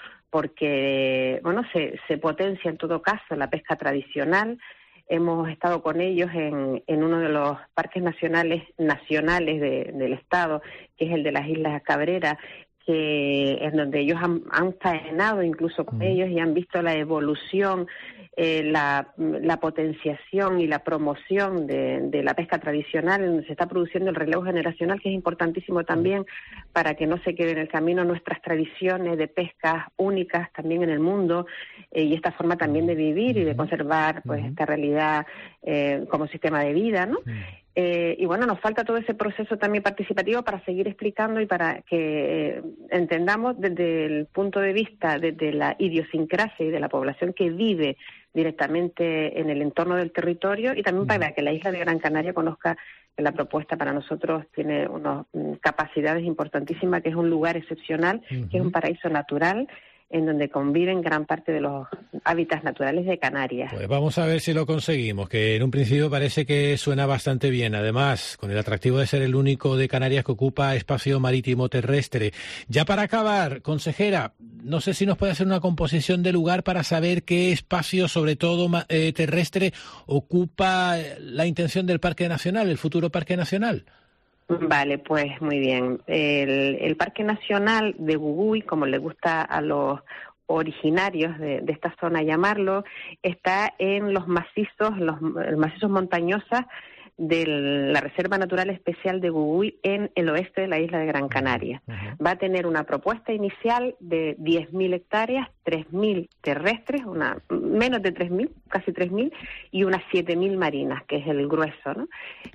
porque, bueno, se, se potencia en todo caso la pesca tradicional. Hemos estado con ellos en, en uno de los parques nacionales nacionales de, del Estado, que es el de las Islas Cabrera, que es donde ellos han, han faenado incluso con mm. ellos y han visto la evolución, eh, la, la potenciación y la promoción de, de la pesca tradicional, en donde se está produciendo el relevo generacional, que es importantísimo también para que no se queden en el camino nuestras tradiciones de pescas únicas también en el mundo, eh, y esta forma también de vivir y de conservar pues esta realidad eh, como sistema de vida, ¿no? Eh, y bueno, nos falta todo ese proceso también participativo para seguir explicando y para que eh, entendamos desde el punto de vista, desde la idiosincrasia y de la población que vive directamente en el entorno del territorio, y también para que la isla de Gran Canaria conozca que la propuesta para nosotros tiene unas um, capacidades importantísimas, que es un lugar excepcional, uh-huh. que es un paraíso natural, en donde conviven gran parte de los hábitats naturales de Canarias. Pues vamos a ver si lo conseguimos, que en un principio parece que suena bastante bien, además, con el atractivo de ser el único de Canarias que ocupa espacio marítimo terrestre. Ya para acabar, consejera, no sé si nos puede hacer una composición de lugar para saber qué espacio, sobre todo eh, terrestre, ocupa la intención del Parque Nacional, el futuro Parque Nacional. Vale, pues muy bien. El, el Parque Nacional de Gugui, como le gusta a los originarios de, de esta zona llamarlo, está en los macizos, los, los macizos montañosos de la Reserva Natural Especial de Gugui en el oeste de la isla de Gran Canaria. Uh-huh. Va a tener una propuesta inicial de diez mil hectáreas, tres mil terrestres, una menos de tres mil, casi tres mil, y unas siete mil marinas, que es el grueso, ¿no?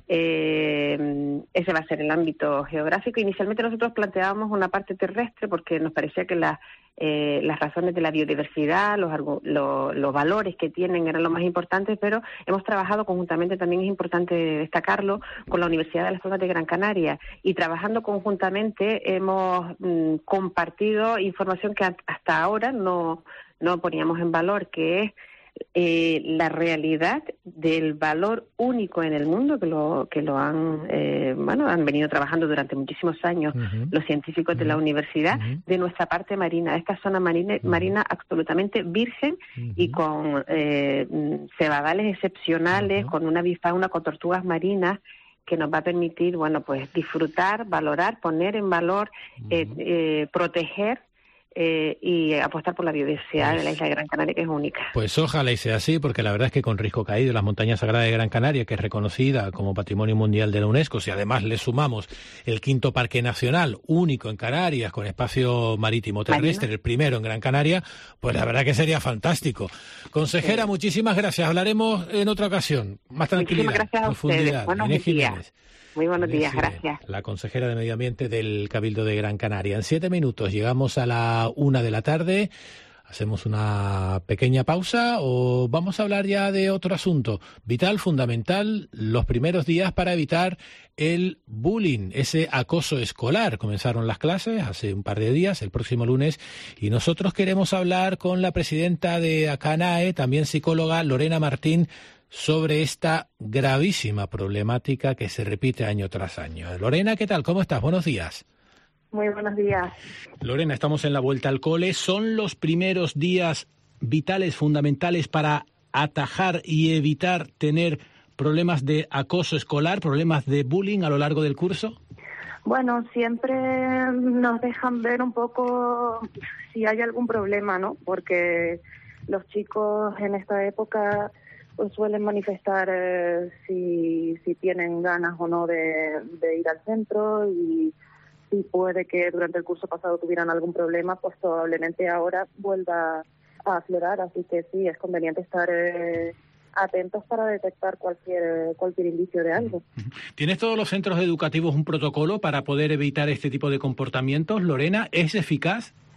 Eh, ese va a ser el ámbito geográfico. Inicialmente nosotros planteábamos una parte terrestre porque nos parecía que la, eh, las razones de la biodiversidad, los, los, los valores que tienen eran lo más importantes, pero hemos trabajado conjuntamente, también es importante destacarlo, con la Universidad de las Palmas de Gran Canaria, y trabajando conjuntamente hemos mm, compartido información que hasta ahora no, no poníamos en valor, que es eh, la realidad del valor único en el mundo, que lo que lo han eh, bueno han venido trabajando durante muchísimos años uh-huh. los científicos uh-huh. de la universidad, uh-huh. de nuestra parte marina, esta zona marina, uh-huh. marina absolutamente virgen uh-huh. y con eh, cebadales excepcionales, uh-huh. con una bifauna, con tortugas marinas, que nos va a permitir, bueno, pues disfrutar, valorar, poner en valor, uh-huh. eh, eh, proteger Eh, y apostar por la biodiversidad pues, de la isla de Gran Canaria, que es única. Pues ojalá y sea así, porque la verdad es que con Risco Caído, las montañas sagradas de Gran Canaria, que es reconocida como Patrimonio Mundial de la UNESCO, si además le sumamos el quinto Parque Nacional, único en Canarias, con espacio marítimo terrestre, Marina. El primero en Gran Canaria, pues la verdad que sería fantástico. Consejera, sí. muchísimas gracias. Hablaremos en otra ocasión, más tranquilidad, muchísimas gracias a profundidad. Buenos Inés días. Jiménez. Muy buenos días, gracias. La consejera de Medio Ambiente del Cabildo de Gran Canaria. En siete minutos llegamos a la una de la tarde. ¿Hacemos una pequeña pausa o vamos a hablar ya de otro asunto vital, fundamental, los primeros días para evitar el bullying, ese acoso escolar? Comenzaron las clases hace un par de días, el próximo lunes, y nosotros queremos hablar con la presidenta de ACANAE, también psicóloga, Lorena Martín, sobre esta gravísima problemática que se repite año tras año. Lorena, ¿qué tal? ¿Cómo estás? Buenos días. Muy buenos días. Lorena, estamos en la vuelta al cole. ¿Son los primeros días vitales, fundamentales para atajar y evitar tener problemas de acoso escolar, problemas de bullying a lo largo del curso? Bueno, siempre nos dejan ver un poco si hay algún problema, ¿no? Porque los chicos en esta época pues suelen manifestar eh, si, si tienen ganas o no de, de ir al centro, y si puede que durante el curso pasado tuvieran algún problema, pues probablemente ahora vuelva a aflorar. Así que sí, es conveniente estar eh, atentos para detectar cualquier cualquier indicio de algo. ¿Tienes todos los centros educativos un protocolo para poder evitar este tipo de comportamientos, Lorena? ¿Es eficaz?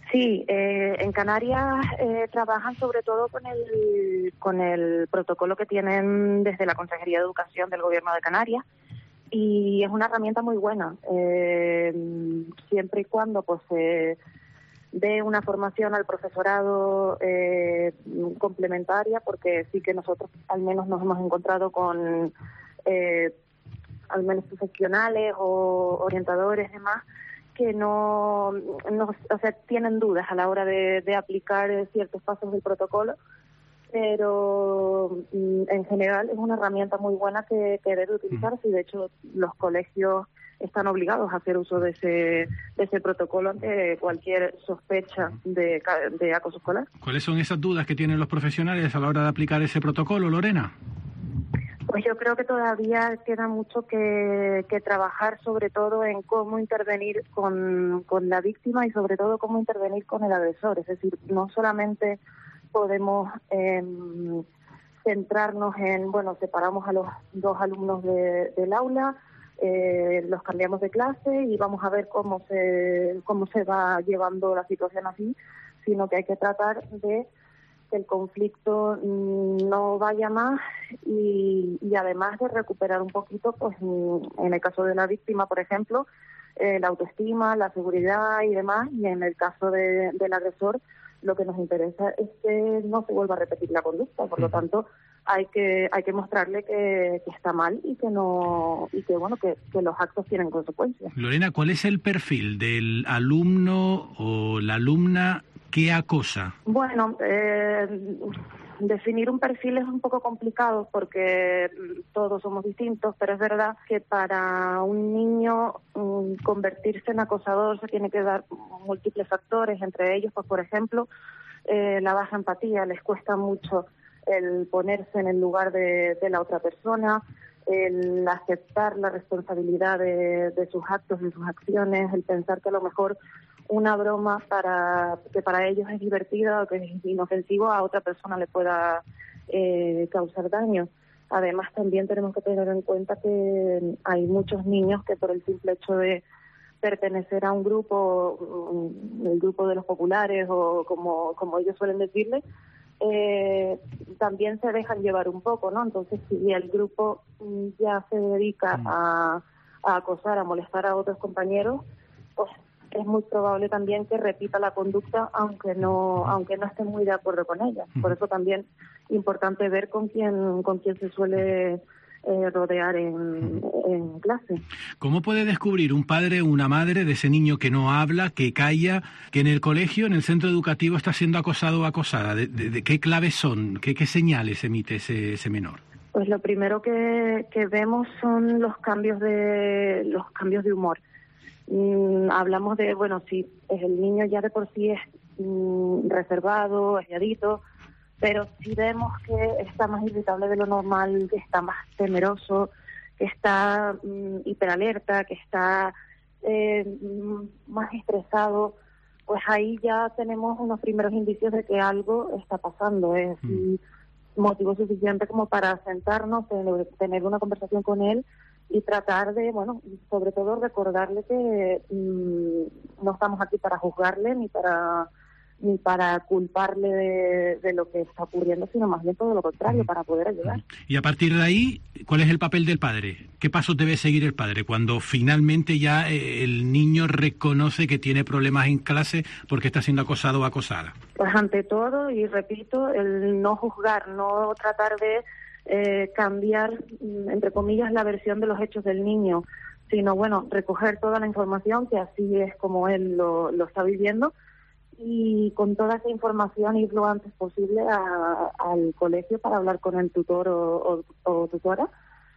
Sí, eh, en Canarias eh, trabajan sobre todo con el con el protocolo que tienen desde la Consejería de Educación del Gobierno de Canarias, y es una herramienta muy buena, eh, siempre y cuando pues se eh, dé una formación al profesorado eh, complementaria, porque sí que nosotros al menos nos hemos encontrado con eh, al menos profesionales o orientadores y demás que no, no, o sea, tienen dudas a la hora de, de aplicar ciertos pasos del protocolo, pero en general es una herramienta muy buena que, que debe utilizarse, y de hecho los colegios están obligados a hacer uso de ese, de ese protocolo ante cualquier sospecha de, de acoso escolar. ¿Cuáles son esas dudas que tienen los profesionales a la hora de aplicar ese protocolo, Lorena? Pues yo creo que todavía queda mucho que, que trabajar, sobre todo en cómo intervenir con, con la víctima y sobre todo cómo intervenir con el agresor. Es decir, no solamente podemos eh, centrarnos en, bueno, separamos a los dos alumnos de, del aula, eh, los cambiamos de clase y vamos a ver cómo se, cómo se va llevando la situación así, sino que hay que tratar de que el conflicto no vaya más y, y además de recuperar un poquito, pues en el caso de la víctima, por ejemplo, eh, la autoestima, la seguridad y demás, y en el caso de, del agresor, lo que nos interesa es que no se vuelva a repetir la conducta. Por lo tanto, hay que hay que mostrarle que, que está mal y que no y que bueno que, que los actos tienen consecuencias. Lorena, ¿cuál es el perfil del alumno o la alumna que acosa? Bueno, eh, definir un perfil es un poco complicado porque todos somos distintos, pero es verdad que para un niño um, convertirse en acosador se tiene que dar múltiples factores, entre ellos, pues por ejemplo, eh, la baja empatía. Les cuesta mucho el ponerse en el lugar de, de la otra persona, el aceptar la responsabilidad de, de sus actos, de sus acciones, el pensar que a lo mejor una broma para que para ellos es divertida o que es inofensivo, a otra persona le pueda eh, causar daño. Además, también tenemos que tener en cuenta que hay muchos niños que por el simple hecho de pertenecer a un grupo, el grupo de los populares o como, como ellos suelen decirle, eh, también se dejan llevar un poco, ¿no? Entonces, si el grupo ya se dedica a, a acosar, a molestar a otros compañeros, pues es muy probable también que repita la conducta aunque no aunque no esté muy de acuerdo con ella. Por eso también es importante ver con quién con quién se suele eh, rodear en, en clase. ¿Cómo puede descubrir un padre o una madre de ese niño que no habla, que calla, que en el colegio, en el centro educativo está siendo acosado o acosada? ¿De, de, de qué claves son? ¿Qué, qué señales emite ese, ese menor? Pues lo primero que, que vemos son los cambios de los cambios de humor. Mm, hablamos de, bueno, si el niño ya de por sí es mm, reservado, calladito, pero si vemos que está más irritable de lo normal, que está más temeroso, que está mm, hiperalerta, que está eh, mm, más estresado, pues ahí ya tenemos unos primeros indicios de que algo está pasando. Es decir, motivo suficiente como para sentarnos, tener, tener una conversación con él y tratar de, bueno, sobre todo recordarle que mmm, no estamos aquí para juzgarle ni para ni para culparle de, de lo que está ocurriendo, sino más bien todo lo contrario, para poder ayudar. Y a partir de ahí, ¿cuál es el papel del padre? ¿Qué pasos debe seguir el padre cuando finalmente ya eh, el niño reconoce que tiene problemas en clase porque está siendo acosado o acosada? Pues ante todo, y repito, el no juzgar, no tratar de eh, cambiar, entre comillas, la versión de los hechos del niño, sino, bueno, recoger toda la información, que así es como él lo, lo está viviendo, y con toda esa información ir lo antes posible a, al colegio para hablar con el tutor o, o, o tutora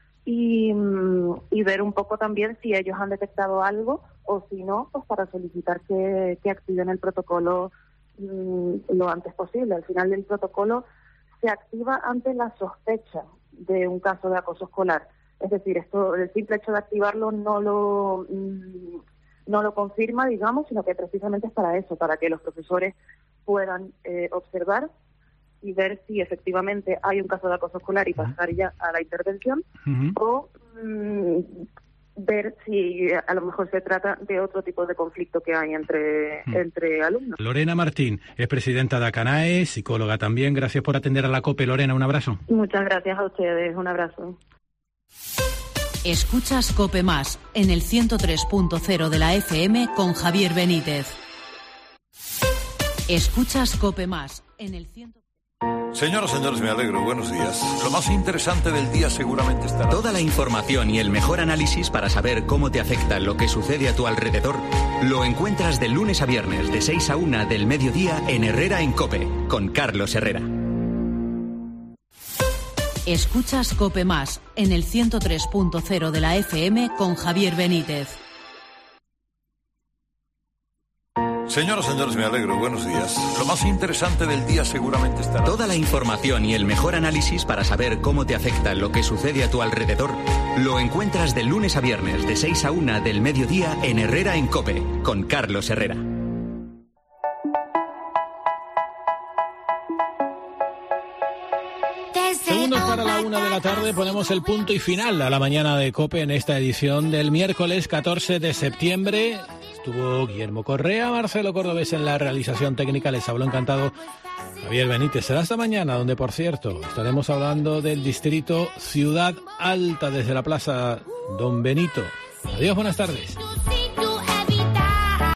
y, y ver un poco también si ellos han detectado algo o si no, pues para solicitar que, que activen el protocolo mmm, lo antes posible. Al final del protocolo se activa ante la sospecha de un caso de acoso escolar. Es decir, esto, el simple hecho de activarlo no lo... Mmm, no lo confirma, digamos, sino que precisamente es para eso, para que los profesores puedan eh, observar y ver si efectivamente hay un caso de acoso escolar y pasar ya a la intervención, uh-huh. o mmm, ver si a lo mejor se trata de otro tipo de conflicto que hay entre, mm. entre alumnos. Lorena Martín es presidenta de ACANAE, psicóloga también. Gracias por atender a la COPE. Lorena, un abrazo. Muchas gracias a ustedes. Un abrazo. Escuchas COPE Más en el ciento tres punto cero de la F M con Javier Benítez. Escuchas COPE Más en el ciento... Señoras, señores, me alegro. Buenos días. Lo más interesante del día seguramente estará... Toda la información y el mejor análisis para saber cómo te afecta lo que sucede a tu alrededor lo encuentras de lunes a viernes de seis a una del mediodía en Herrera en COPE con Carlos Herrera. Escuchas COPE Más en el ciento tres punto cero de la F M con Javier Benítez. Señoras, señores, me alegro. Buenos días. Lo más interesante del día seguramente estará... Toda la información y el mejor análisis para saber cómo te afecta lo que sucede a tu alrededor lo encuentras de lunes a viernes de seis a una del mediodía en Herrera en COPE con Carlos Herrera. Segundos para la una de la tarde, ponemos el punto y final a la mañana de COPE en esta edición del miércoles catorce de septiembre. Estuvo Guillermo Correa, Marcelo Cordobés en la realización técnica, les habló encantado Javier Benítez. Será hasta mañana, donde, por cierto, estaremos hablando del distrito Ciudad Alta desde la Plaza Don Benito. Adiós, buenas tardes.